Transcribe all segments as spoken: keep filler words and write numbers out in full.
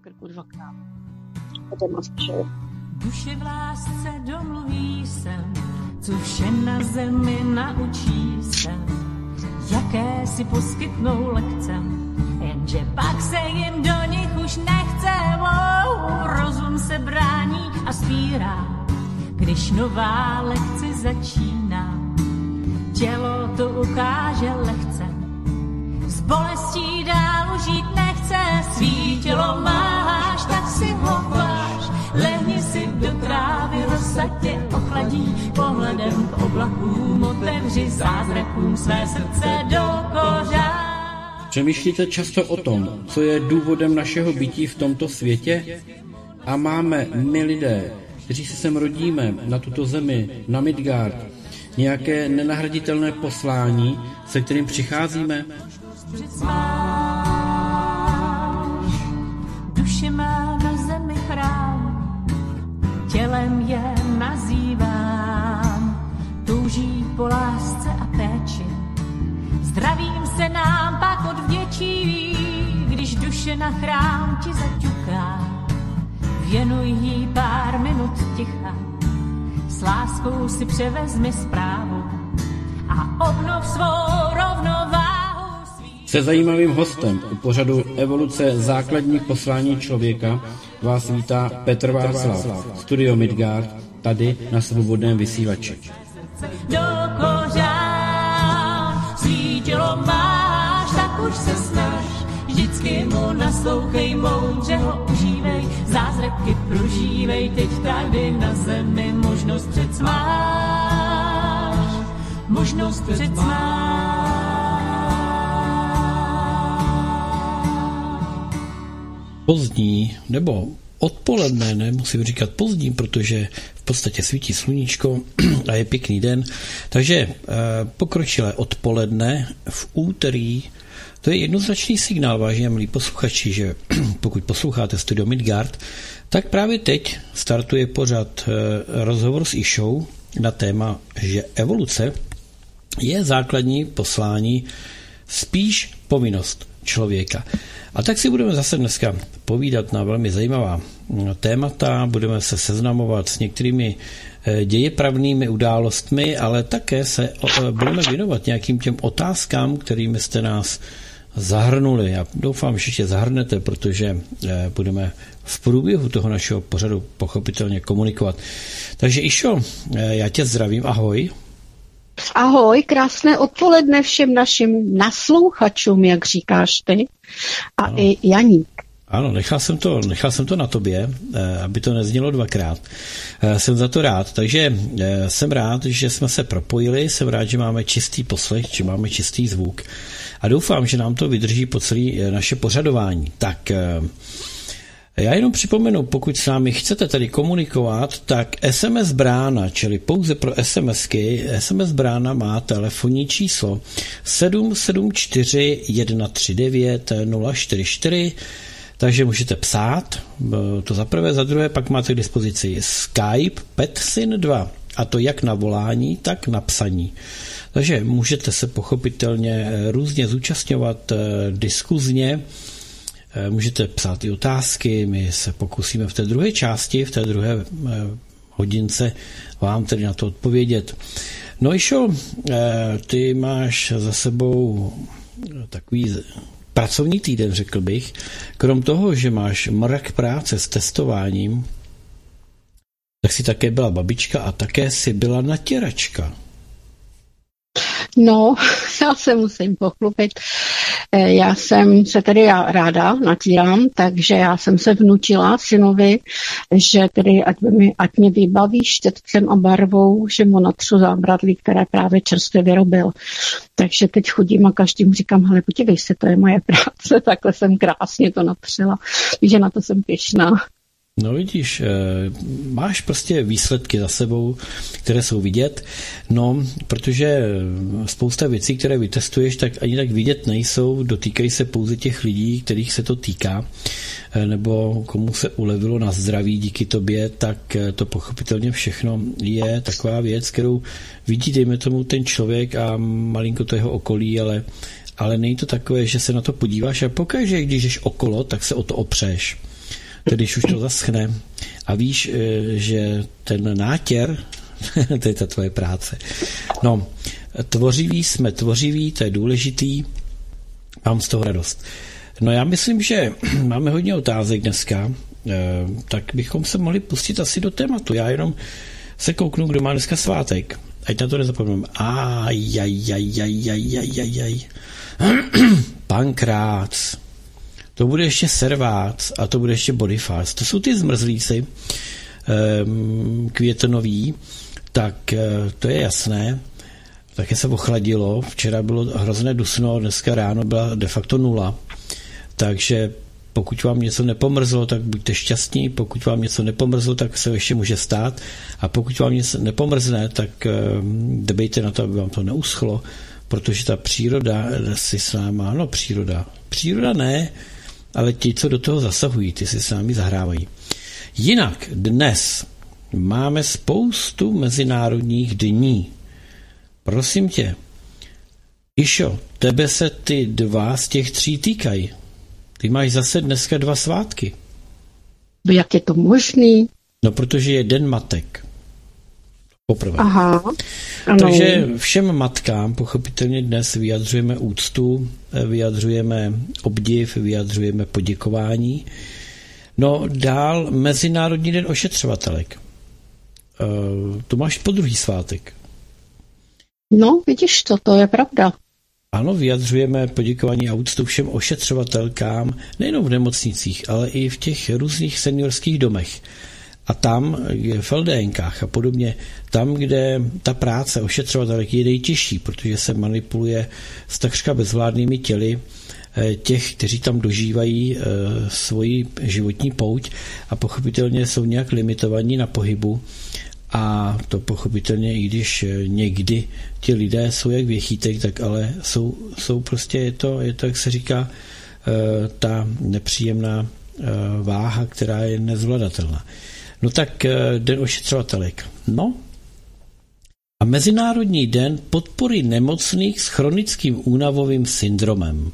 krku dvakrát. Duše v lásce domluví se, co vše na zemi naučí se, jaké si poskytnou lekce, jenže pak se jim do nich už nechce. Wow, rozum se brání a spírá, když nová lekce začíná. Tělo to ukáže lehce, s bolestí dál žít nechce. Svý tělo máš, tak si ho váž, lehni si do trávy, rosa tě ochladí. Pohledem k oblakům otevři zázrakům své srdce do kořán. Přemýšlíte často o tom, co je důvodem našeho bytí v tomto světě? A máme my lidé, kteří se sem rodíme na tuto zemi, na Midgard, nějaké nenahraditelné poslání, se kterým přicházíme? Duše má na zemi chrám, tělem je nazývám, touží po lásce a péči, zdravím se nám pak odvděčí, když duše na chrám ti zaťuká, věnuj jí pár minut ticha, s láskou si převezmi zprávu a obnov svou rovnováhu. Se zajímavým hostem u pořadu Evoluce základní poslání člověka vás vítá Petr Václav, Studio Midgard, tady na Svobodném vysílači. Do kořán svítilo máš, tak už se snaž, vždycky mu naslouchej, moudře ho užívej, zázraky prožívej, teď tady na zemi možnost přec máš, možnost přec máš. Pozdní nebo odpoledne, nemusím říkat pozdní, protože v podstatě svítí sluníčko a je pěkný den, takže pokročilé odpoledne v úterý. To je jednoznačný signál, vážení milí posluchači, že pokud posloucháte Studio Midgard, tak právě teď startuje pořad rozhovor s Išou na téma, že evoluce je základní poslání, spíš povinnost člověka. A tak si budeme zase dneska povídat na velmi zajímavá témata, budeme se seznamovat s některými dějepravnými událostmi, ale také se budeme věnovat nějakým těm otázkám, kterými jste nás zahrnuli. Já doufám, že ještě zahrnete, protože budeme v průběhu toho našeho pořadu pochopitelně komunikovat. Takže Išo, já tě zdravím, ahoj. Ahoj, krásné odpoledne všem našim naslouchačům, jak říkáš ty, a ano. I Janík. Ano, nechal jsem to, nechal jsem to na tobě, aby to neznělo dvakrát. Jsem za to rád, takže jsem rád, že jsme se propojili, jsem rád, že máme čistý poslech, že máme čistý zvuk a doufám, že nám to vydrží po celé naše pořadování. Tak já jenom připomenu, pokud s námi chcete tady komunikovat, tak es em es brána, čili pouze pro SMSky, es em es brána má telefonní číslo sedm sedm čtyři jedna tři devět nula čtyři čtyři, takže můžete psát, to za prvé, za druhé, pak máte k dispozici Skype Petsin dva, a to jak na volání, tak na psaní. Takže můžete se pochopitelně různě zúčastňovat diskuzně, můžete psát i otázky, my se pokusíme v té druhé části, v té druhé hodince vám tedy na to odpovědět. No Išo, ty máš za sebou takový pracovní týden, řekl bych. Krom toho, že máš mrak práce s testováním, tak si také byla babička a také si byla natěračka. No, já se musím pochlubit. Já jsem se tedy já ráda natírám, takže já jsem se vnutila synovi, že tedy ať, mi, ať mě vybaví štětcem a barvou, že mu natřu zábradlí, které právě čerstvě vyrobil. Takže teď chodím a každému říkám, hele, podívej se, to je moje práce, takhle jsem krásně to natřela, že na to jsem pyšná. No vidíš, máš prostě výsledky za sebou, které jsou vidět, no, protože spousta věcí, které vytestuješ, tak ani tak vidět nejsou, dotýkají se pouze těch lidí, kterých se to týká, nebo komu se ulevilo na zdraví díky tobě, tak to pochopitelně všechno je taková věc, kterou vidí, dejme tomu, ten člověk a malinko to jeho okolí, ale, ale není to takové, že se na to podíváš a pokaždé, když jdeš okolo, tak se o to opřeš. když už to zaschne a víš, že ten nátěr, to je ta tvoje práce. No, tvořiví jsme tvořiví, to je důležitý, mám z toho radost. No já myslím, že máme hodně otázek dneska, tak bychom se mohli pustit asi do tématu. Já jenom se kouknu, kdo má dneska svátek. Ať na to nezapomínám. Ajajajajajajajaj. Pankrác. To bude ještě Servác a to bude ještě Bonifác. To jsou ty zmrzlíci květnoví, tak to je jasné. Také se ochladilo. Včera bylo hrozné dusno, dneska ráno byla de facto nula. Takže pokud vám něco nepomrzlo, tak buďte šťastní, pokud vám něco nepomrzlo, tak se ještě může stát a pokud vám něco nepomrzne, tak dbejte na to, aby vám to neuschlo, protože ta příroda si s náma, no příroda, příroda ne, ale ti, co do toho zasahují, ty si s námi zahrávají. Jinak dnes máme spoustu mezinárodních dní. Prosím tě, Išo, tebe se ty dva z těch tří týkají. Ty máš zase dneska dva svátky. Jak je to možný? No, protože je Den matek. Poprvé. Aha. Ano. Takže všem matkám pochopitelně dnes vyjadřujeme úctu, vyjadřujeme obdiv, vyjadřujeme poděkování. No, dál Mezinárodní den ošetřovatelek. Uh, to máš po druhý svátek. No, vidíš to, to je pravda. Ano, vyjadřujeme poděkování a úctu všem ošetřovatelkám, nejenom v nemocnicích, ale i v těch různých seniorských domech. A tam, v el dé enkách a podobně, tam, kde ta práce ošetřovatelek je nejtěžší, protože se manipuluje s takřka bezvládnými těly těch, kteří tam dožívají e, svoji životní pouť a pochopitelně jsou nějak limitovaní na pohybu. A to pochopitelně, i když někdy ti lidé jsou jak věchýtek, tak ale jsou, jsou prostě, je to, je to, jak se říká, ta nepříjemná váha, která je nezvladatelná. No tak den ošetřovatelek. No a Mezinárodní den podpory nemocných s chronickým únavovým syndromem.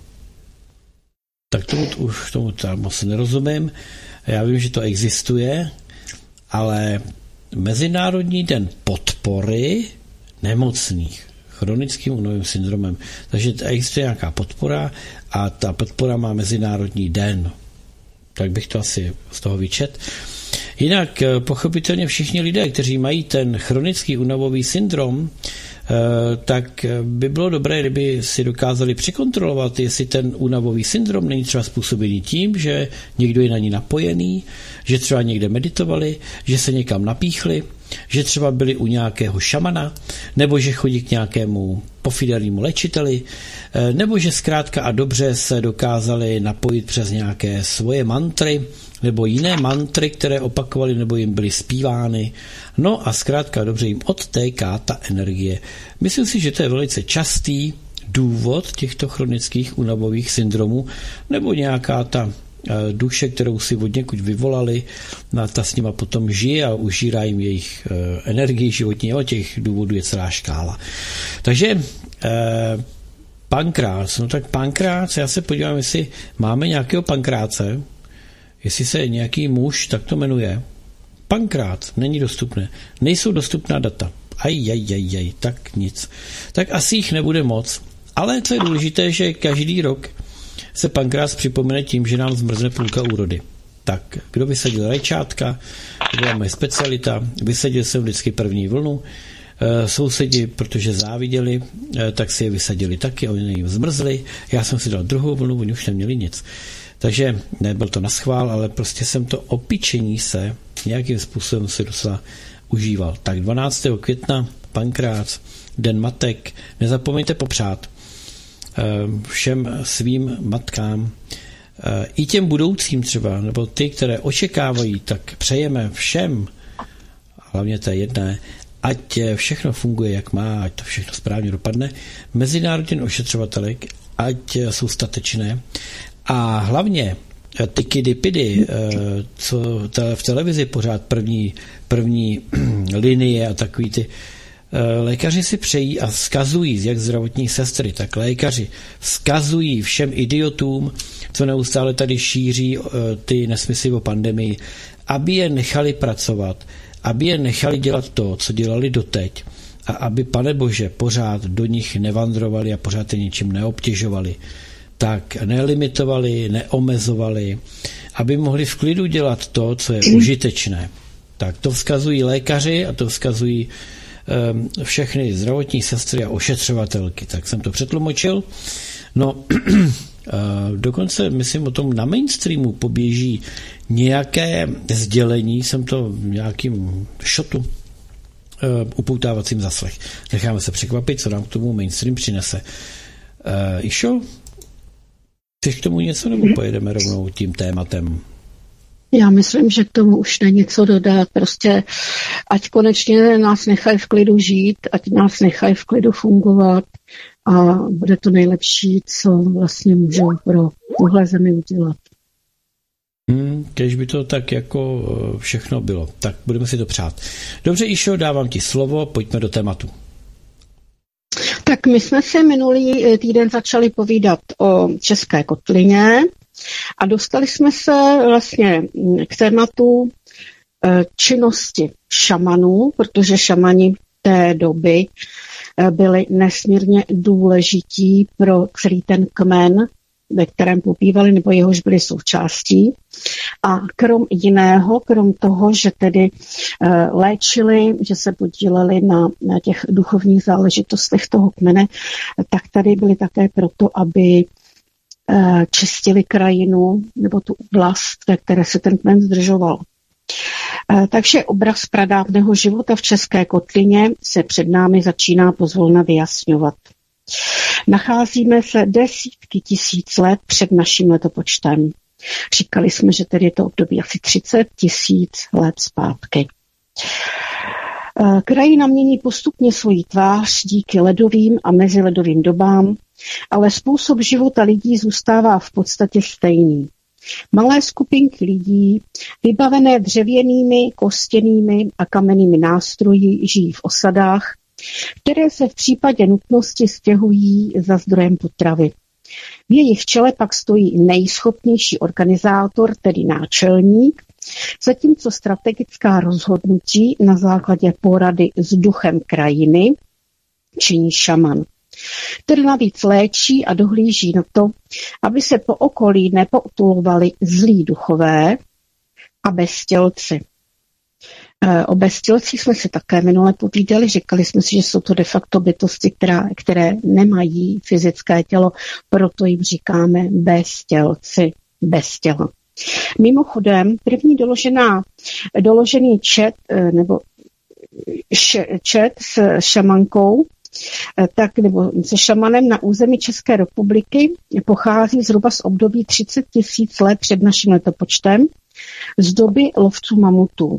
Tak tomu už tomu tam moc nerozumím. Já vím, že to existuje, ale Mezinárodní den podpory nemocných chronickým únavovým syndromem. Takže existuje nějaká podpora a ta podpora má Mezinárodní den. Tak bych to asi z toho vyčet. Jinak pochopitelně všichni lidé, kteří mají ten chronický únavový syndrom, tak by bylo dobré, kdyby si dokázali překontrolovat, jestli ten únavový syndrom není třeba způsobený tím, že někdo je na ní napojený, že třeba někde meditovali, že se někam napíchli, že třeba byli u nějakého šamana, nebo že chodí k nějakému pofidelnímu léčiteli, nebo že zkrátka a dobře se dokázali napojit přes nějaké svoje mantry, nebo jiné mantry, které opakovali, nebo jim byly zpívány. No a zkrátka a dobře jim odtéká ta energie. Myslím si, že to je velice častý důvod těchto chronických únavových syndromů, nebo nějaká ta duše, kterou si od někud vyvolali, ta s nima potom žije a užírá jim jejich energii životní, o těch důvodů je celá škála. Takže eh, pankrác, no tak pankrác, já se podívám, jestli máme nějakého pankráce, jestli se nějaký muž tak to jmenuje. Pankrác, není dostupné. Nejsou dostupná data. Aj, aj, aj, aj, tak nic. Tak asi jich nebude moc. Ale co je důležité, že každý rok se pankrác připomene tím, že nám zmrzne půlka úrody. Tak, kdo vysadil rajčátka, to byla moje specialita, vysadil jsem vždycky první vlnu, e, sousedi, protože záviděli, e, tak si je vysadili taky, oni jim zmrzli, já jsem si dal druhou vlnu, oni už neměli nic. Takže nebyl to naschvál, ale prostě jsem to opičení se nějakým způsobem si docela užíval. Tak dvanáctého května, pankrác, den matek, nezapomeňte popřát všem svým matkám, i těm budoucím třeba, nebo ty, které očekávají, tak přejeme všem, hlavně té jedné, ať všechno funguje, jak má, ať to všechno správně dopadne. Mezinárodní ošetřovatelek, ať jsou statečné a hlavně ty kidy-pidy, co v televizi pořád první, první linie a takový ty Lékaři si přejí a vzkazují, jak zdravotní sestry, tak lékaři vzkazují všem idiotům, co neustále tady šíří ty nesmysly o pandemii, aby je nechali pracovat, aby je nechali dělat to, co dělali doteď, a aby, Pane Bože, pořád do nich nevandrovali a pořád je ničím neobtěžovali. Tak nelimitovali, neomezovali, aby mohli v klidu dělat to, co je užitečné. Tak to vzkazují lékaři a to vzkazují um, všechny zdravotní sestry a ošetřovatelky. Tak jsem to přetlumočil. No, dokonce, myslím, o tom na mainstreamu poběží nějaké sdělení, jsem to v nějakým šotu uh, upoutávacím zaslech. Necháme se překvapit, co nám k tomu mainstream přinese. Uh, Išo? Chceš k tomu něco, nebo pojedeme rovnou tím tématem? Já myslím, že k tomu už není co dodat. Prostě ať konečně nás nechají v klidu žít, ať nás nechají v klidu fungovat a bude to nejlepší, co vlastně můžou pro tuhle zemi udělat. Hmm, když by to tak jako všechno bylo, tak budeme si to přát. Dobře, Išo, dávám ti slovo, pojďme do tématu. Tak my jsme se minulý týden začali povídat o České kotlině a dostali jsme se vlastně k tématu činnosti šamanů, protože šamani té doby byli nesmírně důležití pro celý ten kmen, ve kterém pobývali, nebo jehož byli součástí. A krom jiného, krom toho, že tedy uh, léčili, že se podíleli na, na těch duchovních záležitostech toho kmene, tak tady byli také proto, aby uh, čistili krajinu nebo tu oblast, ve které se ten kmen zdržoval. Uh, takže obraz pradávného života v České kotlině se před námi začíná pozvolna vyjasňovat. Nacházíme se desítky tisíc let před naším letopočtem. Říkali jsme, že tedy je to období asi třicet tisíc let zpátky. Krajina mění postupně svoji tvář díky ledovým a meziledovým dobám, ale způsob života lidí zůstává v podstatě stejný. Malé skupinky lidí, vybavené dřevěnými, kostěnými a kamennými nástroji, žijí v osadách, které se v případě nutnosti stěhují za zdrojem potravy. V jejich čele pak stojí nejschopnější organizátor, tedy náčelník, zatímco strategická rozhodnutí na základě porady s duchem krajiny činí šaman, který navíc léčí a dohlíží na to, aby se po okolí nepoutulovali zlí duchové a beztělci. O beztělcích jsme si také minule povídali, říkali jsme si, že jsou to de facto bytosti, která, které nemají fyzické tělo, proto jim říkáme beztělci, bez těla. Mimochodem, první doložená, doložený čet, nebo čet s šamankou, tak, nebo se šamanem na území České republiky pochází zhruba z období třicet tisíc let před naším letopočtem, z doby lovců mamutů.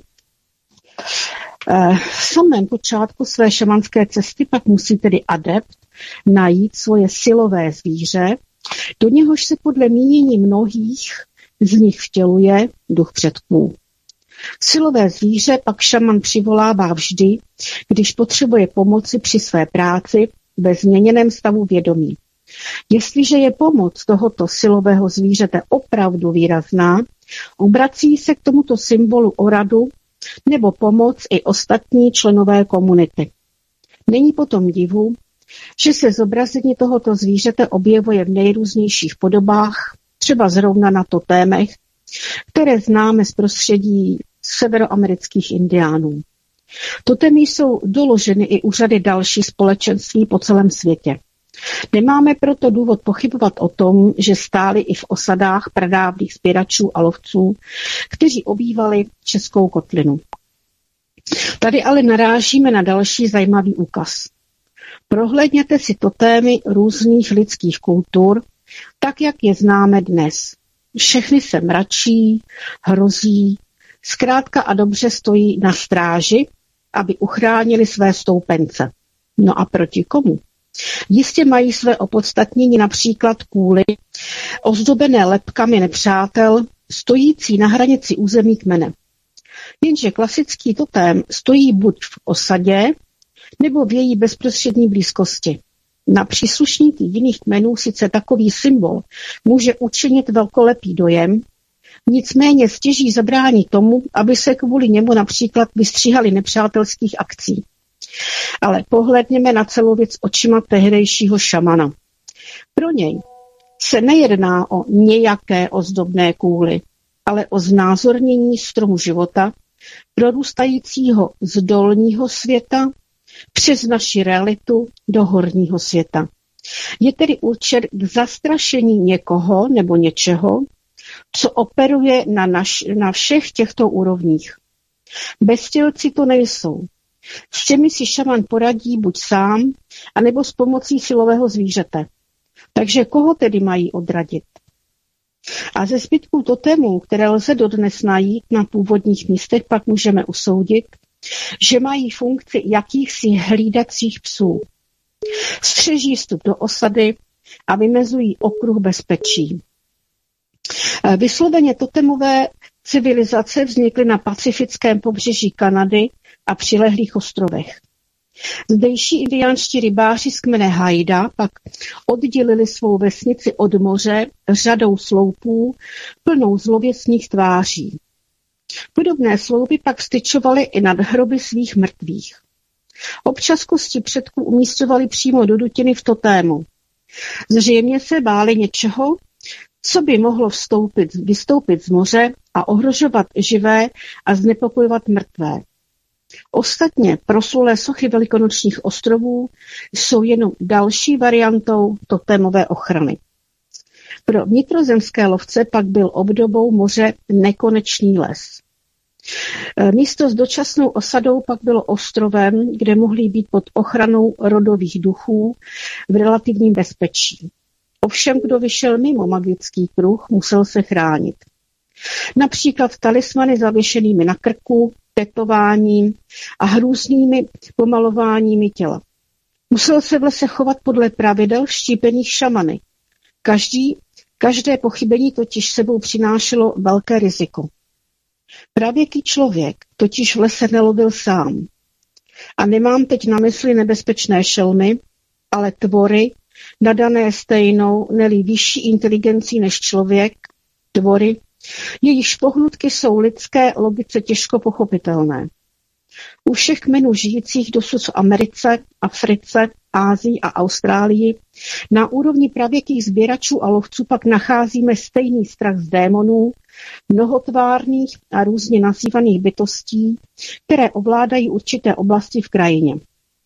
V samém počátku své šamanské cesty pak musí tedy adept najít svoje silové zvíře, do něhož se podle mínění mnohých z nich vtěluje duch předků. Silové zvíře pak šaman přivolává vždy, když potřebuje pomoci při své práci ve změněném stavu vědomí. Jestliže je pomoc tohoto silového zvířete opravdu výrazná, obrací se k tomuto symbolu o radu nebo pomoc i ostatní členové komunity. Není potom divu, že se zobrazení tohoto zvířete objevuje v nejrůznějších podobách, třeba zrovna na totémech, které známe z prostředí severoamerických indiánů. Totémy jsou doloženy i u řady dalších společenství po celém světě. Nemáme proto důvod pochybovat o tom, že stáli i v osadách pradávných sběračů a lovců, kteří obývali Českou kotlinu. Tady ale narážíme na další zajímavý úkaz. Prohlédněte si totémy různých lidských kultur, tak jak je známe dnes. Všechny se mračí, hrozí, zkrátka a dobře stojí na stráži, aby uchránili své stoupence. No a proti komu? Jistě mají své opodstatnění například kvůli ozdobené lebkami nepřátel, stojící na hranici území kmene. Jenže klasický totém stojí buď v osadě, nebo v její bezprostřední blízkosti. Na příslušníky jiných kmenů sice takový symbol může učinit velkolepý dojem, nicméně stěží zabrání tomu, aby se kvůli němu například vystříhali nepřátelských akcí. Ale pohlédněme na celou věc očima tehdejšího šamana. Pro něj se nejedná o nějaké ozdobné kůly, ale o znázornění stromu života, prorůstajícího z dolního světa přes naši realitu do horního světa. Je tedy určen k zastrašení někoho nebo něčeho, co operuje na, naš, na všech těchto úrovních. Beztělci to nejsou. S těmi si šaman poradí buď sám, anebo s pomocí silového zvířete. Takže koho tedy mají odradit? A ze zbytků totémů, které lze dodnes najít na původních místech, pak můžeme usoudit, že mají funkci jakýchsi hlídacích psů. Střeží vstup do osady a vymezují okruh bezpečí. Vysloveně totemové civilizace vznikly na pacifickém pobřeží Kanady a přilehlých ostrovech. Zdejší indiánští rybáři z kmene Haida pak oddělili svou vesnici od moře řadou sloupů plnou zlověstných tváří. Podobné sloupy pak styčovaly i nad hroby svých mrtvých. Občas kosti předků umísťovali přímo do dutiny v totému. Zřejmě se báli něčeho, co by mohlo vstoupit, vystoupit z moře a ohrožovat živé a znepokojovat mrtvé. Ostatně proslulé sochy velikonočních ostrovů jsou jenom další variantou totémové ochrany. Pro vnitrozemské lovce pak byl obdobou moře nekonečný les. Místo s dočasnou osadou pak bylo ostrovem, kde mohli být pod ochranou rodových duchů v relativním bezpečí. Ovšem, kdo vyšel mimo magický kruh, musel se chránit. Například talismany zavěšenými na krku, tetováním a hrůznými pomalováními těla. Musel se v lese chovat podle pravidel štípených šamany. Každý, každé pochybení totiž sebou přinášelo velké riziko. Pravěký člověk totiž v lese nelovil sám. A nemám teď na mysli nebezpečné šelmy, ale tvory, nadané stejnou, neli vyšší inteligencí než člověk, tvory, jejichž pohnutky jsou lidské logice těžko pochopitelné. U všech kmenů žijících dosud v Americe, Africe, Ásii a Austrálii na úrovni pravěkých sběračů a lovců pak nacházíme stejný strach z démonů, mnohotvárných a různě nazývaných bytostí, které ovládají určité oblasti v krajině.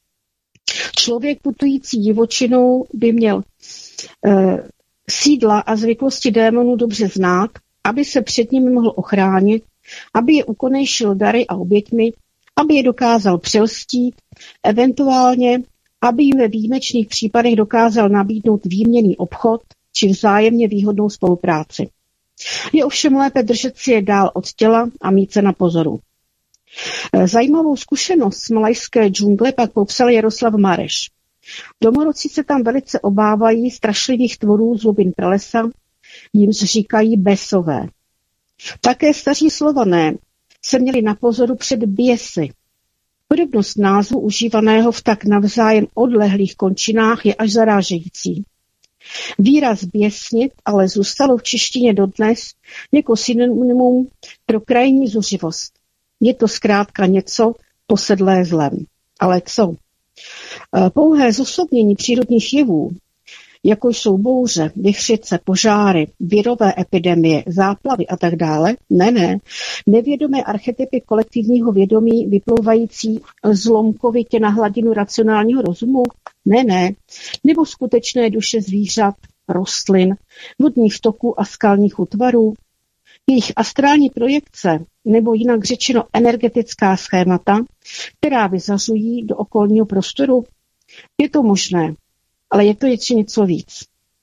Člověk putující divočinou by měl e, sídla a zvyklosti démonů dobře znát, aby se před nimi mohl ochránit, aby je ukonejšil dary a oběťmi, aby je dokázal přelstít, eventuálně, aby jim ve výjimečných případech dokázal nabídnout výměnný obchod či vzájemně výhodnou spolupráci. Je ovšem lépe držet si je dál od těla a mít se na pozoru. Zajímavou zkušenost z malajské džungle pak popsal Jaroslav Mareš. Domorodci se tam velice obávají strašlivých tvorů z hlubin pralesa, jimž říkají besové. Také staří Slované se měli na pozoru před běsy. Podobnost názvu užívaného v tak navzájem odlehlých končinách je až zarážející. Výraz běsnit ale zůstalo v češtině dodnes jako synonymum pro krajní zuřivost. Je to zkrátka něco posedlé zlem. Ale co? Pouhé zosobnění přírodních jevů, jako jsou bouře, vichřice, požáry, virové epidemie, záplavy a tak dále, ne, ne, nevědomé archetypy kolektivního vědomí vyplouvající zlomkovitě na hladinu racionálního rozumu, ne, ne, nebo skutečné duše zvířat, rostlin, vodních toků a skalních útvarů, jejich astrální projekce, nebo jinak řečeno energetická schémata, která vyzařují do okolního prostoru. Je to možné, ale je to ještě něco víc.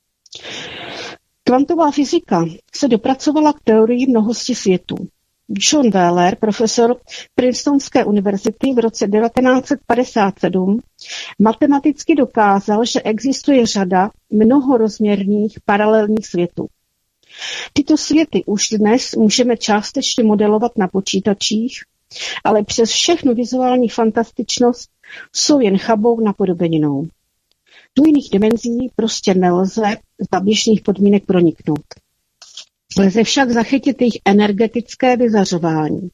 Kvantová fyzika se dopracovala k teorii mnohosti světů. John Wheeler, profesor Princetonské univerzity v roce devatenáct set padesát sedm, matematicky dokázal, že existuje řada mnohorozměrných paralelních světů. Tyto světy už dnes můžeme částečně modelovat na počítačích, ale přes všechnu vizuální fantastičnost jsou jen chabou napodobeninou. Do jiných dimenzí prostě nelze za běžných podmínek proniknout. Lze však zachytit jejich energetické vyzařování.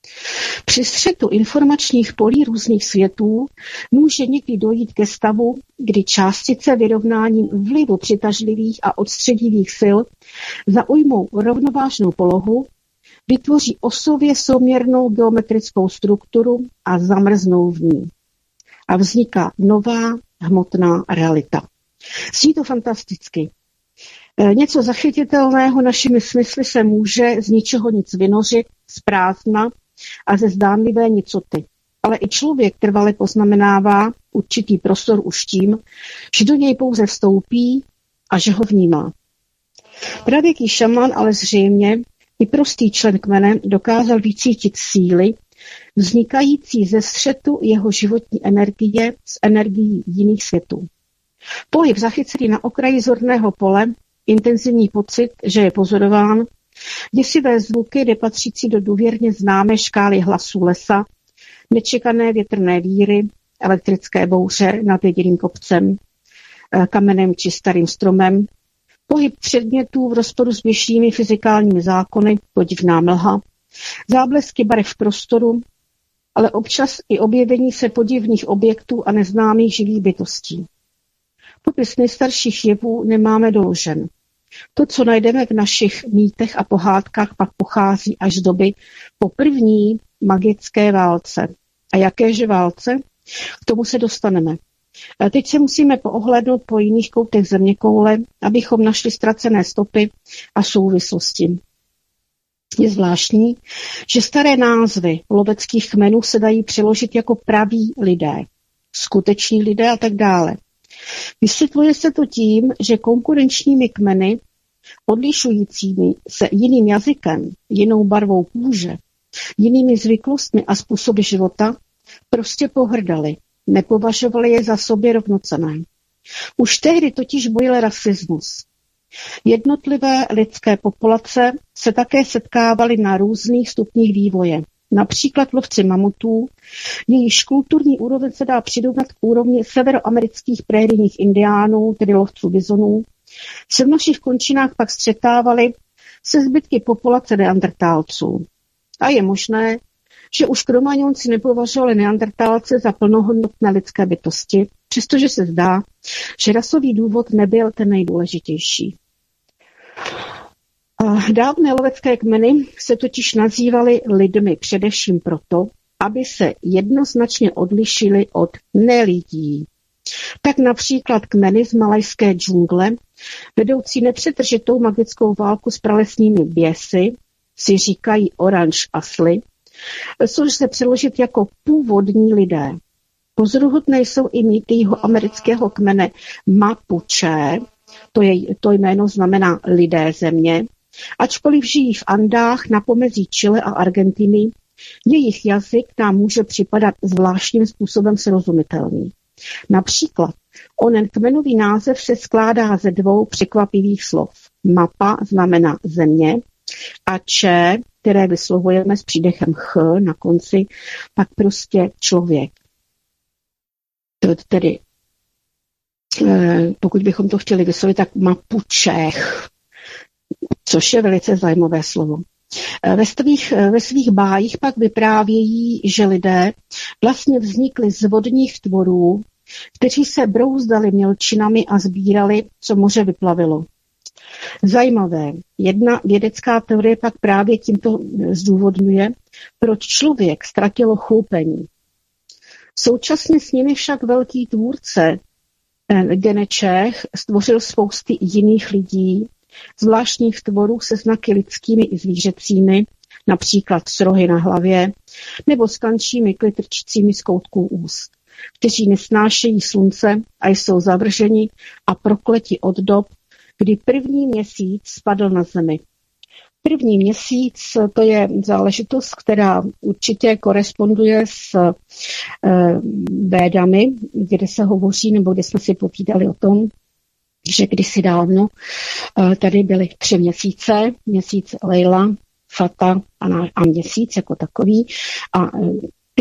Při střetu informačních polí různých světů může někdy dojít ke stavu, kdy částice vyrovnáním vlivu přitažlivých a odstředivých sil zaujmou rovnovážnou polohu, vytvoří osově souměrnou geometrickou strukturu a zamrznou v ní. A vzniká nová hmotná realita. Zní to fantasticky. Něco zachytitelného našimi smysly se může z ničeho nic vynořit, z prázdna a ze zdánlivé nicoty. Ale i člověk trvale poznamenává určitý prostor už tím, že do něj pouze vstoupí a že ho vnímá. Pravěký šaman ale zřejmě i prostý člen kmene dokázal vycítit síly, vznikající ze střetu jeho životní energie s energií jiných světů. Pohyb zachycený na okraji zorného pole, intenzivní pocit, že je pozorován, děsivé zvuky nepatřící do důvěrně známé škály hlasů lesa, nečekané větrné víry, elektrické bouře nad jediným kopcem, kamenem či starým stromem, pohyb předmětů v rozporu s běžnými fyzikálními zákony, podivná mlha, záblesky barev prostoru, ale občas i objevení se podivných objektů a neznámých živých bytostí. Popis nejstarších jevů nemáme doložen. To, co najdeme v našich mýtech a pohádkách, pak pochází až z doby po první magické válce. A jakéže válce? K tomu se dostaneme. A teď se musíme poohlédnout po jiných koutech zeměkoule, abychom našli ztracené stopy a souvislosti. Je zvláštní, že staré názvy loveckých kmenů se dají přeložit jako praví lidé, skuteční lidé a tak dále. Vysvětluje se to tím, že konkurenčními kmeny, odlišujícími se jiným jazykem, jinou barvou kůže, jinými zvyklostmi a způsoby života, prostě pohrdali, nepovažovali je za sobě rovnocenné. Už tehdy totiž bojil rasismus. Jednotlivé lidské populace se také setkávaly na různých stupních vývoje. Například lovci mamutů, jejichž kulturní úroveň se dá přirovnat k úrovni severoamerických prérijních indiánů, tedy lovců bizonů, se v našich končinách pak střetávali se zbytky populace neandertálců. A je možné, že už Kromaňonci nepovažovali neandertálce za plnohodnotné lidské bytosti, přestože se zdá, že rasový důvod nebyl ten nejdůležitější. A dávné lovecké kmeny se totiž nazývaly lidmi především proto, aby se jednoznačně odlišili od nelidí. Tak například kmeny z malajské džungle, vedoucí nepřetržitou magickou válku s pralesními běsy, si říkají Orange Asli, což se přeložit jako původní lidé. Pozoruhodné jsou i mýty jihoamerického kmene Mapuche, to, je, to jméno znamená lidé země, ačkoliv žijí v Andách na pomezí Chile a Argentiny, jejich jazyk nám může připadat zvláštním způsobem srozumitelný. Například onen kmenový název se skládá ze dvou překvapivých slov. Mapa znamená země a če, které vyslovujeme s přídechem ch na konci, pak prostě člověk. To tedy, pokud bychom to chtěli vyslovit, tak Mapučech, což je velice zajímavé slovo. Ve svých, ve svých bájích pak vyprávějí, že lidé vlastně vznikli z vodních tvorů, kteří se brouzdali mělčinami a sbírali, co moře vyplavilo. Zajímavé. Jedna vědecká teorie pak právě tímto zdůvodňuje, proč člověk ztratil chloupení. Současně s nimi však velký tvůrce Genečech stvořil spousty jiných lidí, zvláštních tvorů se znaky lidskými i zvířecími, například s rohy na hlavě, nebo s kančími klitrčícími z koutků úst, kteří nesnášejí slunce a jsou zavrženi a prokleti od dob, kdy první měsíc spadl na zemi. První měsíc, to je záležitost, která určitě koresponduje s e, Védami, kde se hovoří, nebo kde jsme si povídali o tom, že kdysi dávno e, tady byly tři měsíce, měsíc Leila, Fata a, na, a měsíc jako takový. A e, ty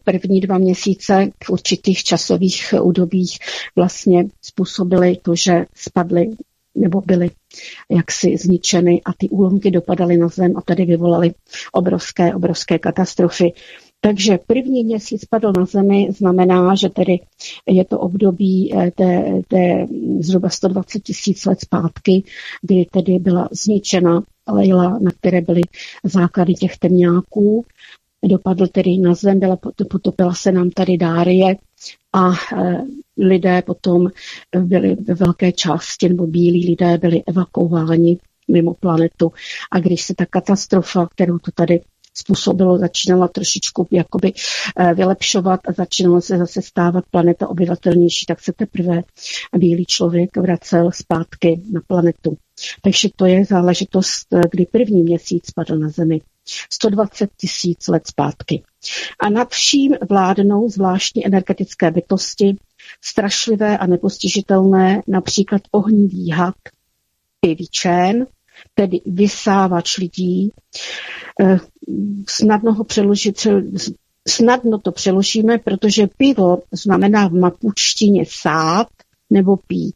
první dva měsíce v určitých časových údobích vlastně způsobily to, že spadly nebo byly jaksi zničeny a ty úlomky dopadaly na zem a tady vyvolaly obrovské, obrovské katastrofy. Takže první měsíc padl na zemi, znamená, že tedy je to období té, té zhruba sto dvacet tisíc let zpátky, kdy tedy byla zničena lejla, na které byly základy těch temňáků. Dopadl tedy na zem, byla, potopila se nám tady Dárie a e, lidé potom byli ve velké části, nebo bílí lidé byli evakuováni mimo planetu. A když se ta katastrofa, kterou to tady způsobilo, začínala trošičku jakoby vylepšovat a začínala se zase stávat planeta obyvatelnější, tak se teprve bílý člověk vracel zpátky na planetu. Takže to je záležitost, kdy první měsíc padl na Zemi. sto dvacet tisíc let zpátky. A nad vším vládnou zvláštní energetické bytosti, strašlivé a nepostižitelné, například ohnivý had, pivičén, tedy vysávač lidí. Snadno, ho přeložit, snadno to přeložíme, protože pivo znamená v mapučtině sát nebo pít.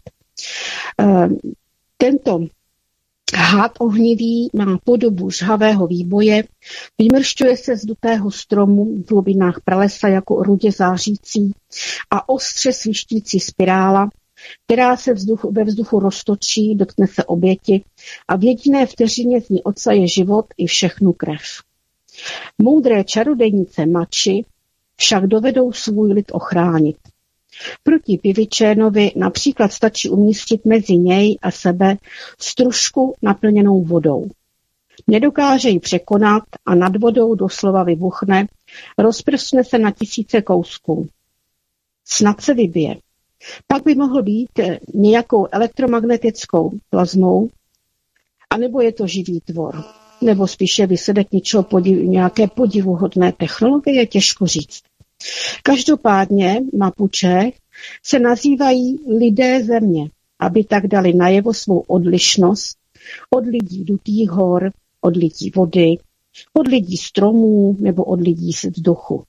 Tento had ohnivý má podobu žhavého výboje, vymršťuje se z dutého stromu v hlubinách pralesa jako rudě zářící a ostře svištící spirála, která se vzduchu, ve vzduchu roztočí, dotkne se oběti a v jediné vteřině z ní odsaje život i všechnu krev. Moudré čarodejnice mači však dovedou svůj lid ochránit. Proti pivičénovi například stačí umístit mezi něj a sebe stružku naplněnou vodou. Nedokáže ji překonat a nad vodou doslova vybuchne, rozprskne se na tisíce kousků. Snad se vybije. Pak by mohl být nějakou elektromagnetickou plazmou, anebo je to živý tvor, nebo spíše výsledek něčeho podiv, nějaké podivuhodné technologie, těžko říct. Každopádně Mapuche se nazývají lidé země, aby tak dali najevo svou odlišnost od lidí dutých hor, od lidí vody, od lidí stromů nebo od lidí z vzduchu.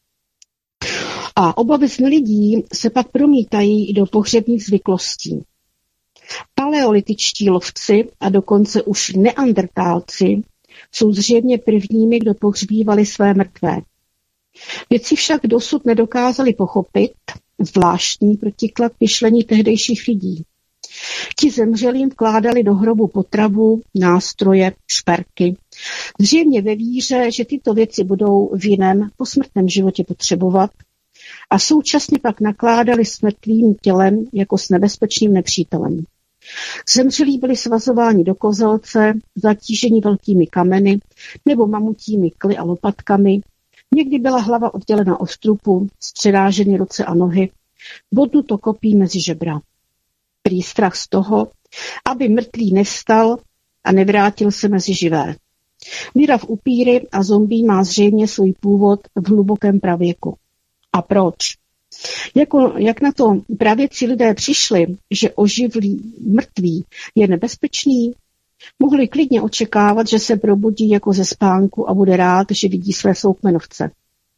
A obavy z lidí se pak promítají i do pohřebních zvyklostí. Paleolitičtí lovci a dokonce už neandertálci jsou zřejmě prvními, kdo pohřbívali své mrtvé. Vědci však dosud nedokázali pochopit zvláštní protiklad myšlení tehdejších lidí. Ti zemřelým vkládali do hrobu potravu, nástroje, šperky. Zřejmě ve víře, že tyto věci budou v jiném posmrtném životě potřebovat, a současně pak nakládali s mrtvým tělem jako s nebezpečným nepřítelem. Zemřelí byli svazováni do kozelce, zatíženi velkými kameny nebo mamutími kly a lopatkami. Někdy byla hlava oddělena od trupu, středáženy ruce a nohy, bodnuto kopí mezi žebra. Prý strach z toho, aby mrtvý nevstal a nevrátil se mezi živé. Víra v upíry a zombí má zřejmě svůj původ v hlubokém pravěku. A proč? Jako, jak na to pravěci lidé přišli, že oživlý mrtvý je nebezpečný, mohli klidně očekávat, že se probudí jako ze spánku a bude rád, že vidí své soukmenovce.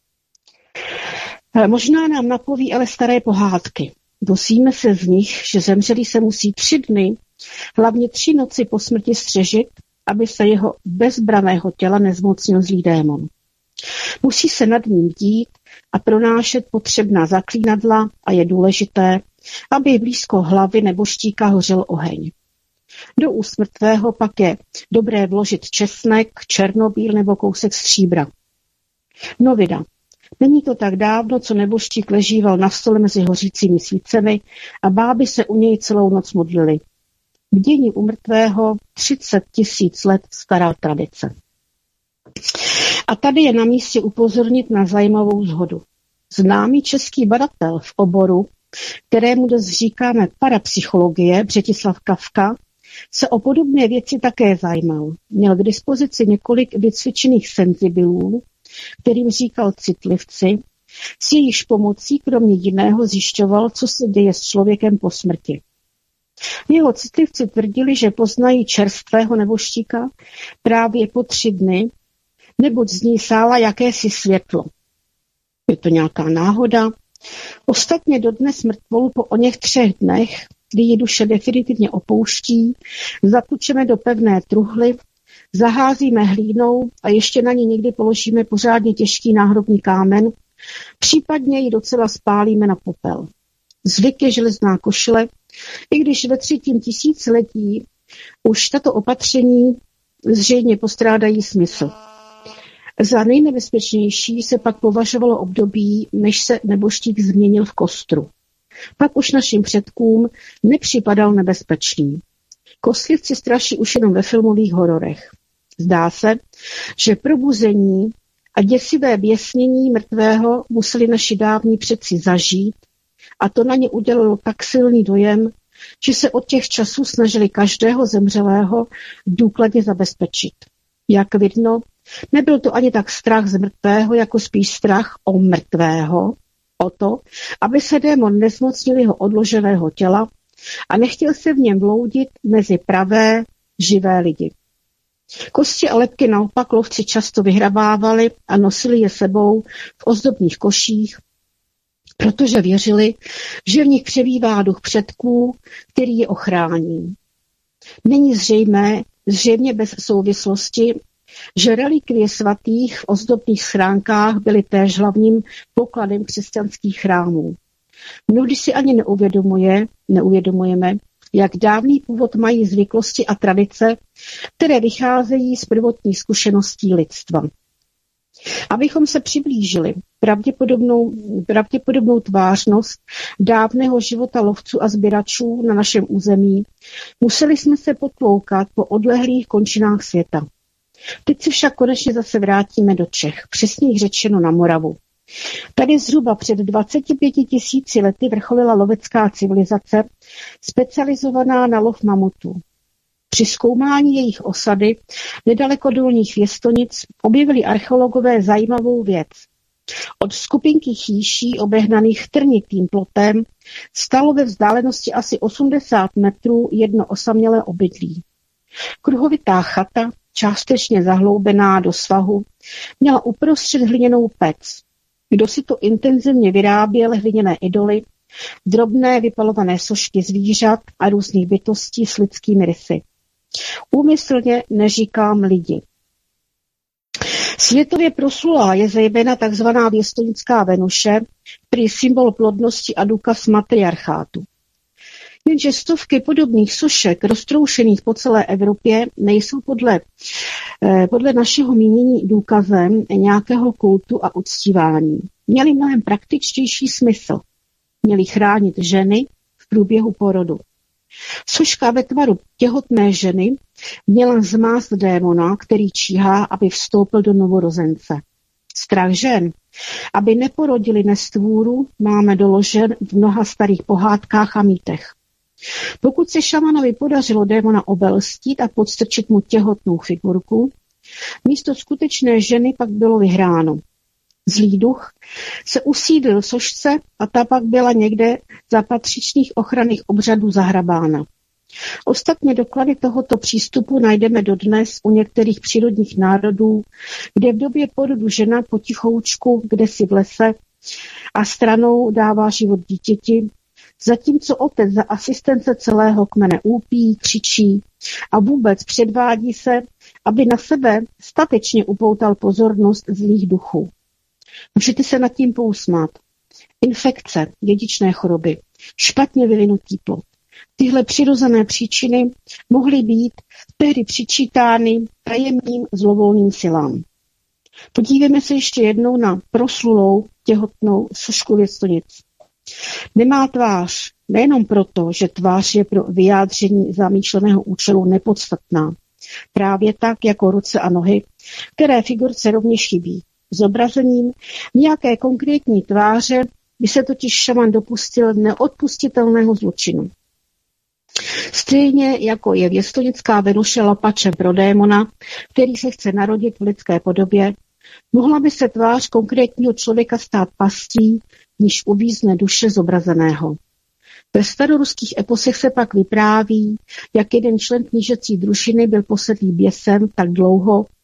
Možná nám napoví ale staré pohádky. Dosíme se z nich, že zemřelý se musí tři dny, hlavně tři noci po smrti střežit, aby se jeho bezbraného těla nezmocnil zlý démon. Musí se nad ním dít a pronášet potřebná zaklínadla a je důležité, aby blízko hlavy nebo štíka hořel oheň. Do úst mrtvého pak je dobré vložit česnek, černobíl nebo kousek stříbra. No vida, není to tak dávno, co neboštík ležíval na stole mezi hořícími svícemi a báby se u něj celou noc modlily. Bdění u mrtvého třicet tisíc let stará tradice. A tady je na místě upozornit na zajímavou shodu. Známý český badatel v oboru, kterému dnes říkáme parapsychologie, Břetislav Kafka, se o podobné věci také zajímal. Měl k dispozici několik vycvičených senzibilů, kterým říkal citlivci, s jejichž pomocí kromě jiného zjišťoval, co se děje s člověkem po smrti. Jeho citlivci tvrdili, že poznají čerstvého neboštíka právě po tři dny, neboť z ní sála jakési světlo. Je to nějaká náhoda? Ostatně dodnes mrtvolu po oněch třech dnech, kdy ji duše definitivně opouští, zatlučeme do pevné truhly, zaházíme hlínou a ještě na ní někdy položíme pořádně těžký náhrobní kámen, případně ji docela spálíme na popel. Zvyk je železná košile, i když ve třetím tisíciletí už tato opatření zřejmě postrádají smysl. Za nejnebezpečnější se pak považovalo období, než se nebožtík změnil v kostru. Pak už našim předkům nepřipadal nebezpečný. Kostlivci straší už jenom ve filmových hororech. Zdá se, že probuzení a děsivé běsnění mrtvého museli naši dávní předci zažít a to na ně udělalo tak silný dojem, že se od těch časů snažili každého zemřelého důkladně zabezpečit. Jak vidno, nebyl to ani tak strach z mrtvého, jako spíš strach o mrtvého, o to, aby se démon nezmocnil jeho odloženého těla a nechtěl se v něm vloudit mezi pravé, živé lidi. Kosti a lebky naopak lovci často vyhrabávali a nosili je sebou v ozdobných koších, protože věřili, že v nich přebývá duch předků, který je ochrání. Není zřejmé, zřejmě bez souvislosti, že relikvie svatých v ozdobných schránkách byly též hlavním pokladem křesťanských chrámů. Mnohdy si ani neuvědomuje, neuvědomujeme, jak dávný původ mají zvyklosti a tradice, které vycházejí z prvotních zkušeností lidstva. Abychom se přiblížili pravděpodobnou, pravděpodobnou tvářnost dávného života lovců a sběračů na našem území, museli jsme se potloukat po odlehlých končinách světa. Teď se však konečně zase vrátíme do Čech, přesněji řečeno na Moravu. Tady zhruba před dvaceti pěti tisíci lety vrcholila lovecká civilizace, specializovaná na lov mamutů. Při zkoumání jejich osady nedaleko Dolních Věstonic objevili archeologové zajímavou věc. Od skupinky chýší obehnaných trnitým plotem stalo ve vzdálenosti asi osmdesát metrů jedno osamělé obydlí. Kruhovitá chata, částečně zahloubená do svahu, měla uprostřed hliněnou pec. Kdo si to intenzivně vyráběl hliněné idoly, drobné vypalované sošky zvířat a různých bytostí s lidskými rysy. Úmyslně neříkám lidi. Světově proslulá je zejména takzvaná věstonická Venuše, prý symbol plodnosti a důkaz matriarchátu. Jenže stovky podobných sošek roztroušených po celé Evropě nejsou podle, eh, podle našeho mínění důkazem nějakého kultu a uctívání. Měly mnohem praktičtější smysl. Měly chránit ženy v průběhu porodu. Soška ve tvaru těhotné ženy měla zmást démona, který číhá, aby vstoupil do novorozence. Strach žen, aby neporodili nestvůru, máme doložen v mnoha starých pohádkách a mýtech. Pokud se šamanovi podařilo démona obelstít a podstrčit mu těhotnou figurku, místo skutečné ženy pak bylo vyhráno. Zlý duch se usídlil v sošce a ta pak byla někde za patřičných ochranných obřadů zahrabána. Ostatně doklady tohoto přístupu najdeme dodnes u některých přírodních národů, kde v době porodu žena potichoučku kdesi v lese a stranou dává život dítěti, zatímco otec za asistence celého kmene úpí, křičí a vůbec předvádí se, aby na sebe statečně upoutal pozornost zlých duchů. Můžete se nad tím pousmát. Infekce, dědičné choroby, špatně vyvinutý plod. Tyhle přirozené příčiny mohly být tehdy přičítány tajemným zlovolným silám. Podívejme se ještě jednou na proslulou těhotnou sošku Věstonic. Nemá tvář nejenom proto, že tvář je pro vyjádření zamýšleného účelu nepodstatná. Právě tak jako ruce a nohy, které figurce rovněž chybí. Zobrazením nějaké konkrétní tváře by se totiž šaman dopustil neodpustitelného zločinu. Stejně jako je věstonická Venuše lapačem pro démona, který se chce narodit v lidské podobě, mohla by se tvář konkrétního člověka stát pastí, níž uvízne duše zobrazeného. Ve staroruských eposech se pak vypráví, jak jeden člen knížecí družiny byl posedlý běsem tak dlouho,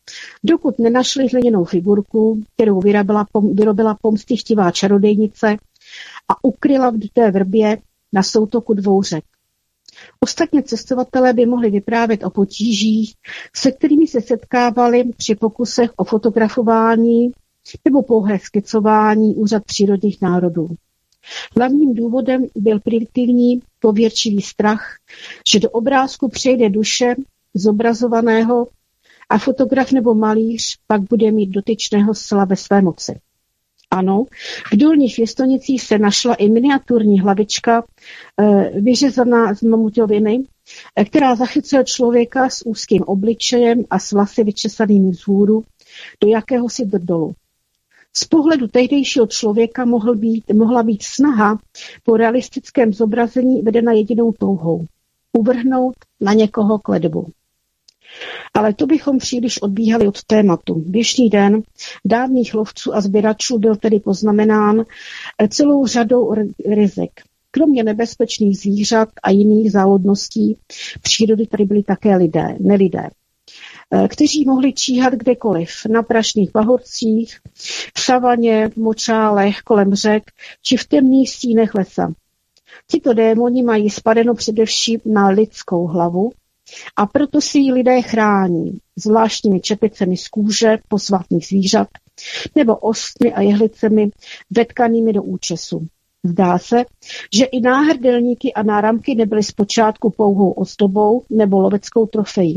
dokud nenašli hliněnou figurku, kterou vyrobila, vyrobila pomstychtivá čarodejnice a ukryla v té vrbě na soutoku dvou řek. Ostatně cestovatelé by mohli vyprávět o potížích, se kterými se setkávali při pokusech o fotografování nebo pouhé skicování úřad přírodních národů. Hlavním důvodem byl primitivní pověrčivý strach, že do obrázku přejde duše zobrazovaného a fotograf nebo malíř pak bude mít dotyčného zcela ve své moci. Ano, v důlních věstonicích se našla i miniaturní hlavička e, vyřezaná z mamutoviny, e, která zachycuje člověka s úzkým obličejem a s vlasy vyčesanými vzhůru do jakéhosi drdolu. Z pohledu tehdejšího člověka mohl být, mohla být snaha po realistickém zobrazení vedena jedinou touhou – uvrhnout na někoho kletbu. Ale to bychom příliš odbíhali od tématu. Dnešní den dávných lovců a sběračů byl tedy poznamenán celou řadou rizik. Kromě nebezpečných zvířat a jiných záludností přírody tady byli také lidé, nelidé, kteří mohli číhat kdekoliv, na prašných pahorcích, v savaně, v močálech, kolem řek, či v temných stínech lesa. Tito démoni mají spadeno především na lidskou hlavu a proto si ji lidé chrání zvláštními čepicemi z kůže posvátných zvířat nebo ostny a jehlicemi vetkanými do účesu. Zdá se, že i náhrdelníky a náramky nebyly zpočátku pouhou ozdobou nebo loveckou trofejí.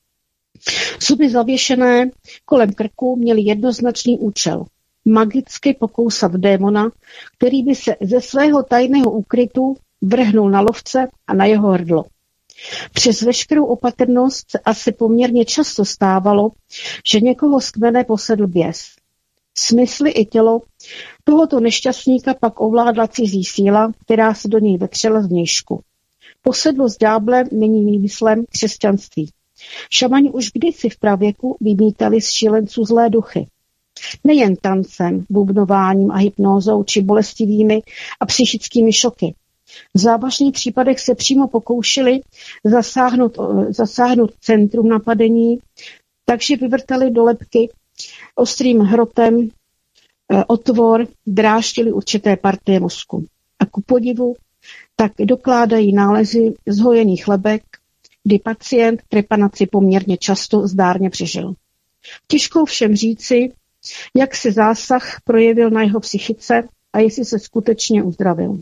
Zuby zavěšené kolem krku měly jednoznačný účel. Magicky pokousat démona, který by se ze svého tajného úkrytu vrhnul na lovce a na jeho hrdlo. Přes veškerou opatrnost se asi poměrně často stávalo, že někoho z kmene posedl běs. Smysly i tělo tohoto nešťastníka pak ovládla cizí síla, která se do něj vetřela zvnějšku. Posedlost ďáble není výmyslem křesťanství. Šamani už kdysi v pravěku vymítali z šílenců zlé duchy. Nejen tancem, bubnováním a hypnózou či bolestivými a psychickými šoky. V závažných případech se přímo pokoušeli zasáhnout, zasáhnout centrum napadení, takže vyvrtali do lebky ostrým hrotem e, otvor, dráždili určité partie mozku. A ku podivu tak dokládají nálezy zhojených lebek, kdy pacient trepanaci poměrně často zdárně přežil. Těžko všem říci, jak se zásah projevil na jeho psychice a jestli se skutečně uzdravil.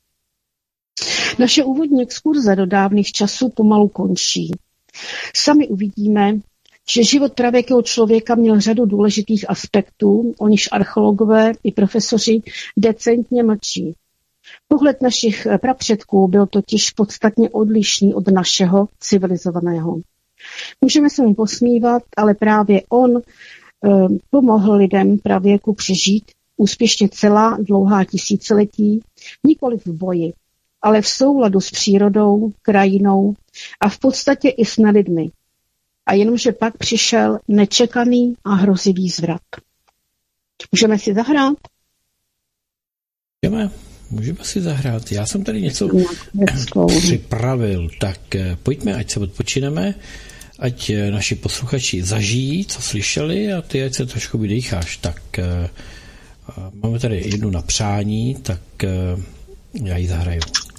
Naše úvodní exkurze do dávných časů pomalu končí. Sami uvidíme, že život pravěkého člověka měl řadu důležitých aspektů, o nichž archeologové i profesoři decentně mlčí. Pohled našich prapředků byl totiž podstatně odlišný od našeho civilizovaného. Můžeme se mu posmívat, ale právě on e, pomohl lidem pravěku přežít úspěšně celá dlouhá tisíciletí, nikoli v boji, ale v souladu s přírodou, krajinou a v podstatě i s nelidmi. A jenomže pak přišel nečekaný a hrozivý zvrat. Můžeme si zahrát? Můžeme, můžeme si zahrát. Já jsem tady něco připravil, tak pojďme, ať se odpočineme, ať naši posluchači zažijí, co slyšeli, a ty, ať se trošku vydýcháš. Tak máme tady jednu na přání, tak já ji zahraju.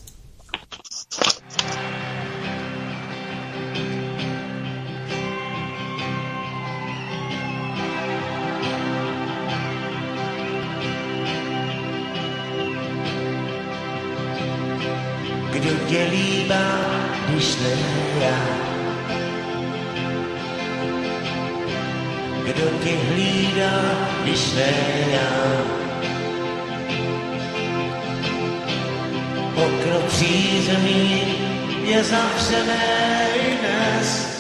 Kdo tě líbá, když ne já? Kdo tě hlídá, když ne já? Okno přízemí je zavřené i dnes.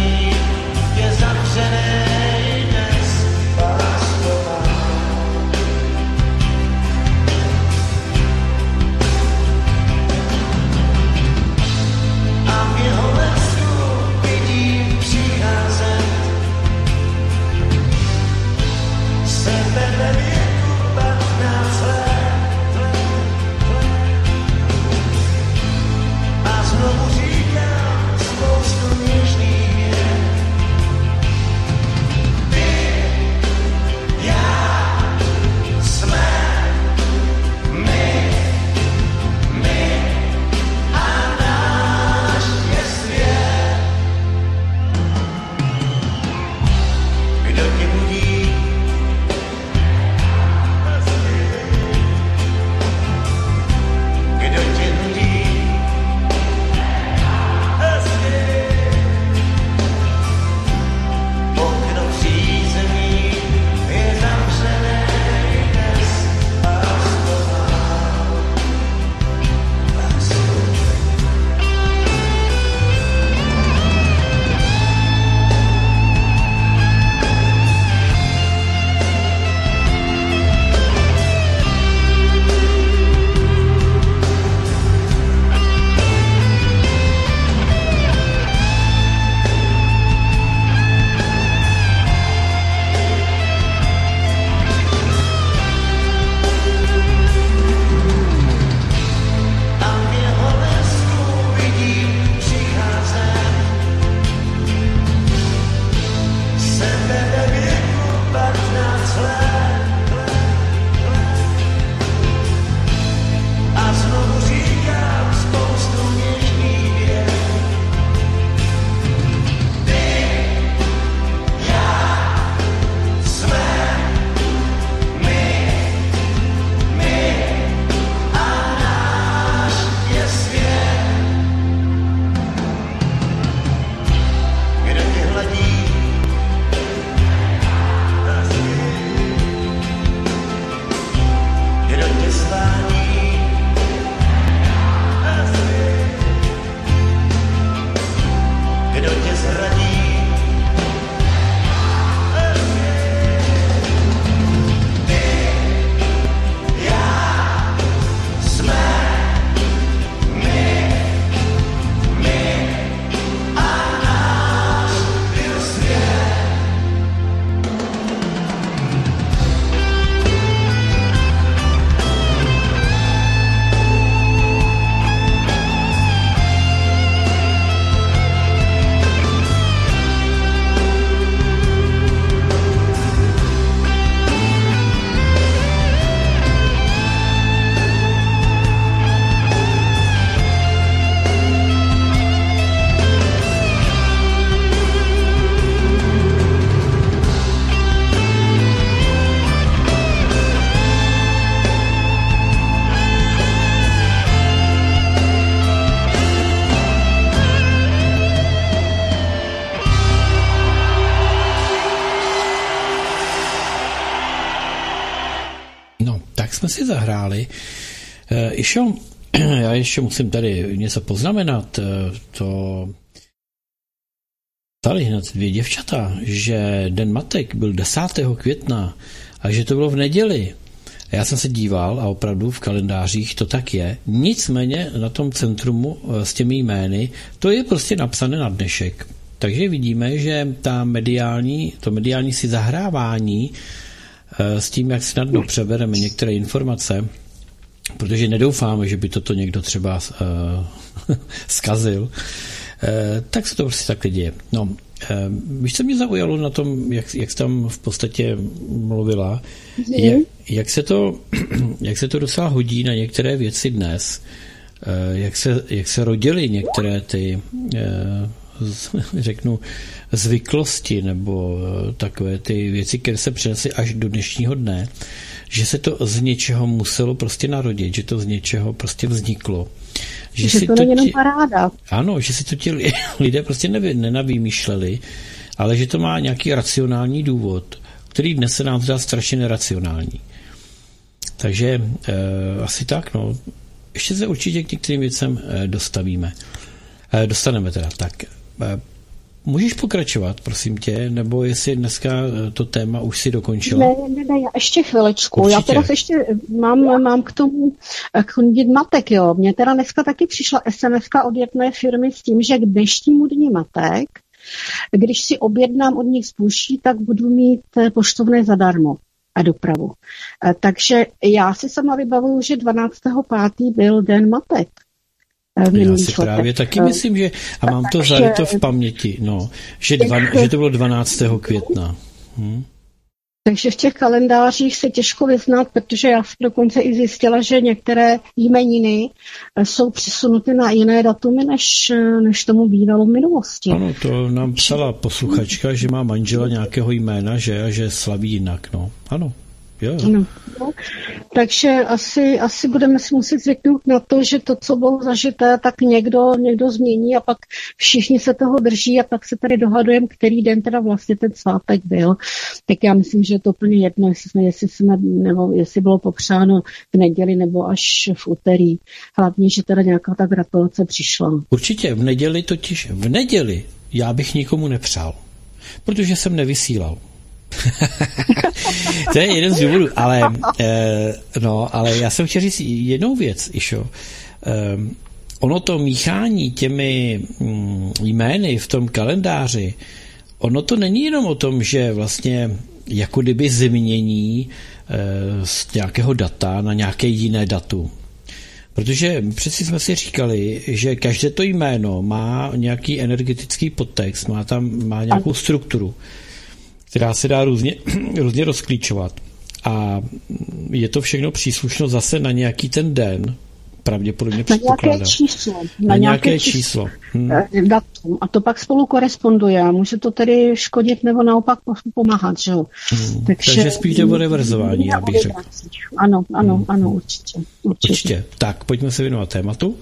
Zavřené dnes, pás jsme si zahráli. E, Išo, já ještě musím tady něco poznamenat. E, to stali hned dvě děvčata, že Den matek byl desátého května a že to bylo v neděli. Já jsem se díval a opravdu v kalendářích to tak je. Nicméně na tom centrumu s těmi jmény to je prostě napsané na dnešek. Takže vidíme, že ta mediální, to mediální si zahrávání s tím, jak snadno přebereme některé informace, protože nedoufáme, že by toto někdo třeba uh, zkazil, uh, tak se to prostě takhle děje. No, uh, víš, co mě zaujalo na tom, jak, jak jsi tam v podstatě mluvila, jak, jak, se to, jak se to docela hodí na některé věci dnes, uh, jak se, jak se rodily některé ty uh, řeknu, zvyklosti nebo takové ty věci, které se přinesly až do dnešního dne, že se to z něčeho muselo prostě narodit, že to z něčeho prostě vzniklo. Že, že si to není jenom paráda. Ano, že si to ti lidé prostě nevy, nenavýmýšleli, ale že to má nějaký racionální důvod, který dnes se nám zdá strašně neracionální. Takže e, asi tak, no. Ještě se určitě k některým věcem e, dostavíme. E, dostaneme teda, tak. E, můžeš pokračovat, prosím tě, nebo jestli dneska to téma už si dokončila? Ne, ne, ne, já ještě chvilečku. Určitě. Já teda ještě mám, mám k tomu k Dni matek, jo. Mně teda dneska taky přišla es em eska od jedné firmy s tím, že k dnešnímu Dni matek, když si objednám od nich zboží, tak budu mít poštovné zadarmo a dopravu. Takže já si sama vybavuju, že dvanáctého pátého byl Den matek. Já si právě taky myslím, že a mám to zaryto v paměti, no, že, dva, že to bylo dvanáctého května. Hm? Takže v těch kalendářích se těžko vyznat, protože já jsem dokonce i zjistila, že některé jmeniny jsou přesunuty na jiné datumy, než, než tomu bývalo v minulosti. Ano, to nám psala posluchačka, že má manžela nějakého jména, že a že slaví jinak, no. Ano. Jo. No, no. Takže asi, asi budeme si muset zvyknout na to, že to, co bylo zažité, tak někdo, někdo změní a pak všichni se toho drží a pak se tady dohadujeme, který den teda vlastně ten svátek byl. Tak já myslím, že je to úplně jedno, jestli, jsme, jestli, jsme, nebo jestli bylo popřáno v neděli nebo až v úterý. Hlavně, že teda nějaká ta gratulace přišla. Určitě, v neděli totiž, v neděli já bych nikomu nepřál, protože jsem nevysílal. To je jeden z důvodů, ale, eh, no, ale já jsem chtěl říct jednou věc, Išo. Eh, ono to míchání těmi mm, jmény v tom kalendáři, ono to není jenom o tom, že vlastně jako kdyby změní eh, z nějakého data na nějaké jiné datum. Protože přeci jsme si říkali, že každé to jméno má nějaký energetický podtext, má tam má nějakou strukturu, která se dá různě, různě rozklíčovat. A je to všechno příslušno zase na nějaký ten den, pravděpodobně předpokládám. Na nějaké číslo. Na, na nějaké, nějaké číslo. Hmm. Datum. A to pak spolu koresponduje. Může to tedy škodit nebo naopak pomáhat, že jo? Hmm. Takže, Takže spíš jde o reverzování, já bych řekl. Ano, ano, hmm. ano, určitě. určitě. Určitě. Tak, pojďme se věnovat tématu.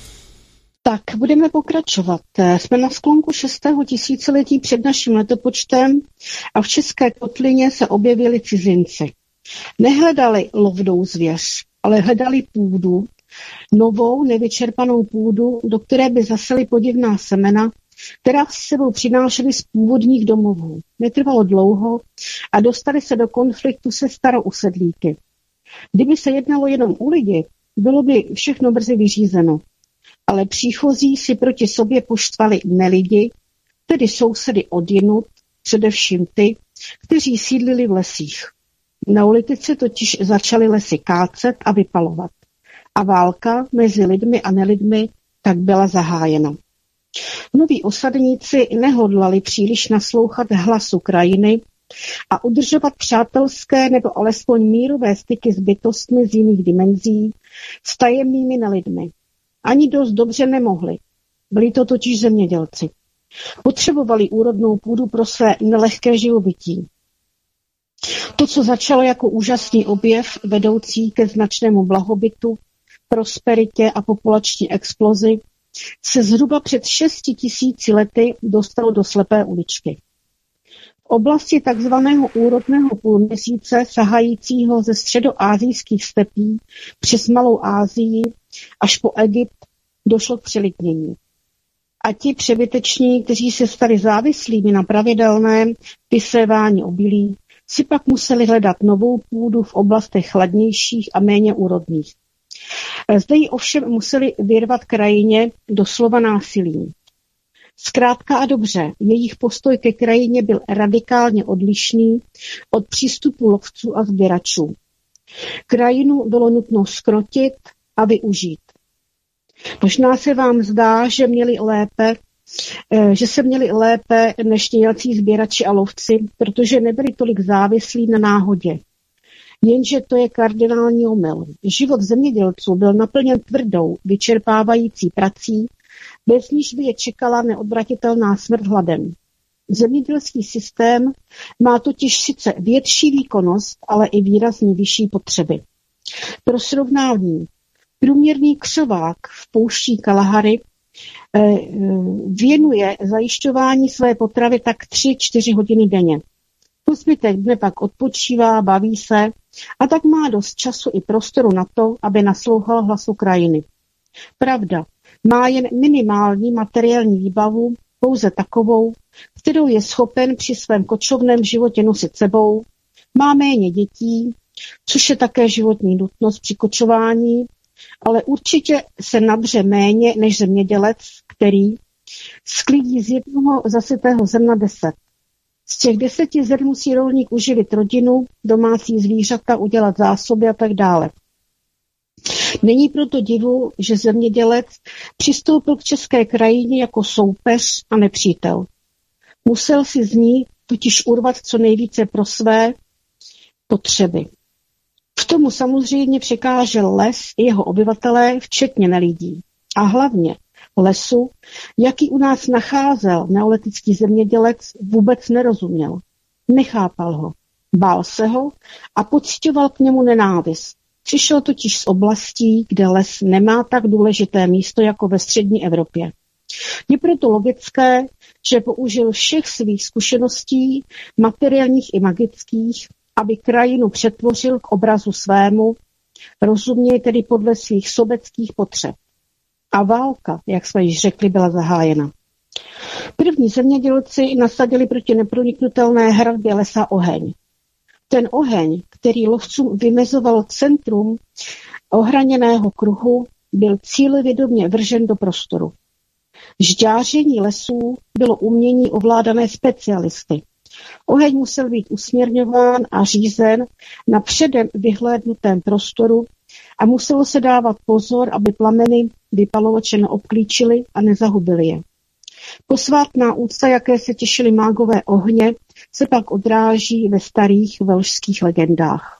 Tak, budeme pokračovat. Jsme na sklonku šestého tisíciletí před naším letopočtem a v České kotlině se objevili cizinci. Nehledali lovnou zvěř, ale hledali půdu, novou, nevyčerpanou půdu, do které by zaseli podivná semena, která s sebou přinášely z původních domovů. Netrvalo dlouho a dostali se do konfliktu se starousedlíky. Kdyby se jednalo jenom o lidi, bylo by všechno brzy vyřízeno. Ale příchozí si proti sobě poštvali nelidi, tedy sousedy odjinud, především ty, kteří sídlili v lesích. Neolitici totiž začali lesy kácet a vypalovat. A válka mezi lidmi a nelidmi tak byla zahájena. Noví osadníci nehodlali příliš naslouchat hlasu krajiny a udržovat přátelské nebo alespoň mírové styky s bytostmi z jiných dimenzí, s tajemnými nelidmi. Ani dost dobře nemohli. Byli to totiž zemědělci. Potřebovali úrodnou půdu pro své nelehké živobytí. To, co začalo jako úžasný objev vedoucí ke značnému blahobytu, prosperitě a populační explozi, se zhruba před šesti tisíci lety dostalo do slepé uličky. V oblasti takzvaného úrodného půlměsíce sahajícího ze středoasijských stepí přes Malou Asii až po Egypt došlo k přelidnění. A ti přebyteční, kteří se stali závislými na pravidelném vysévání obilí, si pak museli hledat novou půdu v oblastech chladnějších a méně úrodných. Zde ji ovšem museli vyrvat krajině doslova násilím. Zkrátka a dobře, jejich postoj ke krajině byl radikálně odlišný od přístupu lovců a sběračů. Krajinu bylo nutno zkrotit a využít. Možná se vám zdá, že měli lépe, že se měli lépe než nějací sběrači a lovci, protože nebyli tolik závislí na náhodě. Jenže to je kardinální omyl. Život zemědělců byl naplněn tvrdou, vyčerpávající prací, bez níž by je čekala neodvratitelná smrt hladem. Zemědělský systém má totiž sice větší výkonnost, ale i výrazně vyšší potřeby. Pro srovnání, průměrný křovák v pouští Kalahary věnuje zajišťování své potravy tak tři čtyři hodiny denně. Po zbytek dne pak odpočívá, baví se a tak má dost času i prostoru na to, aby naslouchal hlasu krajiny. Pravda, má jen minimální materiální výbavu, pouze takovou, kterou je schopen při svém kočovném životě nosit sebou, má méně dětí, což je také životní nutnost při kočování, ale určitě se nabře méně než zemědělec, který sklidí z jednoho zasytého zrna deset. Z těch deseti zrn musí rolník uživit rodinu, domácí zvířata, udělat zásoby a tak dále. Není proto divu, že zemědělec přistoupil k české krajině jako soupeř a nepřítel. Musel si z ní totiž urvat co nejvíce pro své potřeby. K tomu samozřejmě překážel les i jeho obyvatelé, včetně nelidí. A hlavně lesu, jaký u nás nacházel neolitický zemědělec, vůbec nerozuměl. Nechápal ho, bál se ho a pociťoval k němu nenávist. Přišel totiž z oblastí, kde les nemá tak důležité místo jako ve střední Evropě. Je proto logické, že použil všech svých zkušeností, materiálních i magických, aby krajinu přetvořil k obrazu svému, rozuměj tedy podle svých sobeckých potřeb. A válka, jak jsme již řekli, byla zahájena. První zemědělci nasadili proti neproniknutelné hradbě lesa oheň. Ten oheň, který lovcům vymezoval centrum ohraněného kruhu, byl cílevědomě vržen do prostoru. Žďáření lesů bylo umění ovládané specialisty. Oheň musel být usměrňován a řízen na předem vyhlédnutém prostoru a muselo se dávat pozor, aby plameny vypalovače neobklíčily a nezahubily je. Posvátná úcta, jaké se těšili mágové ohně, se pak odráží ve starých velšských legendách.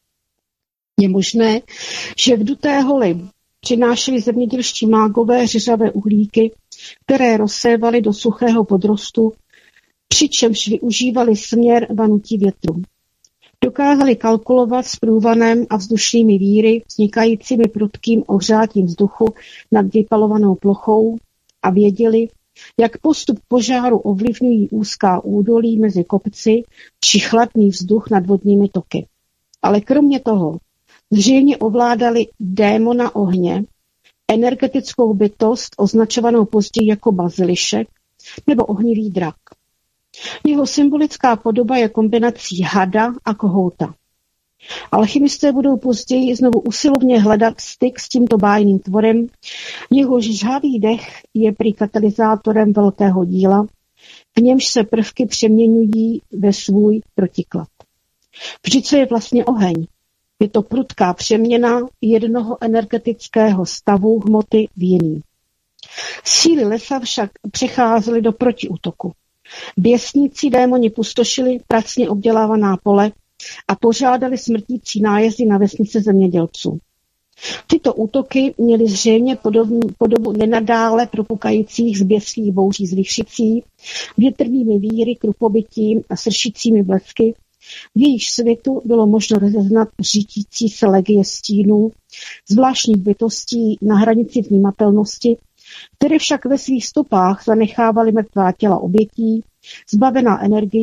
Je možné, že v duté holi přinášeli zemědělští mágové řeřavé uhlíky, které rozsévali do suchého podrostu, přičemž využívali směr vanutí větru. Dokázali kalkulovat s průvanem a vzdušnými víry vznikajícími prudkým ohřátím vzduchu nad vypalovanou plochou a věděli, jak postup požáru ovlivňují úzká údolí mezi kopci či chladný vzduch nad vodními toky. Ale kromě toho zřejmě ovládali démona ohně, energetickou bytost označovanou později jako bazilišek nebo ohnivý drak. Jeho symbolická podoba je kombinací hada a kohouta. Alchymisté budou později znovu usilovně hledat styk s tímto bájným tvorem, jehož žhavý dech je prý katalyzátorem velkého díla, v němž se prvky přeměňují ve svůj protiklad. Vždyť co je vlastně oheň? Je to prudká přeměna jednoho energetického stavu hmoty v jiný. Síly lesa však přecházely do protiútoku. Běsnící démoni pustošili pracně obdělávaná pole a pořádali smrtící nájezdy na vesnice zemědělců. Tyto útoky měly zřejmě podobu, podobu nenadále propukajících zběslých bouří z vychřicí, větrnými víry, krupobytím a sršícími blesky, v jejich světu bylo možno rozeznat řítící se legie stínů, zvláštních bytostí na hranici vnímatelnosti, které však ve svých stopách zanechávaly mrtvá těla obětí, zbavená energie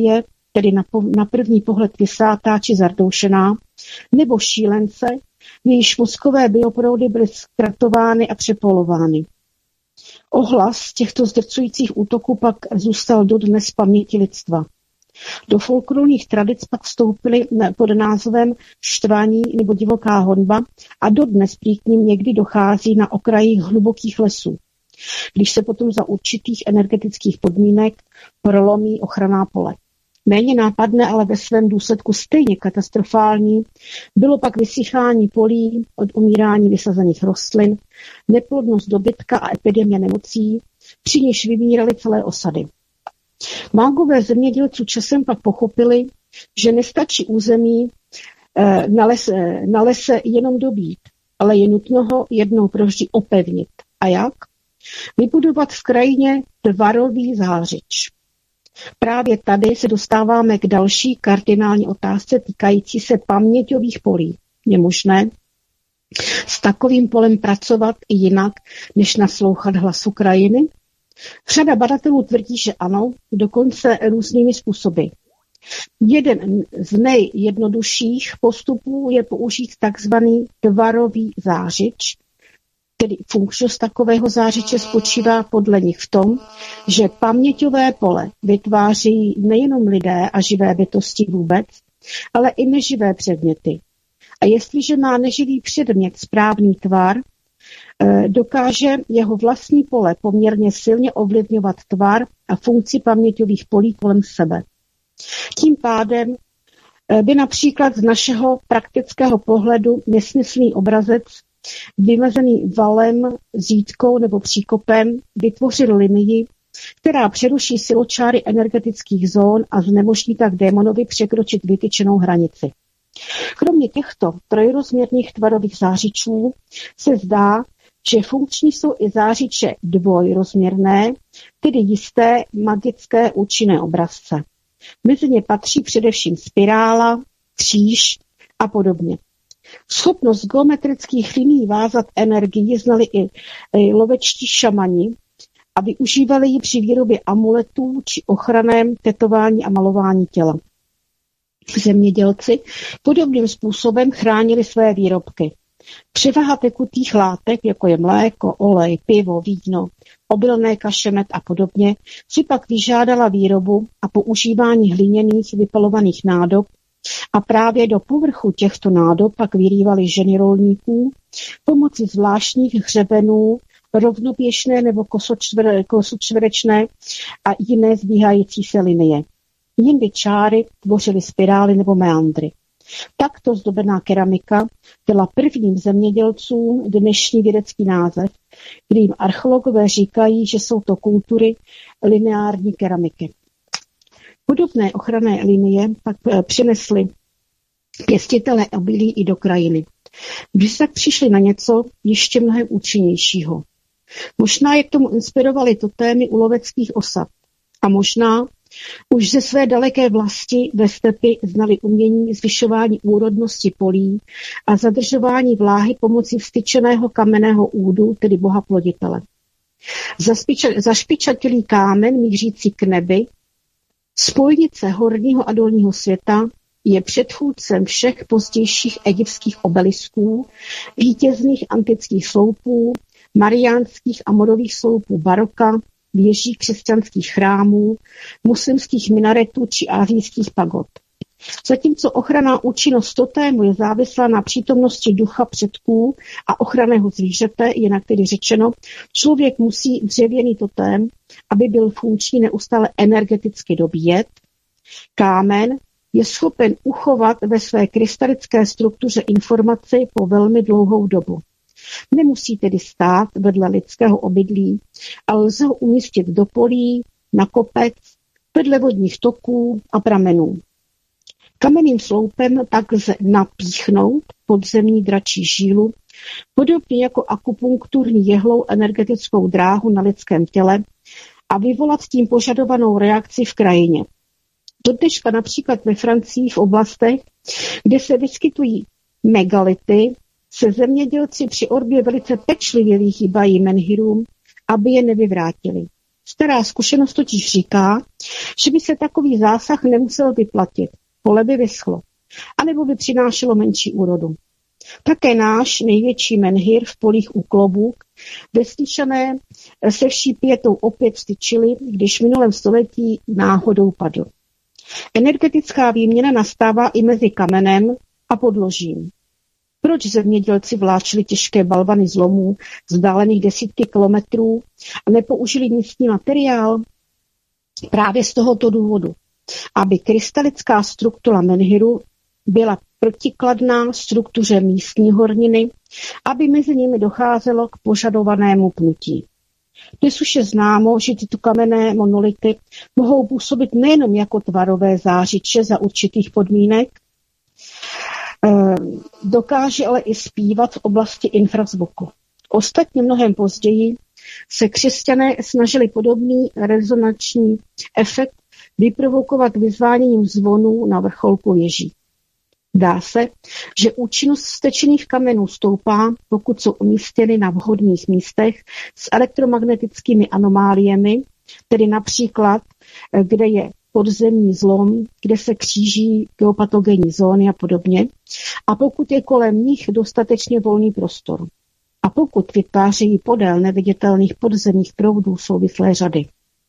tedy na, po, na první pohled vysátá či zardoušená, nebo šílence, jejíž mozkové bioproudy byly zkratovány a přepolovány. Ohlas těchto zdrcujících útoků pak zůstal dodnes v paměti lidstva. Do folklorních tradic pak vstoupily pod názvem štvání nebo divoká honba a dodnes prý k nim někdy dochází na okrajích hlubokých lesů, když se potom za určitých energetických podmínek prolomí ochranná pole. Méně nápadné, ale ve svém důsledku stejně katastrofální, bylo pak vysychání polí od umírání vysazených rostlin, neplodnost dobytka a epidemie nemocí, při níž vymíraly celé osady. Mágové zemědělců časem pak pochopili, že nestačí území e, na, lese, na lese jenom dobít, ale je nutno ho jednou provždy opevnit. A jak? Vybudovat v krajině tvarový zářič. Právě tady se dostáváme k další kardinální otázce týkající se paměťových polí. Je možné s takovým polem pracovat i jinak, než naslouchat hlasu krajiny? Řada badatelů tvrdí, že ano, dokonce různými způsoby. Jeden z nejjednodušších postupů je použít takzvaný tvarový zářič, tedy funkčnost takového zářiče spočívá podle nich v tom, že paměťové pole vytváří nejenom lidé a živé bytosti vůbec, ale i neživé předměty. A jestliže má neživý předmět správný tvar, dokáže jeho vlastní pole poměrně silně ovlivňovat tvar a funkci paměťových polí kolem sebe. Tím pádem by například z našeho praktického pohledu nesmyslný obrazec vymezený valem, zítkou nebo příkopem vytvořil linii, která přeruší siločáry energetických zón a znemožní tak démonovi překročit vytyčenou hranici. Kromě těchto trojrozměrných tvarových zářičů se zdá, že funkční jsou i zářiče dvojrozměrné, tedy jisté magické účinné obrazce. Mezi ně patří především spirála, kříž a podobně. Schopnost geometrických linií vázat energii znali i, i lovečtí šamani a využívali ji při výrobě amuletů či ochraném tetování a malování těla. Zemědělci podobným způsobem chránili své výrobky. Převaha tekutých látek, jako je mléko, olej, pivo, víno, obilné kaše, med a podobně, si pak vyžádala výrobu a používání hliněných vypalovaných nádob a právě do povrchu těchto nádob pak vyrývali ženy rolníků pomocí zvláštních hřebenů, rovnoběžné nebo kosočvere, kosočverečné a jiné zbíhající se linie. Jindy čáry tvořily spirály nebo meandry. Takto zdobená keramika byla prvním zemědělcům dnešní vědecký název, kdy jim archeologové říkají, že jsou to kultury lineární keramiky. Podobné ochranné linie pak přinesly pěstitelé obilí i do krajiny. Když tak přišli na něco ještě mnohem účinnějšího. Možná je k tomu inspirovali totémy u loveckých osad. A možná už ze své daleké vlasti ve stepi znali umění zvyšování úrodnosti polí a zadržování vláhy pomocí vstyčeného kamenného údu, tedy boha ploditele. Zašpičatilý kámen mířící k nebi, spojnice horního a dolního světa, je předchůdcem všech pozdějších egyptských obelisků, vítězných antických sloupů, mariánských a modových sloupů baroka, věží křesťanských chrámů, muslimských minaretů či asijských pagod. Zatímco ochranná účinnost totému je závislá na přítomnosti ducha předků a ochranného zvířete, jinak tedy řečeno, člověk musí dřevěný totém, aby byl funkční, neustále energeticky dobíjet. Kámen je schopen uchovat ve své krystalické struktuře informaci po velmi dlouhou dobu. Nemusí tedy stát vedle lidského obydlí, ale lze ho umístit do polí, na kopec, vedle vodních toků a pramenů. Kamenným sloupem tak lze napíchnout podzemní dračí žílu, podobně jako akupunkturní jehlou energetickou dráhu na lidském těle a vyvolat tím požadovanou reakci v krajině. Dodneška například ve Francii v oblastech, kde se vyskytují megality, se zemědělci při orbě velice pečlivě vyhýbají menhirům, aby je nevyvrátili. Stará zkušenost totiž říká, že by se takový zásah nemusel vyplatit, pole by vyschlo, anebo by přinášelo menší úrodu. Také náš největší menhir v polích u Klobůk vesničané se vší pětou opět vstyčili, když v minulém století náhodou padl. Energetická výměna nastává i mezi kamenem a podložím. Proč zemědělci vláčili těžké balvany zlomů vzdálených desítky kilometrů a nepoužili místní materiál? Právě z tohoto důvodu, aby krystalická struktura menhiru byla protikladná struktuře místní horniny, aby mezi nimi docházelo k požadovanému pnutí. Dnes už je známo, že tyto kamenné monolity mohou působit nejenom jako tvarové zářiče za určitých podmínek, dokáže ale i zpívat v oblasti infrazvuku. Ostatně mnohem později se křesťané snažili podobný rezonanční efekt vyprovokovat vyzváněním zvonů na vrcholku věží. Dá se, že účinnost vstečených kamenů stoupá, pokud jsou umístěny na vhodných místech s elektromagnetickými anomáliemi, tedy například, kde je podzemní zlom, kde se kříží geopatogenní zóny a podobně, a pokud je kolem nich dostatečně volný prostor. A pokud vytvářejí podél neviditelných podzemních proudů souvislé řady.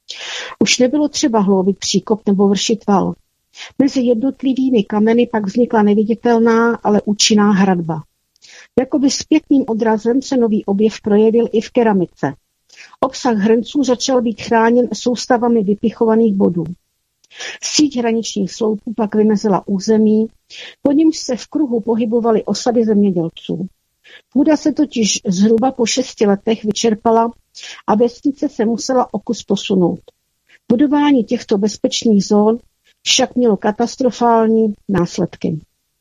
Už nebylo třeba hloubit příkop nebo vršit val. Mezi jednotlivými kameny pak vznikla neviditelná, ale účinná hradba. Jakoby zpětným odrazem se nový objev projevil i v keramice. Obsah hrnců začal být chráněn soustavami vypichovaných bodů. Síť hraničních sloupů pak vymezila území, po němž se v kruhu pohybovaly osady zemědělců. Půda se totiž zhruba po šesti letech vyčerpala a vesnice se musela o kus posunout. Budování těchto bezpečných zón však mělo katastrofální následky.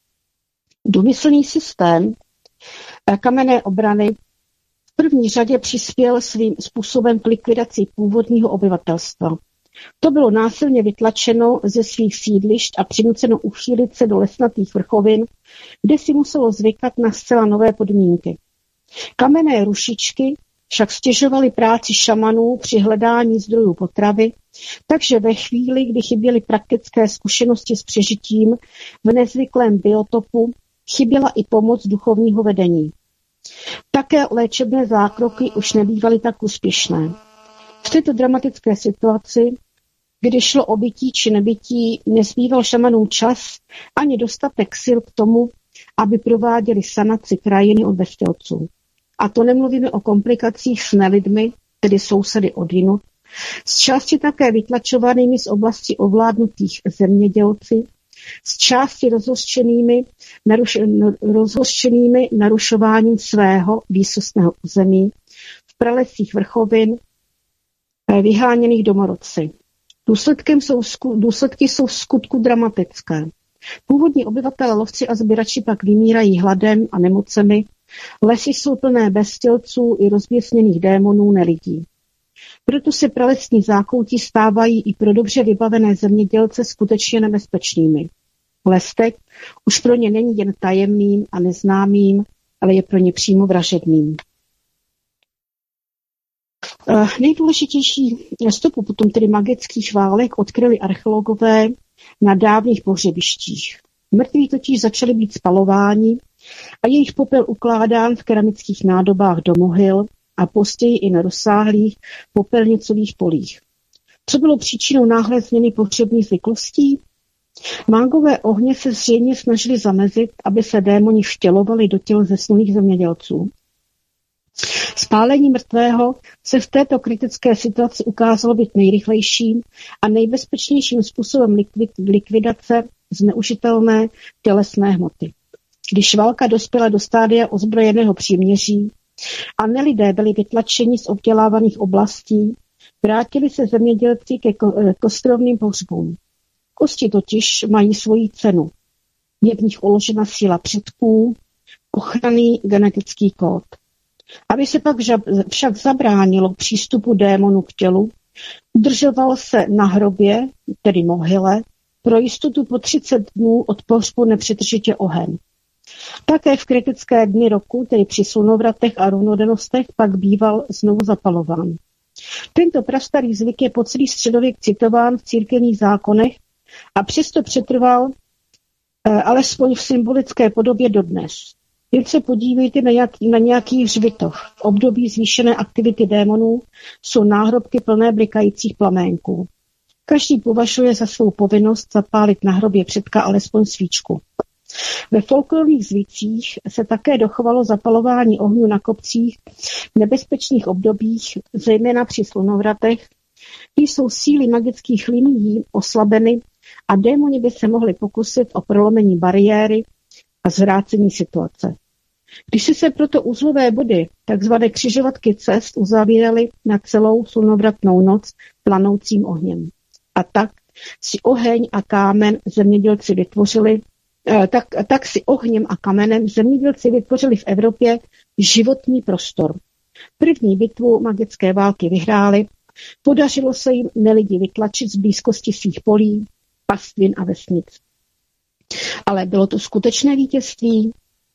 Důmyslný systém kamenné obrany v první řadě přispěl svým způsobem k likvidaci původního obyvatelstva. To bylo násilně vytlačeno ze svých sídlišť a přinuceno uchýlit se do lesnatých vrchovin, kde si muselo zvykat na zcela nové podmínky. Kamenné rušičky však stěžovaly práci šamanů při hledání zdrojů potravy, takže ve chvíli, kdy chyběly praktické zkušenosti s přežitím v nezvyklém biotopu, chyběla i pomoc duchovního vedení. Také léčebné zákroky už nebývaly tak úspěšné. V této dramatické situaci, kdy šlo o bytí či nebytí, nezbýval šamanům čas ani dostatek sil k tomu, aby prováděli sanaci krajiny od vestělců. A to nemluvíme o komplikacích s nelidmi, tedy sousedy odjinud, z části také vytlačovanými z oblasti ovládnutých zemědělci, z části rozhořčenými, naruš, rozhořčenými narušováním svého výsostného území v pralesích vrchovin, vyháněných domorodci. Důsledkem jsou, důsledky jsou v skutku dramatické. Původní obyvatelé, lovci a sběrači pak vymírají hladem a nemocemi, lesy jsou plné beztělců i rozběsněných démonů nelidí. Proto se pralesní zákoutí stávají i pro dobře vybavené zemědělce skutečně nebezpečnými. Lestek už pro ně není jen tajemným a neznámým, ale je pro ně přímo vražedným. Uh, nejdůležitější stopu potom tedy magických válek odkryli archeologové na dávných pohřebištích. Mrtví totiž začali být spalováni a jejich popel ukládán v keramických nádobách do mohyl a později i na rozsáhlých popelnicových polích. Co bylo příčinou náhlé změny pohřebních zvyklostí? Mágové ohně se zřejmě snažili zamezit, aby se démoni vtělovali do těl zesnulých zemědělců. Spálení mrtvého se v této kritické situaci ukázalo být nejrychlejším a nejbezpečnějším způsobem likvidace zneužitelné tělesné hmoty. Když válka dospěla do stádia ozbrojeného příměří a nelidé byli vytlačeni z obdělávaných oblastí, vrátili se zemědělci ke kostrovným pohřbům. Kosti totiž mají svoji cenu. Je v nich uložena síla předků, ochranný genetický kód. Aby se pak však zabránilo přístupu démonu k tělu, udržoval se na hrobě, tedy mohyle, pro jistotu po třicet dnů od pohřbu nepřetržitě oheň. Také v kritické dny roku, tedy při slunovratech a rovnodennostech, pak býval znovu zapalován. Tento prastarý zvyk je po celý středověk citován v církevních zákonech a přesto přetrval eh, alespoň v symbolické podobě dodnes. Jen se podívejte na nějaký, na nějaký hřbitov. V období zvýšené aktivity démonů jsou náhrobky plné blikajících plaménků. Každý považuje za svou povinnost zapálit na hrobě předka alespoň svíčku. Ve folklorních zvycích se také dochovalo zapalování ohňů na kopcích v nebezpečných obdobích, zejména při slunovratech, kdy jsou síly magických linií oslabeny a démoni by se mohli pokusit o prolomení bariéry a zvrácení situace. Když si se proto uzlové body, takzvané křižovatky cest, uzavíraly na celou slunovratnou noc planoucím ohněm. A tak si oheň a kámen zemědělci vytvořili, eh, tak, tak si ohněm a kamenem zemědělci vytvořili v Evropě životní prostor. První bitvu magické války vyhráli, podařilo se jim nelidi vytlačit z blízkosti svých polí, pastvin a vesnic. Ale bylo to skutečné vítězství?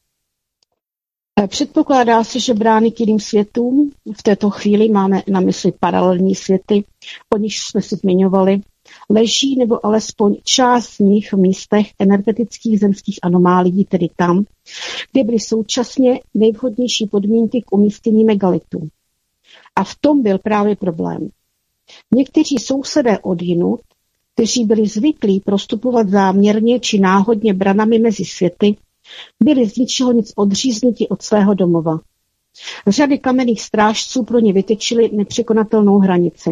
Předpokládá se, že brány k jiným světům, v této chvíli máme na mysli paralelní světy, o nich jsme si zmiňovali, leží nebo alespoň část z nich v místech energetických zemských anomálií, tedy tam, kde byly současně nejvhodnější podmínky k umístění megalitů. A v tom byl právě problém. Někteří sousedé odjinud, kteří byli zvyklí prostupovat záměrně či náhodně branami mezi světy, byli z ničeho nic odříznuti od svého domova. Řady kamenných strážců pro ně vytyčili nepřekonatelnou hranici.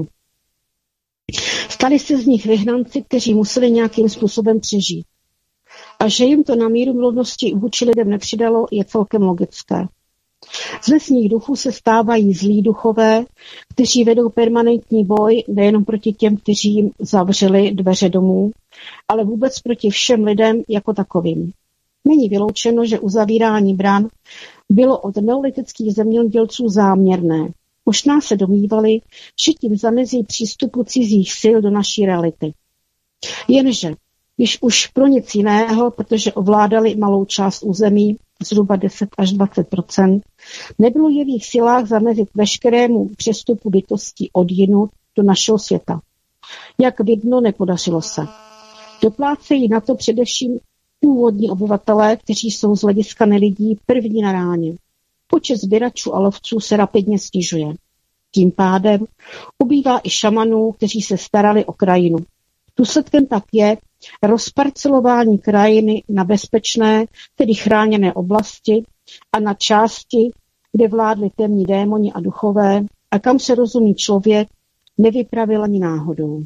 Stali se z nich vyhnanci, kteří museli nějakým způsobem přežít. A že jim to na míru milodnosti vůči lidem nepřidalo, je celkem logické. Z lesních duchů se stávají zlí duchové, kteří vedou permanentní boj nejenom proti těm, kteří jim zavřeli dveře domů, ale vůbec proti všem lidem jako takovým. Není vyloučeno, že uzavírání bran bylo od neolitických zemědělců záměrné. Možná se domnívali, že tím zamezí přístupu cizích sil do naší reality. Jenže, když už pro nic jiného, protože ovládali malou část území, zhruba deset až dvacet procent, nebylo je v jejich silách zamezit veškerému přestupu bytostí odjinud do našeho světa. Jak vidno, nepodařilo se. Doplácejí na to především původní obyvatelé, kteří jsou z hlediska nelidí první na ráně. Počet sběračů a lovců se rapidně snižuje. Tím pádem ubývá i šamanů, kteří se starali o krajinu. Důsledkem tak je rozparcelování krajiny na bezpečné, tedy chráněné oblasti a na části, kde vládli temní démoni a duchové a kam se rozumný člověk nevypravil ani náhodou.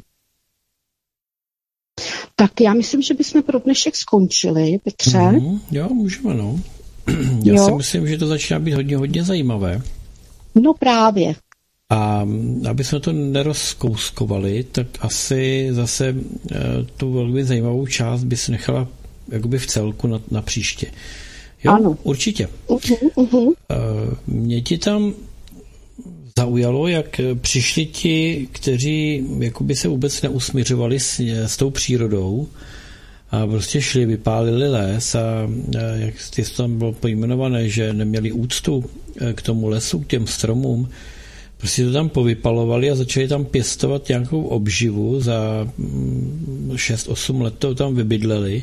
Tak já myslím, že bychom pro dnešek skončili, Petře. Mm, jo, můžeme, no. Já jo. si myslím, že to začíná být hodně, hodně zajímavé. No právě. A aby jsme to nerozkouskovali, tak asi zase e, tu velmi zajímavou část by si nechala jakoby v celku na, na příště. Jo, ano. Určitě. Uh-huh, uh-huh. E, mě ti tam zaujalo, jak přišli ti, kteří jakoby se vůbec neusmiřovali s, s tou přírodou a prostě šli, vypálili les a, a jak to tam bylo pojmenované, že neměli úctu k tomu lesu, k těm stromům, prostě to tam povypalovali a začali tam pěstovat nějakou obživu, za šest osm let to tam vybydleli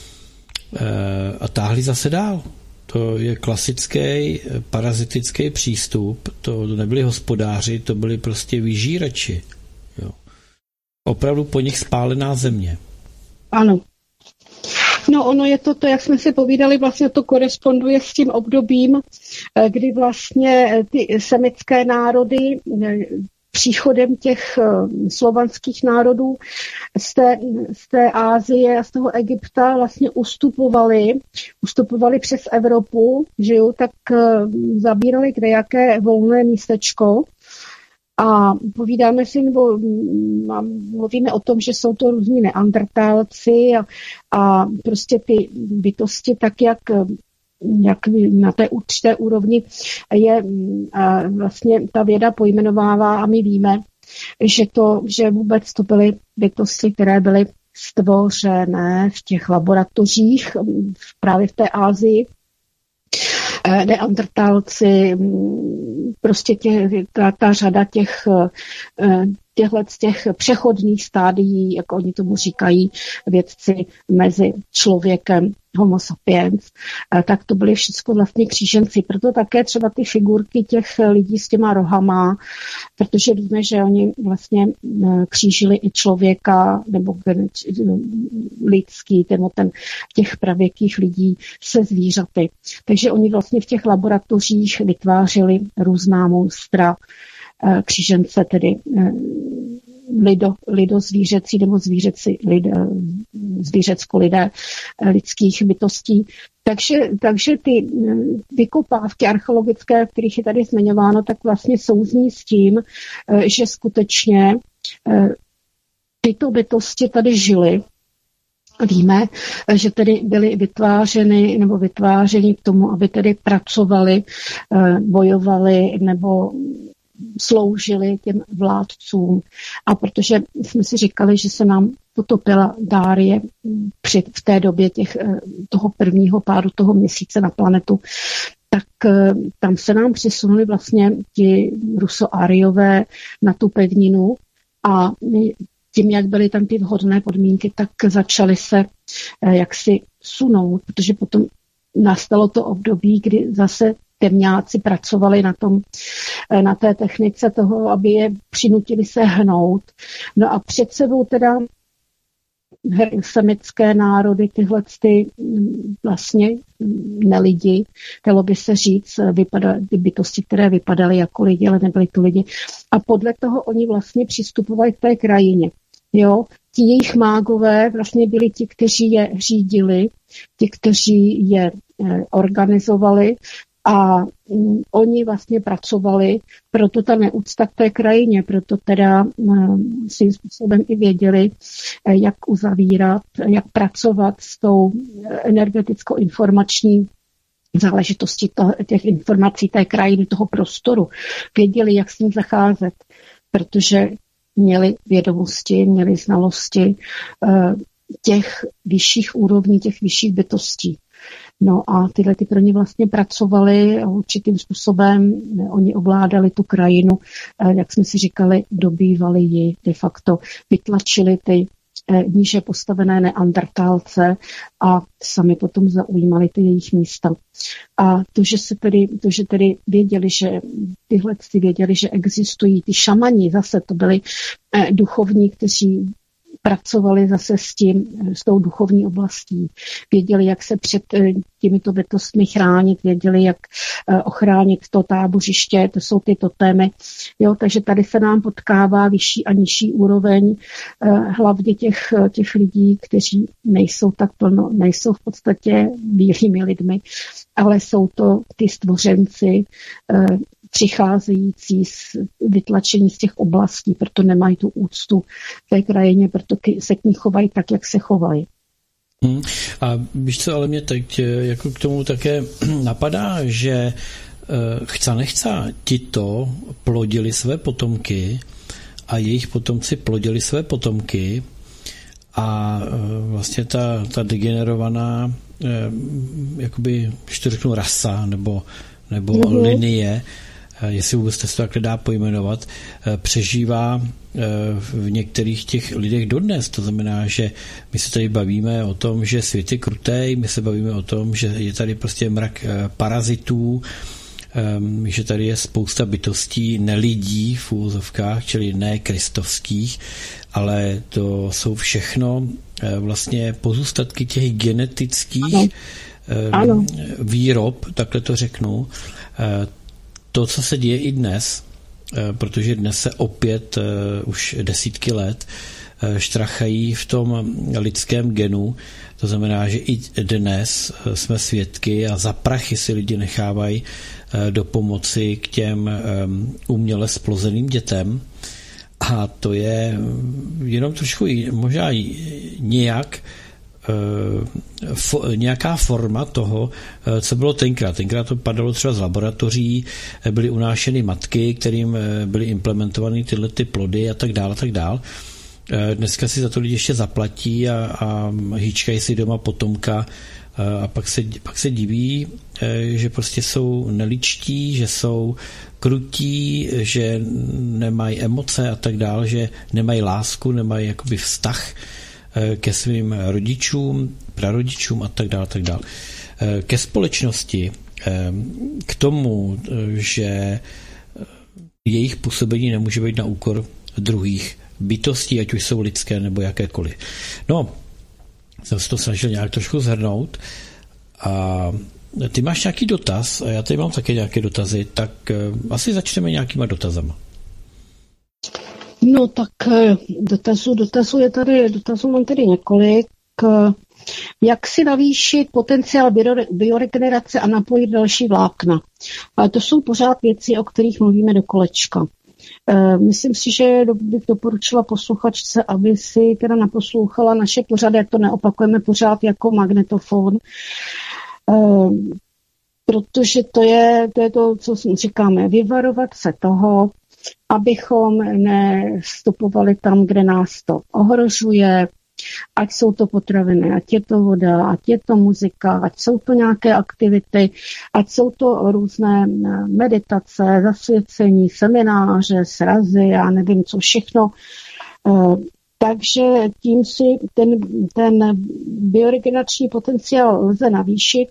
a táhli zase dál. To je klasický parazitický přístup, to nebyli hospodáři, to byli prostě vyžírači. Jo. Opravdu po nich spálená země. Ano. No ono je to, to, jak jsme si povídali, vlastně to koresponduje s tím obdobím, kdy vlastně ty semitské národy příchodem těch slovanských národů z té, z té Asie a z toho Egypta vlastně ustupovali, ustupovali přes Evropu, že jo, tak zabírali kdejaké volné místečko a povídáme si, nebo mluvíme o tom, že jsou to různí neandertálci a, a prostě ty bytosti tak, jak jak na té určité úrovni je a vlastně ta věda pojmenovává a my víme, že to, že vůbec to byly bytosti, které byly stvořené v těch laboratořích právě v té Asii. neandertálci, prostě tě, ta, ta řada těch těchto z těch přechodných stádií, jak oni tomu říkají vědci, mezi člověkem homo sapiens, tak to byly všechno vlastně kříženci. Proto také třeba ty figurky těch lidí s těma rohama, protože víme, že oni vlastně křížili i člověka nebo lidský, ten, ten těch pravěkých lidí se zvířaty. Takže oni vlastně v těch laboratořích vytvářeli různá monstra, křížence, tedy lido, lidozvířecí nebo zvířeci, lid, zvířecko-lidé lidských bytostí. Takže, takže ty vykopávky archeologické, v kterých je tady zmiňováno, tak vlastně souzní s tím, že skutečně tyto bytosti tady žily. Víme, že tedy byly vytvářeny nebo vytvářeny k tomu, aby tedy pracovali, bojovali nebo sloužili těm vládcům. A protože jsme si říkali, že se nám potopila Dárie při, v té době těch, toho prvního pádu toho měsíce na planetu, tak tam se nám přisunuli vlastně ti rusoáriové na tu pevninu a tím, jak byly tam ty vhodné podmínky, tak začaly se jaksi sunout, protože potom nastalo to období, kdy zase temňáci pracovali na tom, na té technice toho, aby je přinutili se hnout. No a před sebou teda semické národy, tyhle ty vlastně nelidi, dalo by se říct, vypadaly, ty bytosti, které vypadaly jako lidi, ale nebyly to lidi. A podle toho oni vlastně přistupovali k té krajině. Jo? Ti jejich mágové vlastně byli ti, kteří je řídili, ti, kteří je organizovali, a um, oni vlastně pracovali, proto ta neúcta k té krajině, proto teda um, svým způsobem i věděli, jak uzavírat, jak pracovat s tou energeticko-informační záležitostí těch informací té krajiny, toho prostoru. Věděli, jak s ním zacházet, protože měli vědomosti, měli znalosti uh, těch vyšších úrovní, těch vyšších bytostí. No a tyhle ty pro ně vlastně pracovali a určitým způsobem oni ovládali tu krajinu, jak jsme si říkali, dobývali ji de facto, vytlačili ty níže postavené neandertálce a sami potom zaujímali ty jejich místa. A to, že se tedy, to, že tedy věděli, že tyhle si věděli, že existují ty šamani, zase to byli duchovní, kteří pracovali zase s tím, s tou duchovní oblastí. Věděli, jak se před těmito bytostmi chránit, věděli, jak ochránit to tábořiště, to jsou ty totémy. Jo, takže tady se nám potkává vyšší a nižší úroveň hlavně těch, těch lidí, kteří nejsou tak plno, nejsou v podstatě bílými lidmi, ale jsou to ty stvořenci, přicházející z vytlačení z těch oblastí, proto nemají tu úctu té krajině, proto se k ní chovají tak, jak se chovají. Hmm. A víš co, ale mě teď jako k tomu také napadá, že chce nechce tito plodili své potomky a jejich potomci plodili své potomky a vlastně ta, ta degenerovaná jakoby, když to řeknu, rasa nebo, nebo mm-hmm. linie, jestli vůbec to takhle dá pojmenovat, přežívá v některých těch lidech dodnes. To znamená, že my se tady bavíme o tom, že svět je krutej, my se bavíme o tom, že je tady prostě mrak parazitů, že tady je spousta bytostí nelidí v úvozovkách, čili ne kristovských, ale to jsou všechno vlastně pozůstatky těch genetických ano. Ano. výrob, takhle to řeknu. To, co se děje i dnes, protože dnes se opět už desítky let štrachají v tom lidském genu, to znamená, že i dnes jsme svědky a za prachy si lidi nechávají do pomoci k těm uměle splozeným dětem a to je jenom trošku možná nějak Fo, nějaká forma toho, co bylo tenkrát. Tenkrát to padalo třeba z laboratoří, byly unášeny matky, kterým byly implementovány tyhle ty plody a tak dále, a tak dále. Dneska si za to lidi ještě zaplatí a, a hýčkají si doma potomka a pak se, pak se diví, že prostě jsou neličtí, že jsou krutí, že nemají emoce a tak dál, že nemají lásku, nemají jakoby vztah ke svým rodičům, prarodičům a tak dál, tak dál. Ke společnosti, k tomu, že jejich působení nemůže být na úkor druhých bytostí, ať už jsou lidské nebo jakékoliv. No, jsem se to snažil nějak trošku zhrnout a ty máš nějaký dotaz a já tady mám také nějaké dotazy, tak asi začneme nějakýma dotazama. No tak dotazů, dotazů je tady, dotazů mám tady několik. Jak si navýšit potenciál bioregenerace a napojit další vlákna? Ale to jsou pořád věci, o kterých mluvíme do kolečka. Myslím si, že bych doporučila posluchačce, aby si teda naposlouchala naše pořady, jak to neopakujeme pořád jako magnetofon, protože to je, to je to, co říkáme, vyvarovat se toho, abychom nevstupovali tam, kde nás to ohrožuje, ať jsou to potraviny, ať je to voda, ať je to muzika, ať jsou to nějaké aktivity, ať jsou to různé meditace, zasvěcení, semináře, srazy, já nevím, co všechno. Takže tím si ten, ten bioregenerační potenciál lze navýšit.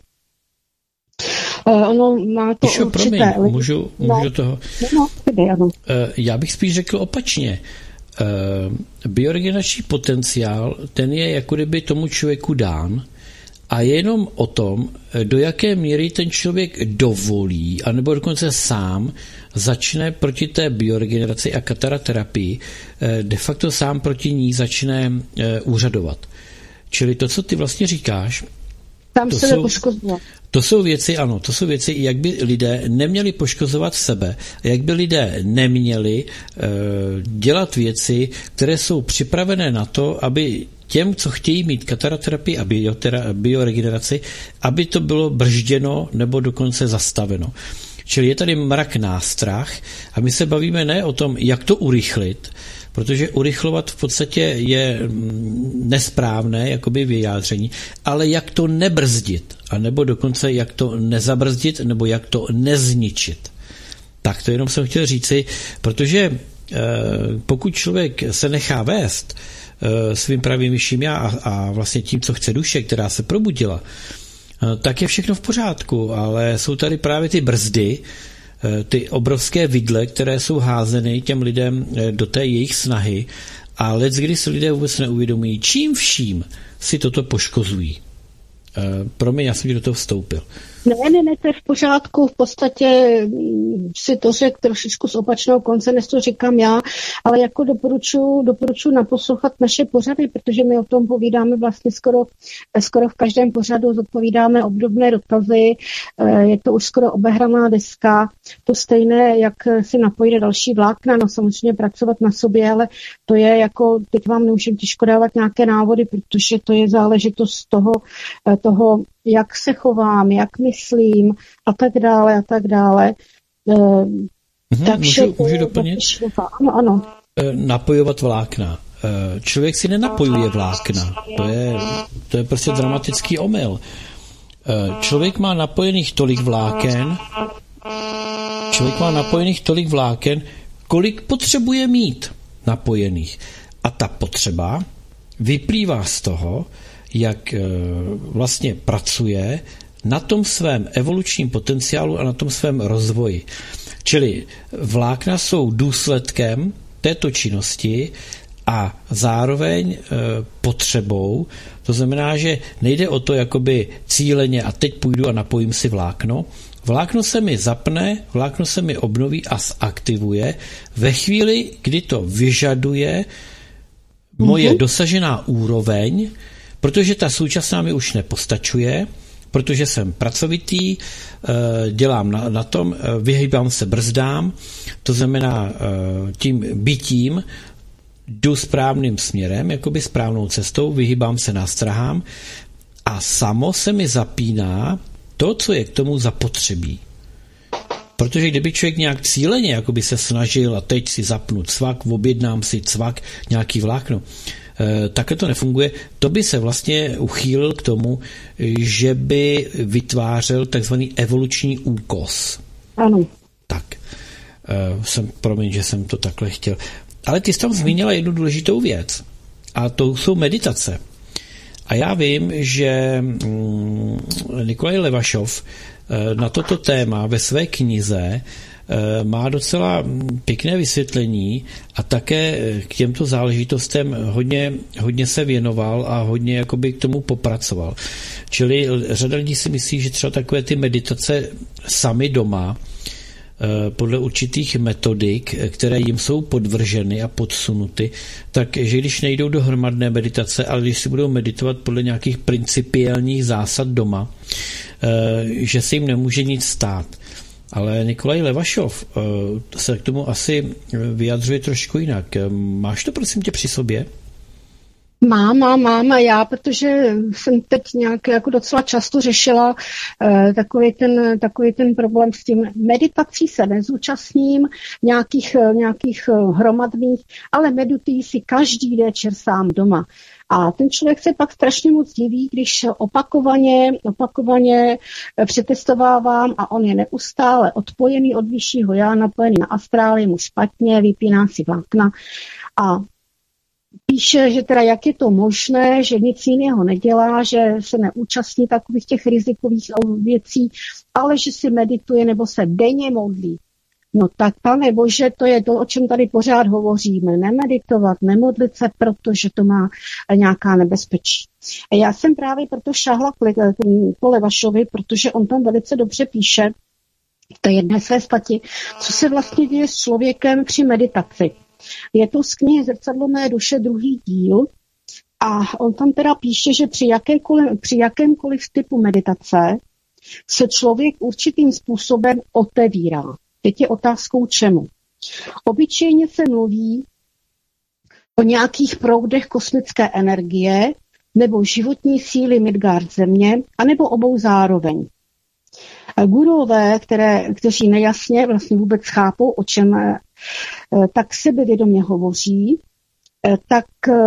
Ono má to Ještě, určité... Promiň, můžu, můžu no, do toho... No, tedy, ano. Já bych spíš řekl opačně. Bioregenerační potenciál, ten je jako kdyby tomu člověku dán a je jenom o tom, do jaké míry ten člověk dovolí, anebo dokonce sám začne proti té bioregeneraci a kataraterapii, de facto sám proti ní začne úřadovat. Čili to, co ty vlastně říkáš, tam to se jsou, to jsou věci, ano, to jsou věci, jak by lidé neměli poškozovat sebe, jak by lidé neměli uh, dělat věci, které jsou připravené na to, aby těm, co chtějí mít kataraterapii a biotera, bioregeneraci, aby to bylo bržděno nebo dokonce zastaveno. Čili je tady mrak nástrah a my se bavíme ne o tom, jak to urychlit, protože urychlovat v podstatě je nesprávné jakoby vyjádření, ale jak to nebrzdit, anebo dokonce jak to nezabrzdit, nebo jak to nezničit. Tak to jenom jsem chtěl říci, protože eh, pokud člověk se nechá vést eh, svým pravým vyšším já a, a vlastně tím, co chce duše, která se probudila, eh, tak je všechno v pořádku, ale jsou tady právě ty brzdy, ty obrovské vidle, které jsou házeny těm lidem do té jejich snahy a leckdy se lidé vůbec neuvědomují, čím vším si toto poškozují. Promiň, já jsem ti do toho vstoupil. Ne, ne, ne, to je v pořádku, v podstatě si to řekl trošičku z opačného konce, než to říkám já, ale jako doporučuji doporučuji naposlouchat naše pořady, protože my o tom povídáme vlastně skoro, skoro v každém pořadu, zodpovídáme obdobné dotazy, je to už skoro obehraná deska, to stejné, jak si napojit další vlákna, no samozřejmě pracovat na sobě, ale to je jako, teď vám nemůžem těžko dávat nějaké návody, protože to je záležitost toho, toho jak se chovám, jak myslím a tak dále a tak dále. Mhm, takže můžu, můžu doplnit? Ano, ano. Napojovat vlákna. Člověk si nenapojuje vlákna. To je, to je prostě dramatický omyl. Člověk má napojených tolik vláken, člověk má napojených tolik vláken, kolik potřebuje mít napojených. A ta potřeba vyplývá z toho, jak vlastně pracuje na tom svém evolučním potenciálu a na tom svém rozvoji. Čili vlákna jsou důsledkem této činnosti a zároveň potřebou, to znamená, že nejde o to jakoby cíleně a teď půjdu a napojím si vlákno. Vlákno se mi zapne, vlákno se mi obnoví a zaktivuje ve chvíli, kdy to vyžaduje moje mm-hmm. dosažená úroveň, protože ta současná mi už nepostačuje, protože jsem pracovitý, dělám na, na tom, vyhýbám se brzdám, to znamená tím bytím jdu správným směrem, jakoby správnou cestou, vyhýbám se nástrahám a samo se mi zapíná to, co je k tomu zapotřebí. Protože kdyby člověk nějak cíleně jakoby se snažil a teď si zapnu cvak, objednám si cvak, nějaký vlákno, takhle to nefunguje, to by se vlastně uchýlil k tomu, že by vytvářel takzvaný evoluční úkos. Ano. Tak, jsem, promiň, že jsem to takhle chtěl. Ale ty jsi tam zmínila jednu důležitou věc a to jsou meditace. A já vím, že Nikolaj Levašov na toto téma ve své knize má docela pěkné vysvětlení a také k těmto záležitostem hodně, hodně se věnoval a hodně jakoby k tomu popracoval. Čili řada lidí si myslí, že třeba takové ty meditace sami doma podle určitých metodik, které jim jsou podvrženy a podsunuty, takže když nejdou do hromadné meditace, ale když si budou meditovat podle nějakých principiálních zásad doma, že se jim nemůže nic stát. Ale Nikolaj Levašov se k tomu asi vyjadřuje trošku jinak. Máš to prosím tě při sobě? Mám, mám, mám a já, protože jsem teď nějak jako docela často řešila uh, takový, ten, takový ten problém s tím meditací se nezúčastním, nějakých, nějakých hromadných, ale meditují si každý večer sám doma. A ten člověk se pak strašně moc diví, když opakovaně, opakovaně přetestovávám a on je neustále odpojený od vyššího já, napojený na astrály, je mu špatně, vypíná si vlákna a píše, že teda jak je to možné, že nic jiného nedělá, že se neúčastní takových těch rizikových věcí, ale že si medituje nebo se denně modlí. No tak, pane Bože, to je to, o čem tady pořád hovoříme. Nemeditovat, nemodlit se, protože to má nějaká nebezpečí. A já jsem právě proto šáhla po Levašovi, protože on tam velice dobře píše v té jedné své stati, co se vlastně děje s člověkem při meditaci. Je to z knihy Zrcadlo mé duše druhý díl a on tam teda píše, že při, při jakémkoliv typu meditace se člověk určitým způsobem otevírá. Teď je otázkou čemu. Obyčejně se mluví o nějakých proudech kosmické energie nebo životní síly Midgard země, anebo obou zároveň. Gurové, které, kteří nejasně vlastně vůbec chápou, o čem tak sebevědomě hovoří, tak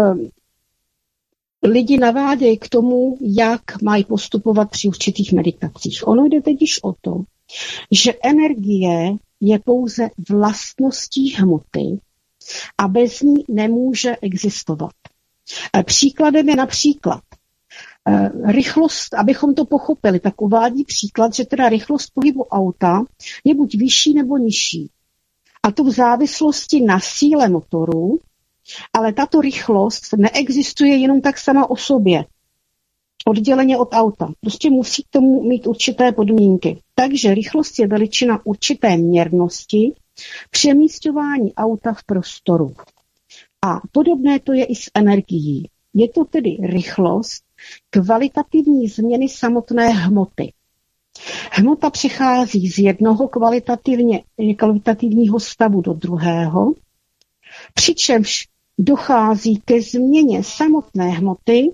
lidi navádějí k tomu, jak mají postupovat při určitých meditacích. Ono jde teď již o to, že energie je pouze vlastností hmoty a bez ní nemůže existovat. Příkladem je například rychlost, abychom to pochopili, tak uvádí příklad, že teda rychlost pohybu auta je buď vyšší nebo nižší. A to v závislosti na síle motoru, ale tato rychlost neexistuje jenom tak sama o sobě, odděleně od auta. Prostě musí k tomu mít určité podmínky. Takže rychlost je veličina určité měrnosti přemísťování auta v prostoru. A podobné to je i s energií. Je to tedy rychlost kvalitativní změny samotné hmoty. Hmota přechází z jednoho kvalitativně, kvalitativního stavu do druhého, přičemž dochází ke změně samotné hmoty.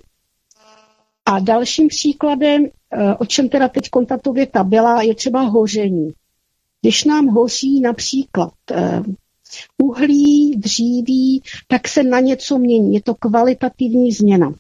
A dalším příkladem, o čem teda teď tato věta byla, je třeba hoření. Když nám hoří například uhlí, dříví, tak se na něco mění. Je to kvalitativní změna.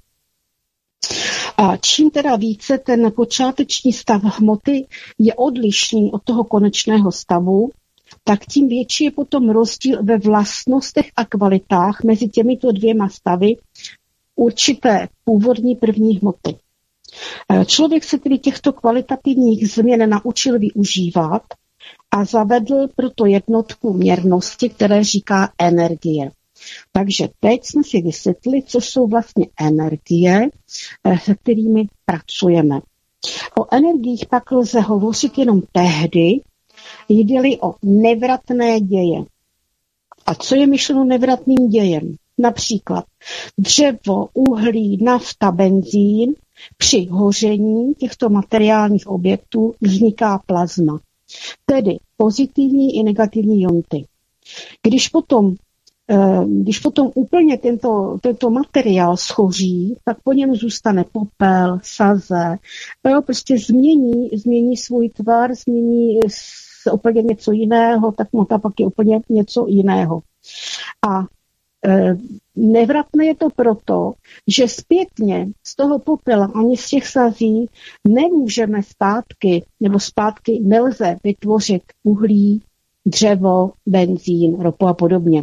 A čím teda více ten počáteční stav hmoty je odlišný od toho konečného stavu, tak tím větší je potom rozdíl ve vlastnostech a kvalitách mezi těmito dvěma stavy určité původní první hmoty. Člověk se tedy těchto kvalitativních změn naučil využívat a zavedl proto jednotku měrnosti, které říká energie. Takže teď jsme si vysvětlili, co jsou vlastně energie, se kterými pracujeme. O energiích pak lze hovořit jenom tehdy, jde-li o nevratné děje. A co je myšleno nevratným dějem? Například dřevo, uhlí, nafta, benzín. Při hoření těchto materiálních objektů vzniká plazma, tedy pozitivní i negativní ionty. Když potom, když potom úplně tento, tento materiál schoří, tak po něm zůstane popel, saze, jo, prostě změní, změní svůj tvar, změní je úplně něco jiného, tak hmota pak je úplně něco jiného. A e, nevratné je to proto, že zpětně z toho popela ani z těch sazí nemůžeme zpátky, nebo zpátky nelze vytvořit uhlí, dřevo, benzín, ropu a podobně.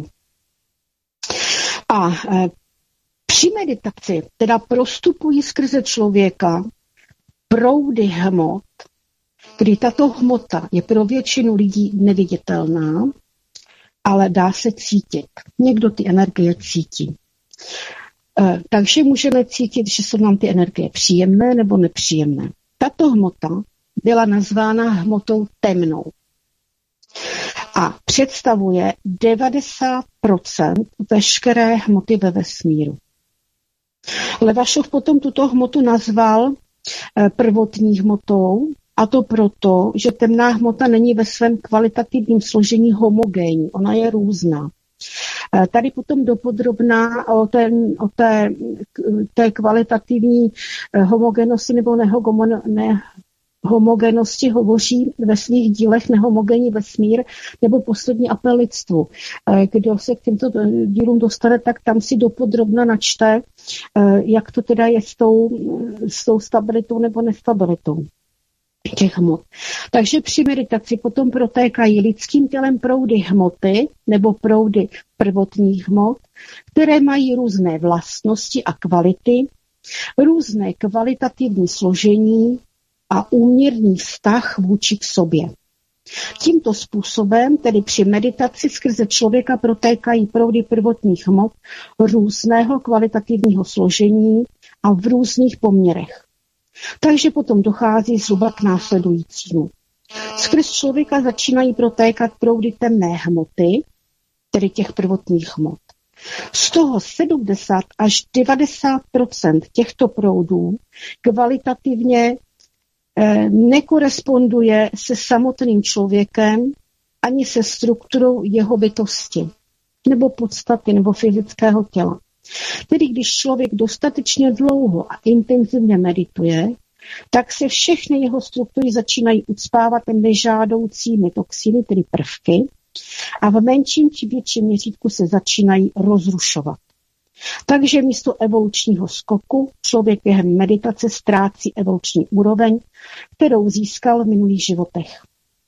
A e, při meditaci teda prostupují skrze člověka proudy hmot, kdy tato hmota je pro většinu lidí neviditelná, ale dá se cítit. Někdo ty energie cítí. E, takže můžeme cítit, že jsou nám ty energie příjemné nebo nepříjemné. Tato hmota byla nazvána hmotou temnou a představuje devadesát procent veškeré hmoty ve vesmíru. Levašov potom tuto hmotu nazval e, prvotní hmotou, a to proto, že temná hmota není ve svém kvalitativním složení homogénní, ona je různá. E, tady potom dopodrobná o té, o té, té kvalitativní homogenosti nebo nehomogenosti hovoří ve svých dílech Nehomogenní vesmír nebo Poslední apel lidstvu. E, kdo se k těmto dílům dostane, tak tam si dopodrobna načte, e, jak to teda je s tou, s tou stabilitou nebo nestabilitou těch hmot. Takže při meditaci potom protékají lidským tělem proudy hmoty nebo proudy prvotních hmot, které mají různé vlastnosti a kvality, různé kvalitativní složení a úměrný vztah vůči k sobě. Tímto způsobem, tedy při meditaci skrze člověka protékají proudy prvotních hmot různého kvalitativního složení a v různých poměrech. Takže potom dochází zhruba k následujícímu. Skrz člověka začínají protékat proudy temné hmoty, tedy těch prvotních hmot. Z toho sedmdesát až devadesát procent těchto proudů kvalitativně eh, nekoresponduje se samotným člověkem ani se strukturou jeho bytosti, nebo podstaty, nebo fyzického těla. Tedy když člověk dostatečně dlouho a intenzivně medituje, tak se všechny jeho struktury začínají ucpávat nežádoucími toxiny, tedy prvky, a v menším či větším měřítku se začínají rozrušovat. Takže místo evolučního skoku člověk během meditace ztrácí evoluční úroveň, kterou získal v minulých životech.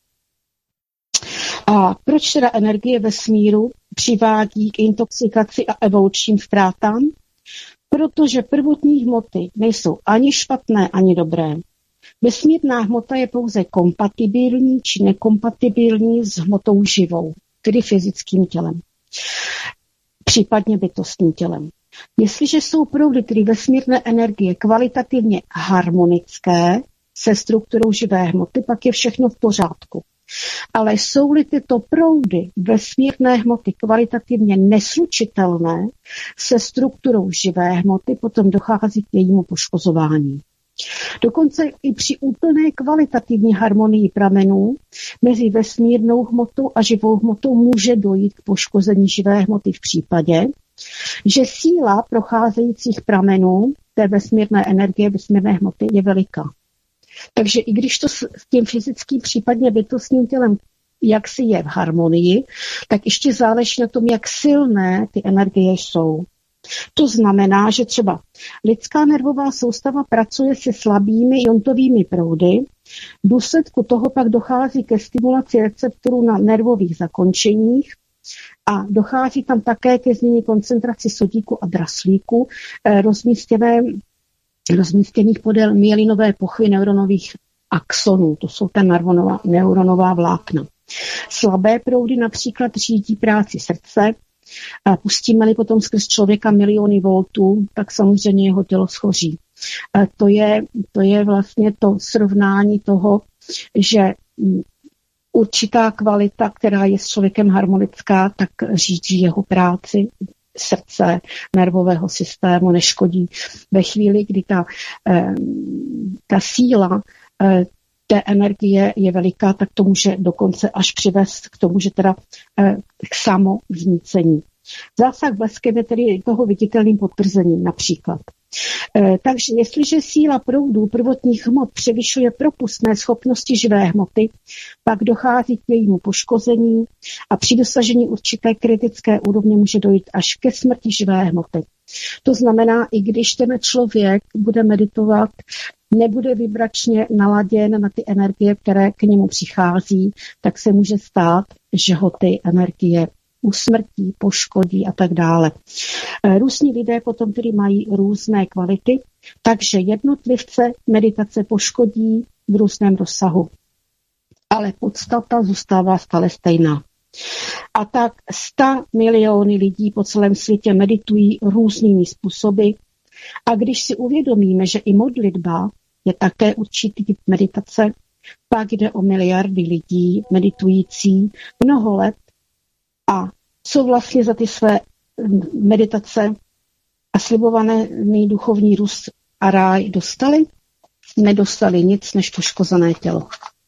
A proč teda energie vesmíru přivádí k intoxikaci a evolučním ztrátám? Protože prvotní hmoty nejsou ani špatné, ani dobré. Vesmírná hmota je pouze kompatibilní či nekompatibilní s hmotou živou, tedy fyzickým tělem, případně bytostním tělem. Jestliže jsou proudy, tedy vesmírné energie, kvalitativně harmonické se strukturou živé hmoty, pak je všechno v pořádku. Ale jsou-li tyto proudy vesmírné hmoty kvalitativně neslučitelné se strukturou živé hmoty, potom dochází k jejímu poškozování. Dokonce i při úplné kvalitativní harmonii pramenů mezi vesmírnou hmotou a živou hmotou může dojít k poškození živé hmoty v případě, že síla procházejících pramenů té vesmírné energie, vesmírné hmoty je veliká. Takže i když to s tím fyzickým, případně bytostním tělem jaksi je v harmonii, tak ještě záleží na tom, jak silné ty energie jsou. To znamená, že třeba lidská nervová soustava pracuje se slabými iontovými proudy, v důsledku toho pak dochází ke stimulaci receptorů na nervových zakončeních a dochází tam také ke změně koncentraci sodíku a draslíku eh, rozmístěné rozmístěných podél myelinové pochvy neuronových axonů. To jsou ta neuronová, neuronová vlákna. Slabé proudy například řídí práci srdce. A pustíme-li potom skrz člověka miliony voltů, tak samozřejmě jeho tělo schoří. A to je, to je vlastně to srovnání toho, že určitá kvalita, která je s člověkem harmonická, tak řídí jeho práci srdce, nervového systému, neškodí. Ve chvíli, kdy ta, eh, ta síla eh, té energie je veliká, tak to může dokonce až přivést k tomu, že teda eh, k samovznícení. Zásah bleskem je tedy toho viditelným potvrzením například. Takže jestliže síla proudů prvotních hmot převyšuje propustné schopnosti živé hmoty, pak dochází k jejímu poškození a při dosažení určité kritické úrovně může dojít až ke smrti živé hmoty. To znamená, i když ten člověk bude meditovat, nebude vibračně naladěn na ty energie, které k němu přichází, tak se může stát, že ho ty energie usmrtí, poškodí a tak dále. Různí lidé potom tedy mají různé kvality, takže jednotlivce meditace poškodí v různém rozsahu. Ale podstata zůstává stále stejná. A tak sta miliony lidí po celém světě meditují různými způsoby. A když si uvědomíme, že i modlitba je také určitý typ meditace, pak jde o miliardy lidí meditující mnoho let. A co vlastně za ty své meditace a slibovaný duchovní růst a ráj dostali? Nedostali nic než poškozené tělo.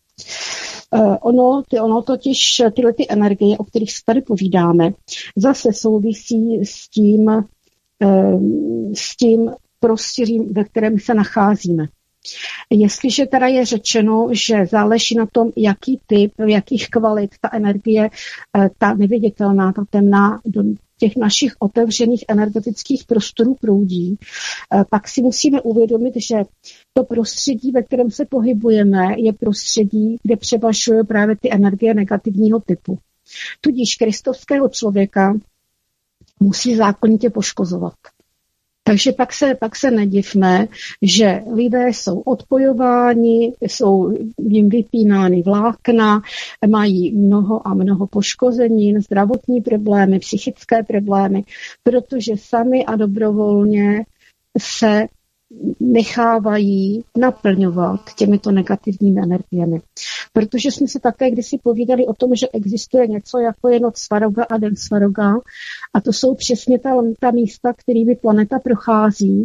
Uh, ono, ty, ono totiž tyhle ty energie, o kterých se tady povídáme, zase souvisí s tím, uh, s tím prostěrím, ve kterém se nacházíme. Jestliže teda je řečeno, že záleží na tom, jaký typ, jakých kvalit ta energie, ta neviditelná, ta temná, do těch našich otevřených energetických prostorů proudí, pak si musíme uvědomit, že to prostředí, ve kterém se pohybujeme, je prostředí, kde převažují právě ty energie negativního typu. Tudíž kristovského člověka musí zákonitě poškozovat. Takže pak se, pak se nedivme, že lidé jsou odpojováni, jsou jim vypínány vlákna, mají mnoho a mnoho poškozenin, zdravotní problémy, psychické problémy, protože sami a dobrovolně se nechávají naplňovat těmito negativními energiemi. Protože jsme se také kdysi povídali o tom, že existuje něco jako je noc Svaroga a den Svaroga, a to jsou přesně ta, ta místa, kterými planeta prochází,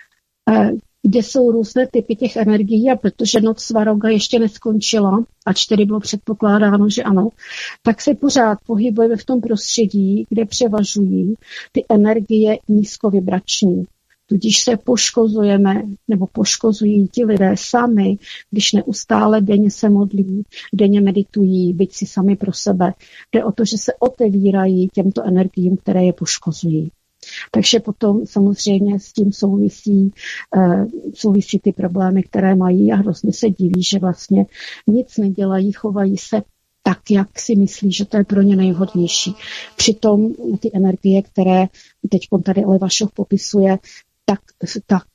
kde jsou různé typy těch energií, a protože noc Svaroga ještě neskončila, ač tedy bylo předpokládáno, že ano, tak se pořád pohybujeme v tom prostředí, kde převažují ty energie nízkovibrační. Tudíž se poškozujeme, nebo poškozují ti lidé sami, když neustále denně se modlí, denně meditují, byť si sami pro sebe. Jde o to, že se otevírají těmto energiím, které je poškozují. Takže potom samozřejmě s tím souvisí, uh, souvisí ty problémy, které mají, a hrozně se diví, že vlastně nic nedělají, chovají se tak, jak si myslí, že to je pro ně nejvhodnější. Přitom ty energie, které teď tady Levašov popisuje, tak, tak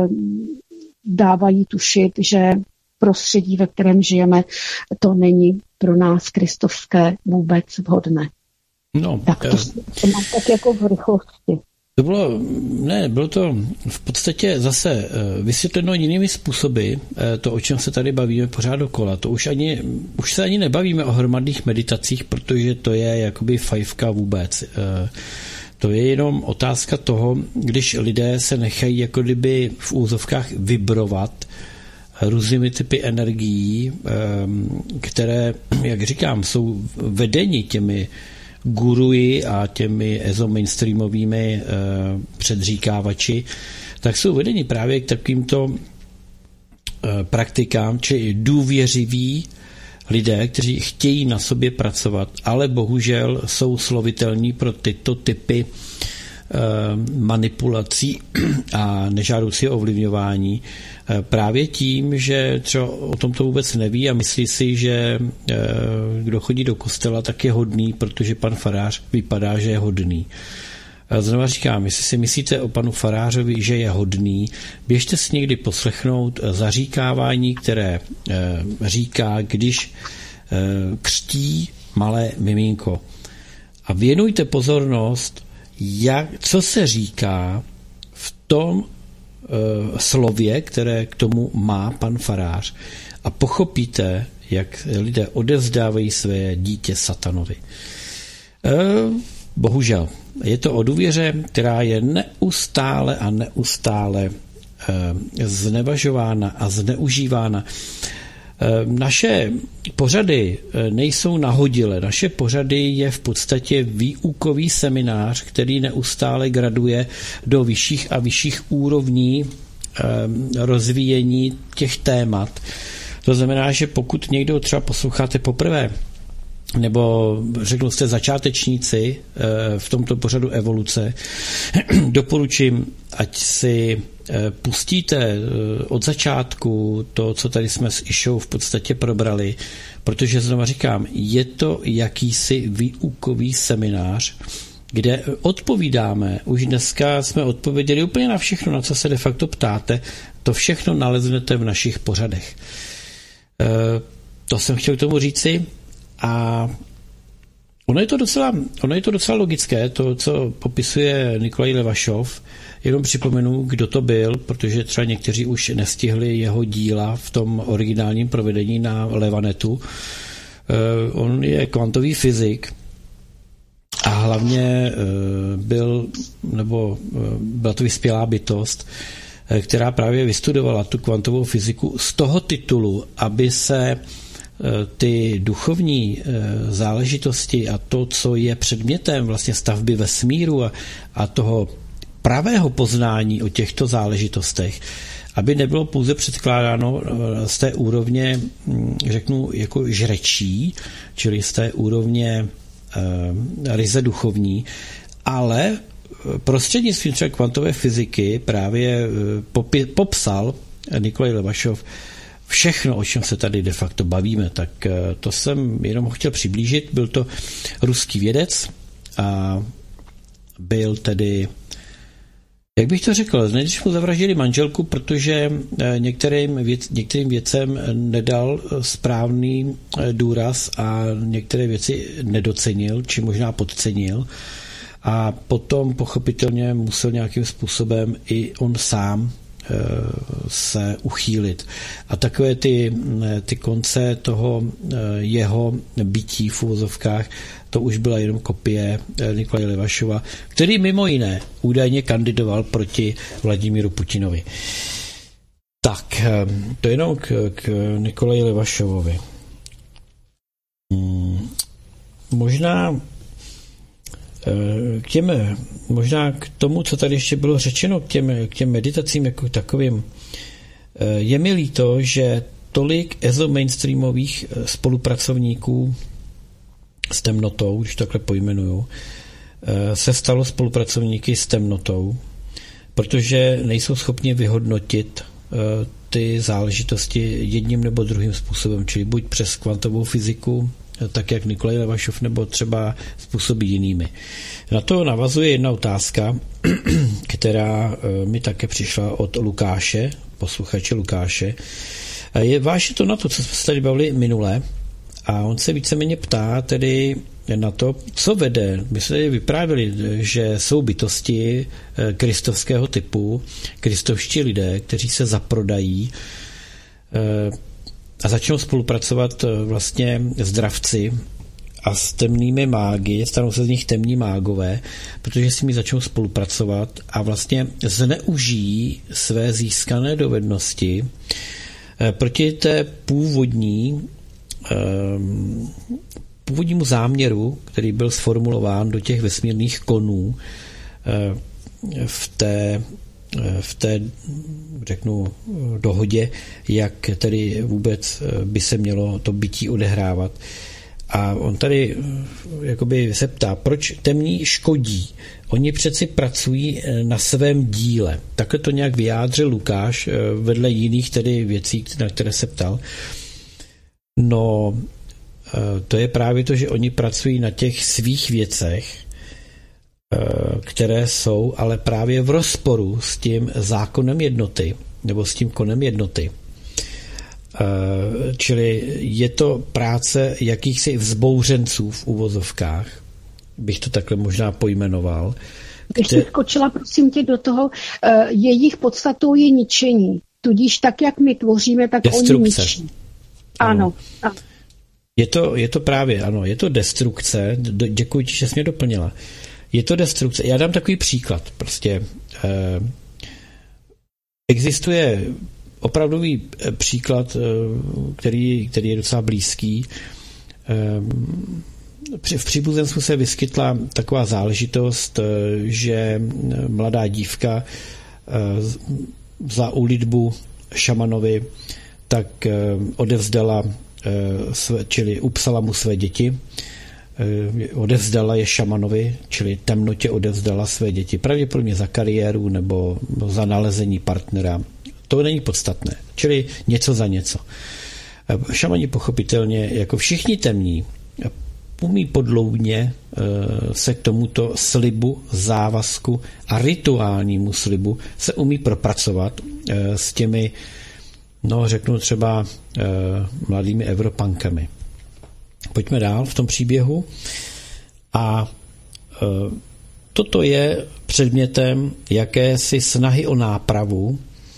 dávají tušit, že prostředí, ve kterém žijeme, to není pro nás kristovské vůbec vhodné. No, tak to, to mám tak jako v rychlosti. To bylo, ne, bylo to v podstatě zase vysvětleno jinými způsoby, to, o čem se tady bavíme pořád dokola. To už, ani, už se ani nebavíme o hromadných meditacích, protože to je jakoby fajfka vůbec. To je jenom otázka toho, když lidé se nechají jako kdyby v úzovkách vibrovat různými typy energií, které, jak říkám, jsou vedeni těmi guruji a těmi ezo-mainstreamovými předříkávači, tak jsou vedeni právě k takovýmto praktikám, či důvěřiví lidé, kteří chtějí na sobě pracovat, ale bohužel jsou slovitelní pro tyto typy manipulací a nežádoucího ovlivňování právě tím, že třeba o tom to vůbec neví a myslí si, že kdo chodí do kostela, tak je hodný, protože pan farář vypadá, že je hodný. Znova říkám, jestli si myslíte o panu farářovi, že je hodný, běžte si někdy poslechnout zaříkávání, které říká, když křtí malé miminko. A věnujte pozornost, jak, co se říká v tom uh, slově, které k tomu má pan farář, a pochopíte, jak lidé odevzdávají své dítě satanovi. Uh, bohužel. Je to o důvěře, která je neustále a neustále uh, znevažována a zneužívána. Naše pořady nejsou nahodile. Naše pořady je v podstatě výukový seminář, který neustále graduje do vyšších a vyšších úrovní rozvíjení těch témat. To znamená, že pokud někdo třeba posloucháte poprvé, nebo řekl jste začátečníci v tomto pořadu evoluce, doporučím, ať si pustíte od začátku to, co tady jsme s Išou v podstatě probrali, protože znovu říkám, je to jakýsi výukový seminář, kde odpovídáme, už dneska jsme odpověděli úplně na všechno, na co se de facto ptáte, to všechno naleznete v našich pořadech. To jsem chtěl k tomu říci. A ono je to docela, ono je to docela logické, to, co popisuje Nikolaj Levašov. Jenom připomenu, kdo to byl, protože třeba někteří už nestihli jeho díla v tom originálním provedení na Levanetu. On je kvantový fyzik a hlavně byl, nebo byla to vyspělá bytost, která právě vystudovala tu kvantovou fyziku z toho titulu, aby se ty duchovní záležitosti a to, co je předmětem vlastně stavby vesmíru a, a toho pravého poznání o těchto záležitostech, aby nebylo pouze předkládáno z té úrovně, řeknu, jako žrečí, čili z té úrovně e, ryze duchovní, ale prostřednictvím třeba kvantové fyziky právě popi, popsal Nikolaj Levašov všechno, o čem se tady de facto bavíme, tak to jsem jenom chtěl přiblížit. Byl to ruský vědec a byl tedy, jak bych to řekl, než mu zavraždili manželku, protože některým, věc, některým věcem nedal správný důraz a některé věci nedocenil, či možná podcenil. A potom pochopitelně musel nějakým způsobem i on sám se uchýlit. A takové ty, ty konce toho jeho bytí v uvozovkách, to už byla jenom kopie Nikolaje Levašova, který mimo jiné údajně kandidoval proti Vladimíru Putinovi. Tak, to jenom k, k Nikolaji Levašovovi. Hmm, možná K těm, možná k tomu, co tady ještě bylo řečeno, k těm, k těm meditacím jako takovým, je mi líto, že tolik ezo-mainstreamových spolupracovníků s temnotou, když takhle pojmenuju, se stalo spolupracovníky s temnotou, protože nejsou schopni vyhodnotit ty záležitosti jedním nebo druhým způsobem, čili buď přes kvantovou fyziku, tak jak Nikolaj Levašov, nebo třeba způsoby jinými. Na to navazuje jedna otázka, která mi také přišla od Lukáše, posluchače Lukáše. Je váže to na to, co jsme se tady bavili minule, a on se víceméně ptá tedy na to, co vede. My jsme tady vyprávěli, že jsou bytosti kristovského typu, kristovští lidé, kteří se zaprodají a začnou spolupracovat vlastně s dravci a s temnými mágy, stanou se z nich temní mágové, protože s nimi začnou spolupracovat a vlastně zneužijí své získané dovednosti proti té původní původnímu záměru, který byl sformulován do těch vesmírných konů v té v té, řeknu, dohodě, jak tedy vůbec by se mělo to bytí odehrávat. A on tady jakoby se ptá, proč temní škodí? Oni přeci pracují na svém díle. Takhle to nějak vyjádřil Lukáš vedle jiných tedy věcí, na které se ptal. No, to je právě to, že oni pracují na těch svých věcech, které jsou ale právě v rozporu s tím zákonem jednoty, nebo s tím konem jednoty. Čili je to práce jakýchsi vzbouřenců v uvozovkách, bych to takhle možná pojmenoval. Když jsi skočila, prosím tě, do toho, jejich podstatou je ničení. Tudíž tak, jak my tvoříme, tak destrukce. Oni ničí. Ano. ano. Je to, je to právě, ano, je to destrukce. Děkuji ti, že jsi mě doplnila. Je to destrukce. Já dám takový příklad. Prostě eh, existuje opravdový příklad, který, který je docela blízký. V příbuzenstvu se vyskytla taková záležitost, že mladá dívka za úlitbu šamanovi tak odevzdala, čili upsala mu své děti, odevzdala je šamanovi, čili temnotě odevzdala své děti. Pravděpodobně za kariéru nebo za nalezení partnera. To není podstatné. Čili něco za něco. Šamani pochopitelně, jako všichni temní, umí podloudně se k tomuto slibu, závazku a rituálnímu slibu se umí propracovat s těmi, no řeknu třeba mladými Evropankami. Pojďme dál v tom příběhu. A toto je předmětem jakési snahy o nápravu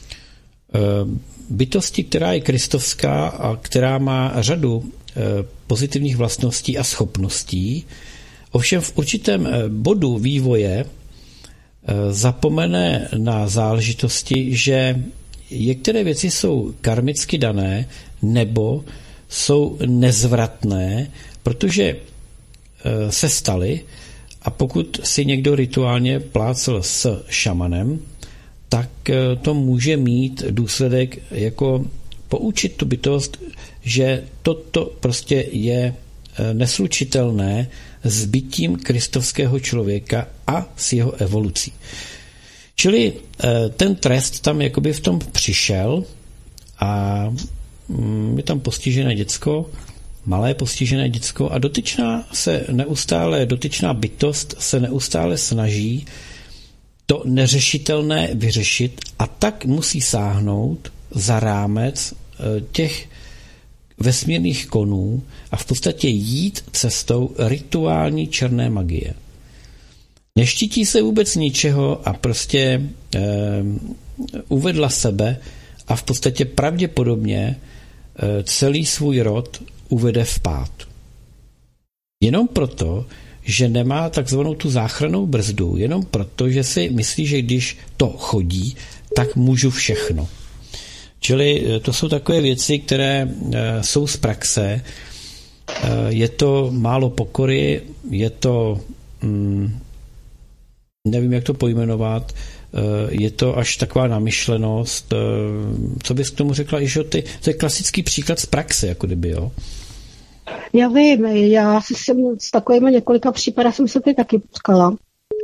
bytosti, která je kristovská a která má řadu pozitivních vlastností a schopností. Ovšem v určitém bodu vývoje zapomene na záležitosti, že některé věci jsou karmicky dané nebo jsou nezvratné, protože se staly, a pokud si někdo rituálně plácel s šamanem, tak to může mít důsledek jako poučit tu bytost, že toto prostě je neslučitelné s bytím kristovského člověka a s jeho evolucí. Čili ten trest tam jakoby v tom přišel a je tam postižené děcko, malé postižené děcko a dotyčná se neustále, dotyčná bytost se neustále snaží to neřešitelné vyřešit a tak musí sáhnout za rámec těch vesmírných konů a v podstatě jít cestou rituální černé magie. Neštítí se vůbec ničeho a prostě eh, uvedla sebe a v podstatě pravděpodobně eh, celý svůj rod uvede v pád. Jenom proto, že nemá takzvanou tu záchrannou brzdu, jenom proto, že si myslí, že když to chodí, tak můžu všechno. Čili to jsou takové věci, které jsou z praxe. Je to málo pokory, je to, nevím, jak to pojmenovat, je to až taková namyšlenost. Co bys k tomu řekla, že ty, to je klasický příklad z praxe, jako kdyby, jo? Já vím, já jsem s takovými několika případy jsem se tady taky potkala.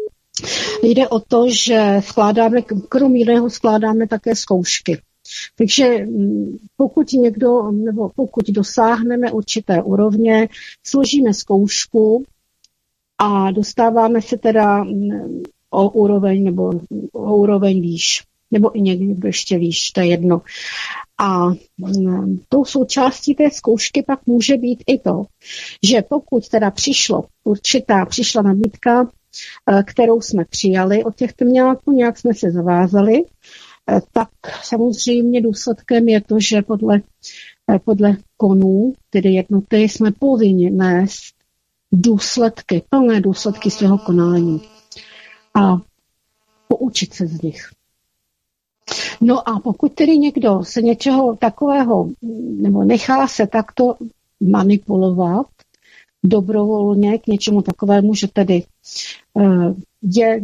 Jde o to, že skládáme, krom jiného skládáme také zkoušky. Takže pokud někdo, nebo pokud dosáhneme určité úrovně, složíme zkoušku a dostáváme se teda o úroveň nebo o úroveň výš, nebo i někdo ještě výš, to je jedno. A tou součástí té zkoušky pak může být i to, že pokud teda přišlo určitá, přišla nabídka, kterou jsme přijali od těch temňáků, nějak jsme se zavázali, tak samozřejmě důsledkem je to, že podle, podle konů, tedy jednoty, jsme povinni nést důsledky, plné důsledky svého konání a poučit se z nich. No a pokud tedy někdo se něčeho takového, nebo nechá se takto manipulovat dobrovolně k něčemu takovému, že tedy je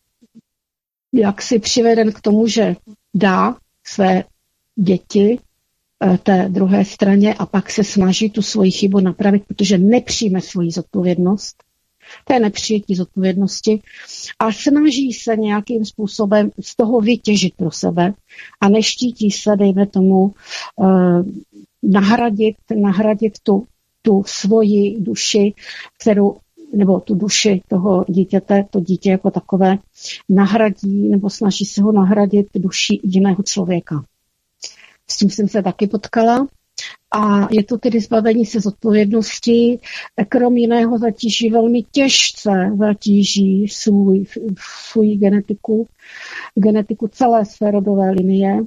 jaksi přiveden k tomu, že dá své děti té druhé straně a pak se snaží tu svoji chybu napravit, protože nepřijme svoji zodpovědnost, to je nepřijetí zodpovědnosti a snaží se nějakým způsobem z toho vytěžit pro sebe a neštítí se, dejme tomu, eh, nahradit, nahradit tu, tu svoji duši, kterou, nebo tu duši toho dítěte, to dítě jako takové nahradí, nebo snaží se ho nahradit duši jiného člověka. S tím jsem se taky potkala. A je to tedy zbavení se zodpovědnosti, krom jiného zatíží velmi těžce, zatíží svůj, svůj genetiku, genetiku celé své rodové linie.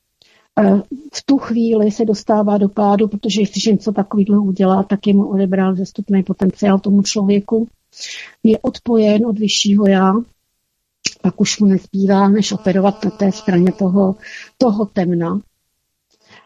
V tu chvíli se dostává do pádu, protože jestliže něco takového udělá, tak je mu odebral zestupný potenciál tomu člověku. Je odpojen od vyššího já, pak už mu nezbývá, než operovat na té straně toho, toho temna.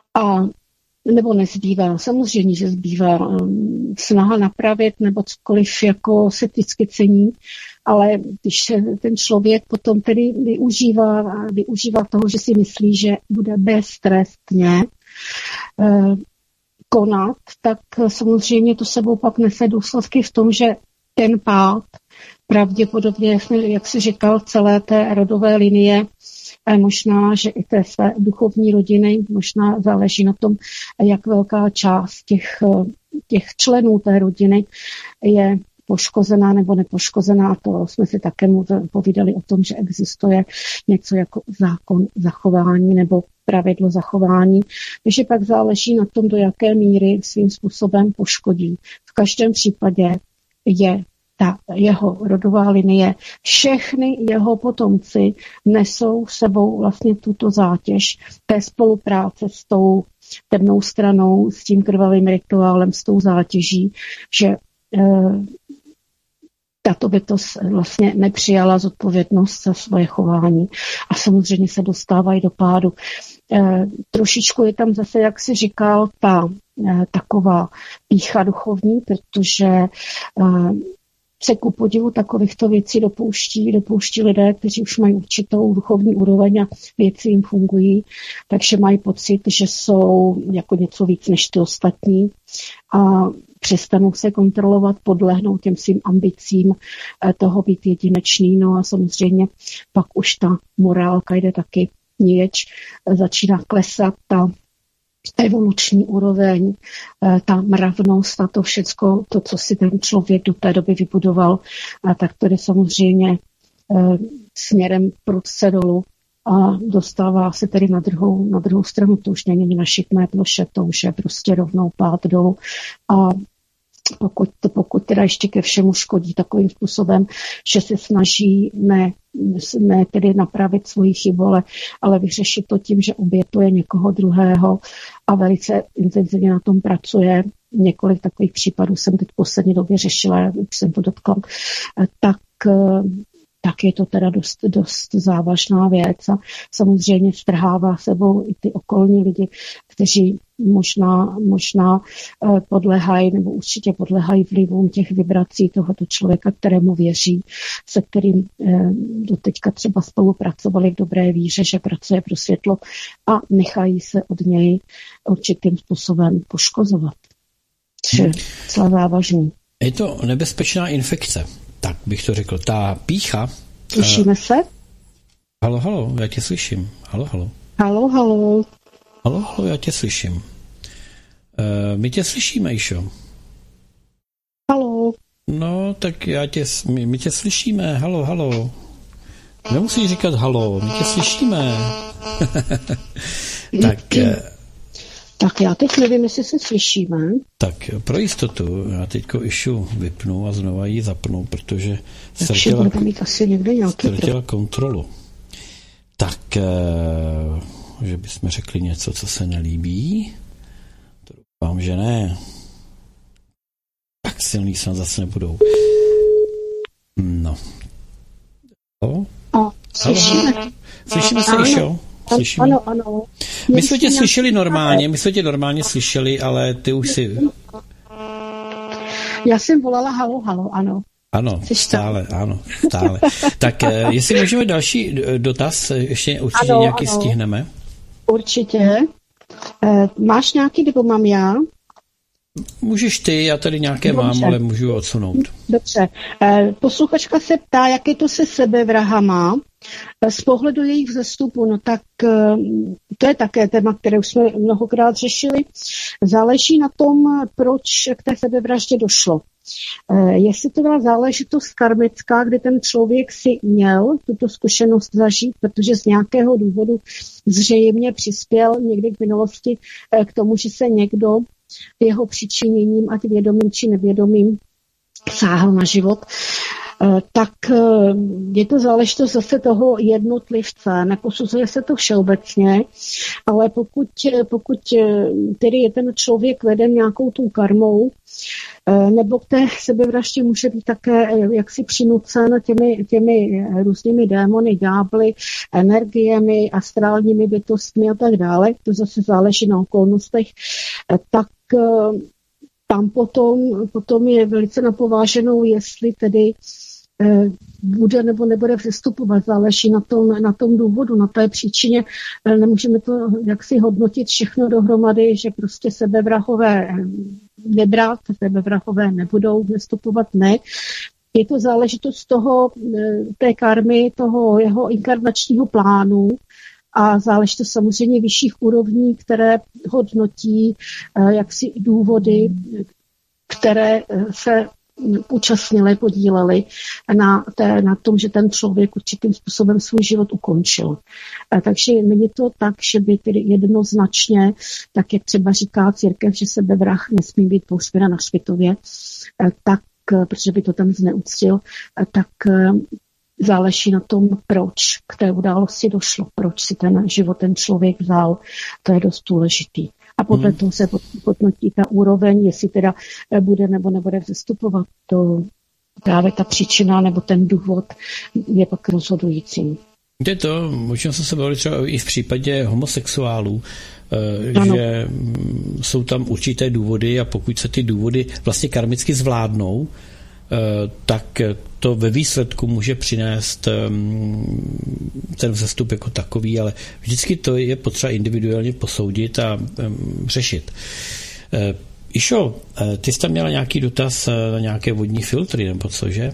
A nebo nezbývá, samozřejmě, že zbývá um, snaha napravit nebo cokoliv jako se vždycky cení, ale když ten člověk potom tedy využívá, využívá toho, že si myslí, že bude beztrestně uh, konat, tak samozřejmě to sebou pak nese důsledky v tom, že ten pád pravděpodobně, jak si říkal, celé té rodové linie, možná, že i té své duchovní rodiny, možná záleží na tom, jak velká část těch, těch členů té rodiny je poškozená nebo nepoškozená. To jsme si také povídali o tom, že existuje něco jako zákon zachování nebo pravidlo zachování, takže pak záleží na tom, do jaké míry svým způsobem poškodí. V každém případě je ta jeho rodová linie, všechny jeho potomci nesou sebou vlastně tuto zátěž té spolupráce s tou temnou stranou, s tím krvavým rituálem, s tou zátěží, že e, tato bytost vlastně nepřijala zodpovědnost za svoje chování a samozřejmě se dostávají do pádu. E, trošičku je tam zase, jak si říkal, ta e, taková pýcha duchovní, protože e, se ku podivu takovýchto věcí dopouští, dopouští lidé, kteří už mají určitou duchovní úroveň a věci jim fungují, takže mají pocit, že jsou jako něco víc než ty ostatní a přestanou se kontrolovat, podlehnou těm svým ambicím toho být jedinečný. No a samozřejmě pak už ta morálka jde taky něč, začíná klesat ta evoluční úroveň, ta mravnost a to všecko, to, co si ten člověk do té doby vybudoval, tak to jde samozřejmě směrem prudce dolů a dostává se tedy na druhou, na druhou stranu. To už není na šikmé ploše, to už je prostě rovnou pád dolů. A pokud, pokud teda ještě ke všemu škodí takovým způsobem, že se snaží ne, ne tedy napravit svoji chybu, ale, ale vyřešit to tím, že obětuje někoho druhého a velice intenzivně na tom pracuje. Několik takových případů jsem teď v poslední době řešila, už jsem to dotkla, tak tak je to teda dost, dost závažná věc a samozřejmě strhává sebou i ty okolní lidi, kteří možná, možná podlehají nebo určitě podlehají vlivům těch vibrací tohoto člověka, kterému věří, se kterým doteďka třeba spolupracovali v dobré víře, že pracuje pro světlo a nechají se od něj určitým způsobem poškozovat. Což je celá závažný. Je to nebezpečná infekce. Tak bych to řekl. Ta pýcha... Slyšíme uh, se? Halo, halo, já tě slyším. Halo, halo. Halo, halo. Halo, halo, já tě slyším. Uh, my tě slyšíme, Išo. Halo. No, tak já tě... My, my tě slyšíme. Halo, halo. Nemusíš říkat halo, my tě slyšíme. tak... Uh, Tak já teď nevím, jestli se slyšíme. Tak pro jistotu, já teďko Išu vypnu a znova ji zapnu, protože ztratila, mít asi někde ztratila kontrolu. Tak, že bychom řekli něco, co se nelíbí. To doufám, že ne. Tak silný snad zase nebudou. No. Halo? O, slyšíme. Halo? Slyšíme se, Išo? Slyšíme? Ano, ano. My jsme tě slyšeli normálně, my jsme tě normálně slyšeli, ale ty už si... Já jsem volala halo, halo, ano. Ano, stále, ano, stále. Tak jestli můžeme další dotaz, ještě určitě ano, nějaký ano. Stihneme. Určitě. Máš nějaký, nebo mám já? Můžeš ty, já tady nějaké Dobře. mám, ale můžu odsunout. Dobře. Posluchačka se ptá, jak je to se sebevrahama. Z pohledu jejich vzestupu, no tak to je také téma, které už jsme mnohokrát řešili. Záleží na tom, proč k té sebevraždě došlo. Jestli to byla záležitost karmická, kdy ten člověk si měl tuto zkušenost zažít, protože z nějakého důvodu zřejmě přispěl někdy v minulosti k tomu, že se někdo jeho přičiněním, ať vědomým či nevědomým, sáhl na život. tak je to záležitost zase toho jednotlivce. Neposuzuje se to všeobecně, ale pokud, pokud tedy je ten člověk veden nějakou tou karmou, nebo k té sebevraždě může být také jaksi přinucen těmi, těmi různými démony, ďábly, energiemi, astrálními bytostmi a tak dále, to zase záleží na okolnostech, tak tam potom, potom je velice napováženou, jestli tedy bude nebo nebude přestupovat, záleží na tom, na tom důvodu, na té příčině. Nemůžeme to jaksi hodnotit všechno dohromady, že prostě sebevrahové nebrát, sebevrahové nebudou přestupovat, ne. Je to záležitost toho, té karmy, toho jeho inkarnačního plánu a záležitost samozřejmě vyšších úrovní, které hodnotí jaksi důvody, které se účastnili, podíleli na, té, na tom, že ten člověk určitým způsobem svůj život ukončil. Takže není to tak, že by tedy jednoznačně, tak jak třeba říká církev, že sebevrah nesmí být pohřběn na hřbitově, tak, protože by to tam zneuctil, tak záleží na tom, proč k té události došlo, proč si ten život ten člověk vzal. To je dost důležitý. A podle hmm. toho se hodnotí ta úroveň, jestli teda bude nebo nebude vzestupovat. To právě ta příčina nebo ten důvod je pak rozhodující. Je to, možná jsme se bavili třeba i v případě homosexuálů, ano. že jsou tam určité důvody a pokud se ty důvody vlastně karmicky zvládnou, tak to ve výsledku může přinést ten vzestup jako takový, ale vždycky to je potřeba individuálně posoudit a řešit. Išo, ty jsi tam měla nějaký dotaz na nějaké vodní filtry, nebo co, že?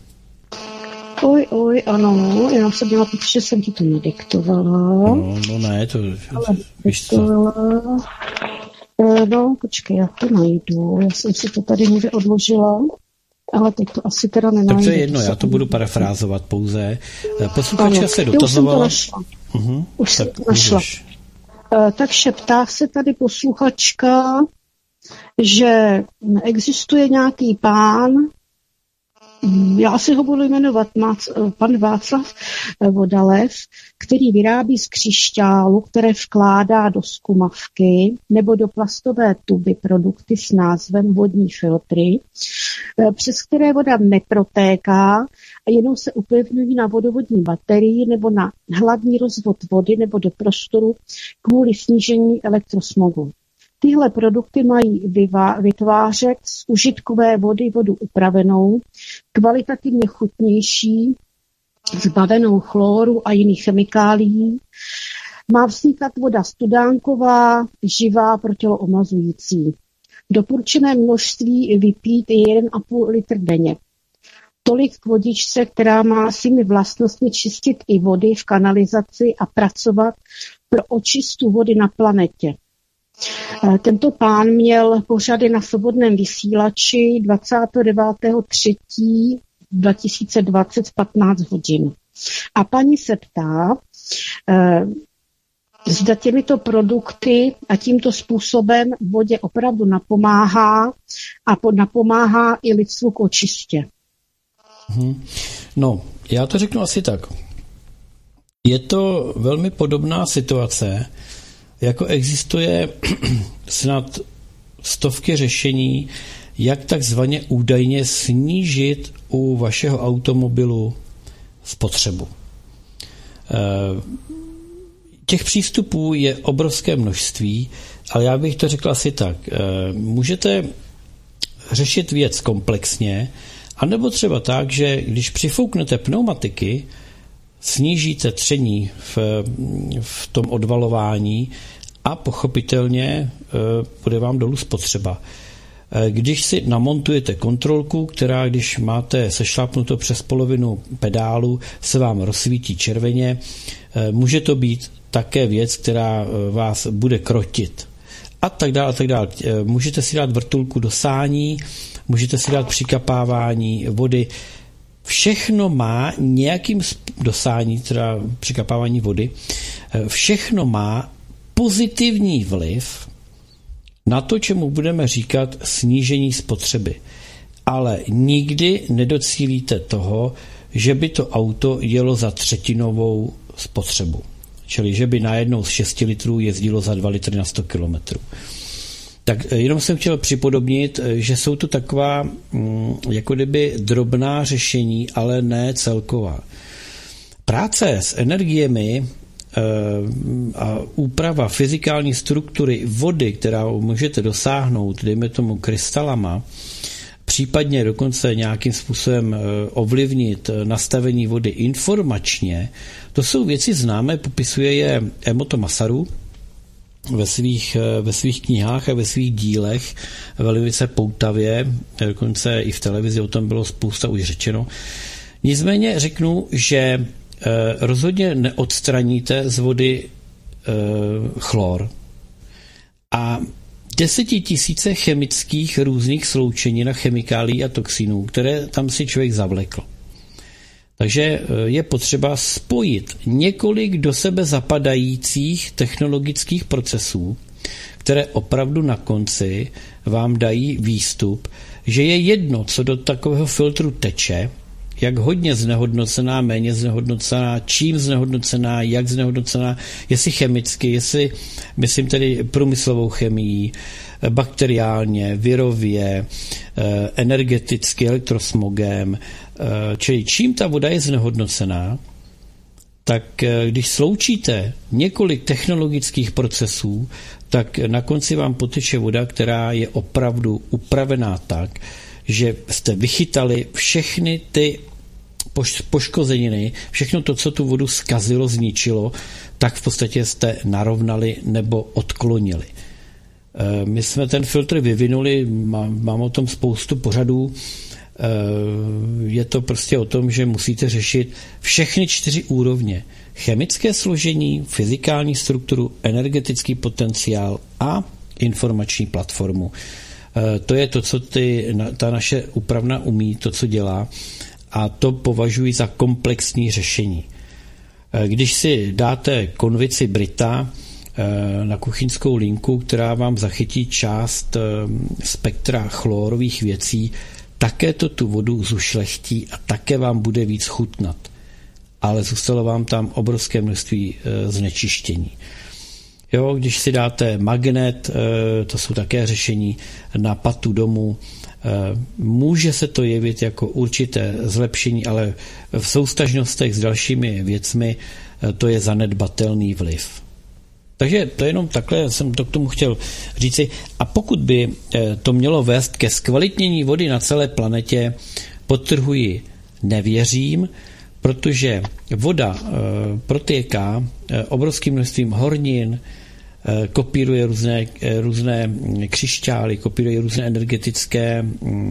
Oj, oj, ano, já jsem měla, protože jsem ti to nediktovala. No, no ne, to ale víš co. No, počkej, já to najdu, já jsem si to tady někde odložila. Ale teď to asi teda nenajdu. Tak to je jedno, já to budu parafrázovat pouze. Posluchačka se dotazovala. Uh-huh. Už jsem to našla. Uh, takže ptá se tady posluchačka, že existuje nějaký pán, já si ho budu jmenovat pan Václav Vodalev, který vyrábí z křišťálu, které vkládá do skumavky nebo do plastové tuby produkty s názvem vodní filtry, přes které voda neprotéká a jenom se upevňují na vodovodní baterii nebo na hlavní rozvod vody nebo do prostoru kvůli snížení elektrosmogu. Tyhle produkty mají vytvářet z užitkové vody vodu upravenou, kvalitativně chutnější, zbavenou chloru a jiných chemikálií. Má vznikat voda studánková, živá, pro tělo omlazující. Doporučené množství vypít je jeden a půl litr denně. Tolik k vodičce, která má svými vlastnostmi čistit i vody v kanalizaci a pracovat pro očistu vody na planetě. Tento pán měl pořady na svobodném vysílači dvacátého devátého třetího dva tisíce dvacet v patnáct hodin. A paní se ptá, zda těmito produkty a tímto způsobem vodě opravdu napomáhá a napomáhá i lidstvu k očistě. Hmm. No, já to řeknu asi tak. Je to velmi podobná situace, jako existuje snad stovky řešení, jak takzvaně údajně snížit u vašeho automobilu spotřebu. Těch přístupů je obrovské množství, ale já bych to řekl asi tak. Můžete řešit věc komplexně, anebo třeba tak, že když přifouknete pneumatiky, snížíte tření v, v tom odvalování a pochopitelně bude vám dolů spotřeba. Když si namontujete kontrolku, která když máte sešlápnuto přes polovinu pedálu, se vám rozsvítí červeně, může to být také věc, která vás bude krotit. A tak dále, a tak dále. Můžete si dát vrtulku do sání, můžete si dát přikapávání vody. Všechno má nějakým dosání, teda přikapávání vody, všechno má pozitivní vliv na to, čemu budeme říkat snížení spotřeby. ale nikdy nedocílíte toho, že by to auto jelo za třetinovou spotřebu. Čili, že by najednou z šesti litrů jezdilo za dva litry na sto kilometrů. Tak jenom jsem chtěl připodobnit, že jsou to taková jako kdyby drobná řešení, ale ne celková. Práce s energiemi a úprava fyzikální struktury vody, která můžete dosáhnout, dejme tomu krystalama, případně dokonce nějakým způsobem ovlivnit nastavení vody informačně, to jsou věci známé, popisuje je Emoto Masaru ve svých, ve svých knihách a ve svých dílech velice poutavě, dokonce i v televizi o tom bylo spousta už řečeno. Nicméně řeknu, že rozhodně neodstraníte z vody chlor a desetitisíce chemických různých sloučenin a chemikálií a toxinů, které tam si člověk zavlekl. Takže je potřeba spojit několik do sebe zapadajících technologických procesů, které opravdu na konci vám dají výstup, že je jedno, co do takového filtru teče, jak hodně znehodnocená, méně znehodnocená, čím znehodnocená, jak znehodnocená, jestli chemicky, jestli, myslím tedy průmyslovou chemií, bakteriálně, virově, energeticky, elektrosmogem, čili čím ta voda je znehodnocená, tak když sloučíte několik technologických procesů, tak na konci vám poteče voda, která je opravdu upravená tak, že jste vychytali všechny ty poškozeniny, všechno to, co tu vodu zkazilo, zničilo, tak v podstatě jste narovnali nebo odklonili. My jsme ten filtr vyvinuli, mám, mám o tom spoustu pořadů, je to prostě o tom, že musíte řešit všechny čtyři úrovně. Chemické složení, fyzikální strukturu, energetický potenciál a informační platformu. To je to, co ty, ta naše úpravna umí, to, co dělá, a to považuji za komplexní řešení. Když si dáte konvici Brita na kuchyňskou linku, která vám zachytí část spektra chlorových věcí, také to tu vodu zušlechtí a také vám bude víc chutnat. Ale zůstalo vám tam obrovské množství znečištění. Jo, když si dáte magnet, to jsou také řešení na patu domu, může se to jevit jako určité zlepšení, ale v soustažnostech s dalšími věcmi to je zanedbatelný vliv. Takže to jenom takhle jsem to k tomu chtěl říci. A pokud by to mělo vést ke zkvalitnění vody na celé planetě, podtrhuji, nevěřím, protože voda protéká obrovským množstvím hornin, kopíruje různé, různé křišťály, kopíruje různé energetické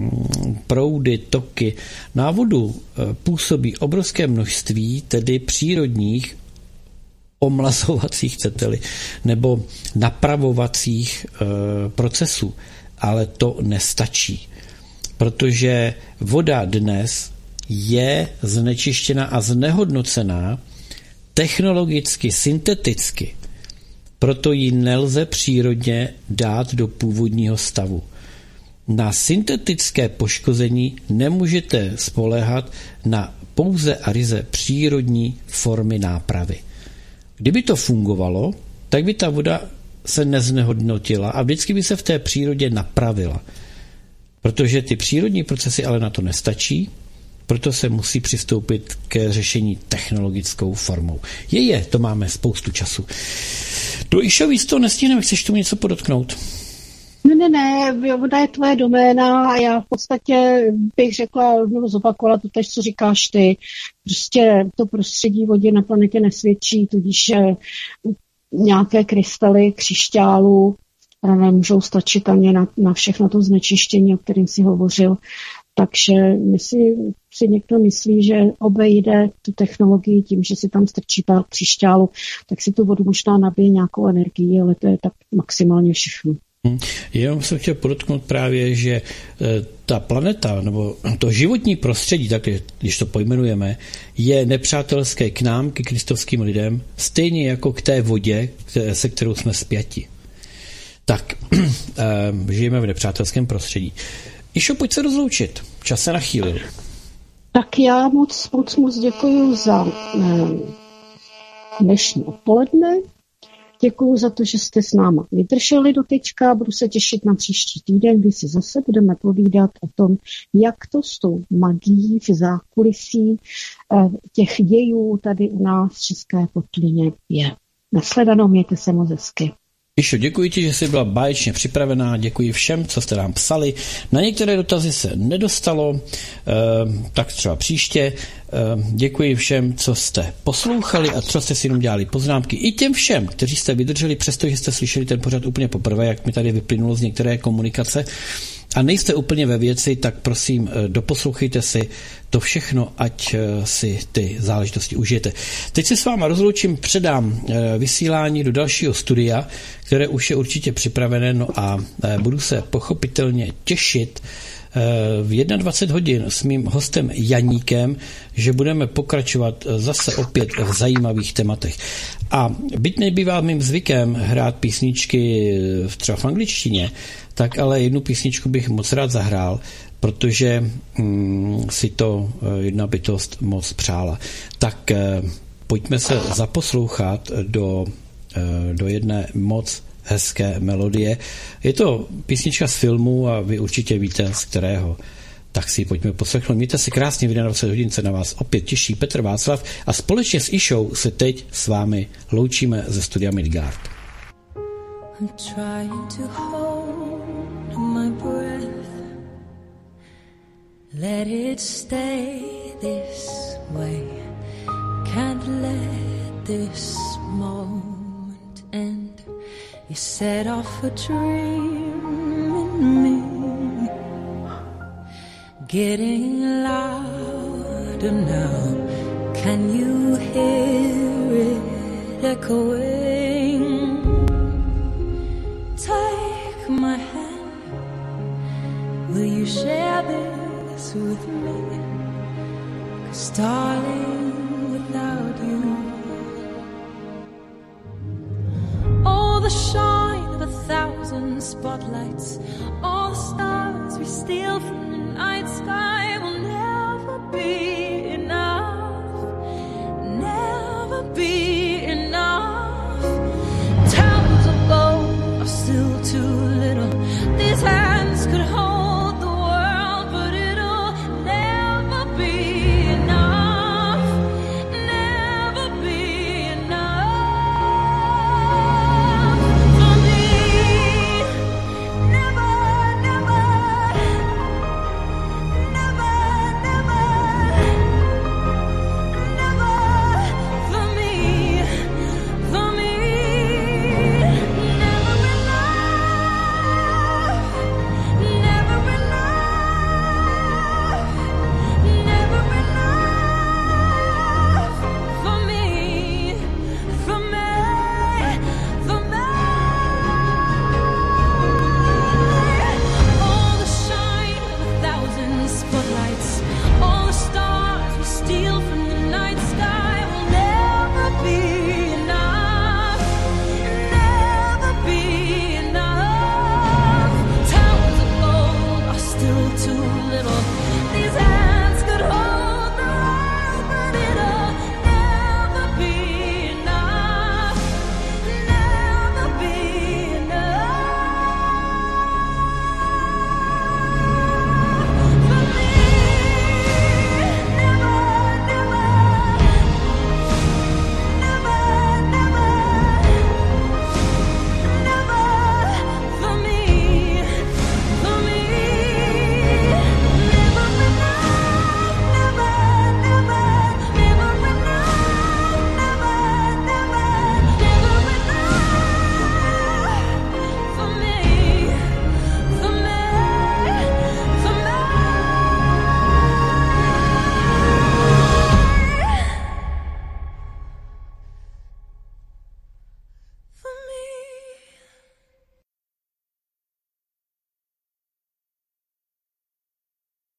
proudy, toky. Na vodu působí obrovské množství, tedy přírodních omlazovacích, chcete-li, nebo napravovacích e, procesů. Ale to nestačí, protože voda dnes je znečištěna a znehodnocená technologicky, synteticky. Proto ji nelze přírodně dát do původního stavu. Na syntetické poškození nemůžete spoléhat na pouze a ryze přírodní formy nápravy. Kdyby to fungovalo, tak by ta voda se neznehodnotila a vždycky by se v té přírodě napravila. Protože ty přírodní procesy ale na to nestačí, proto se musí přistoupit k řešení technologickou formou. Je, je, to máme spoustu času. Do Išoví z toho nestihneme, chceš tomu něco podotknout? Ne, ne, ne, voda je tvoje doména a já v podstatě bych řekla, nebo zopakovala to tež, co říkáš ty. Prostě to prostředí vodě na planetě nesvědčí, tudíž nějaké krystaly, křišťálu nemůžou stačit ani na, na všechno to znečištění, o kterém si hovořil. Takže si, si někdo myslí, že obejde tu technologii tím, že si tam strčí pár křišťálu, tak si tu vodu možná nabije nějakou energii, ale to je tak maximálně všechno. Hmm. Jenom jsem chtěl podotknout právě, že ta planeta, nebo to životní prostředí, tak když to pojmenujeme, je nepřátelské k nám, k kristovským lidem, stejně jako k té vodě, se kterou jsme spjati. Tak žijeme v nepřátelském prostředí. Išo, pojď se rozloučit. Čas se nachýlil. Tak já moc, moc, moc děkuji za eh, dnešní odpoledne. Děkuji za to, že jste s náma vydrželi do teďka. Budu se těšit na příští týden, kdy si zase budeme povídat o tom, jak to s tou magií v zákulisí eh, těch dějů tady u nás v České kotlině je. Nasledanou, mějte se moc hezky. Išo, děkuji ti, že jsi byla báječně připravená, děkuji všem, co jste nám psali. Na některé dotazy se nedostalo, eh, tak třeba příště. Eh, děkuji všem, co jste poslouchali a co jste si jenom dělali poznámky. I těm všem, kteří jste vydrželi, přestože jste slyšeli ten pořad úplně poprvé, jak mi tady vyplynulo z některé komunikace, a nejste úplně ve věci, tak prosím, doposlouchejte si to všechno, ať si ty záležitosti užijete. Teď se s váma rozloučím, předám vysílání do dalšího studia, které už je určitě připravené, no a budu se pochopitelně těšit v dvacet jedna hodin s mým hostem Janíkem, že budeme pokračovat zase opět v zajímavých tématech. A byť nebývá mým zvykem hrát písničky třeba v angličtině, tak ale jednu písničku bych moc rád zahrál, protože mm, si to jedna bytost moc přála. Tak eh, pojďme se zaposlouchat do, eh, do jedné moc hezké melodie. Je to písnička z filmu a vy určitě víte, z kterého. Tak si pojďme poslechnout. Mějte se krásně, v dvacet hodin se na vás opět těší Petr Václav a společně s Išou se teď s vámi loučíme ze studia Midgard. I'm trying to hold my breath, let it stay this way, can't let this moment end. You set off a dream in me, getting louder now, can you hear it echoing? Take my hand, will you share this with me? 'Cause darling, without you, all the shine of a thousand spotlights, all the stars we steal from the night sky will never be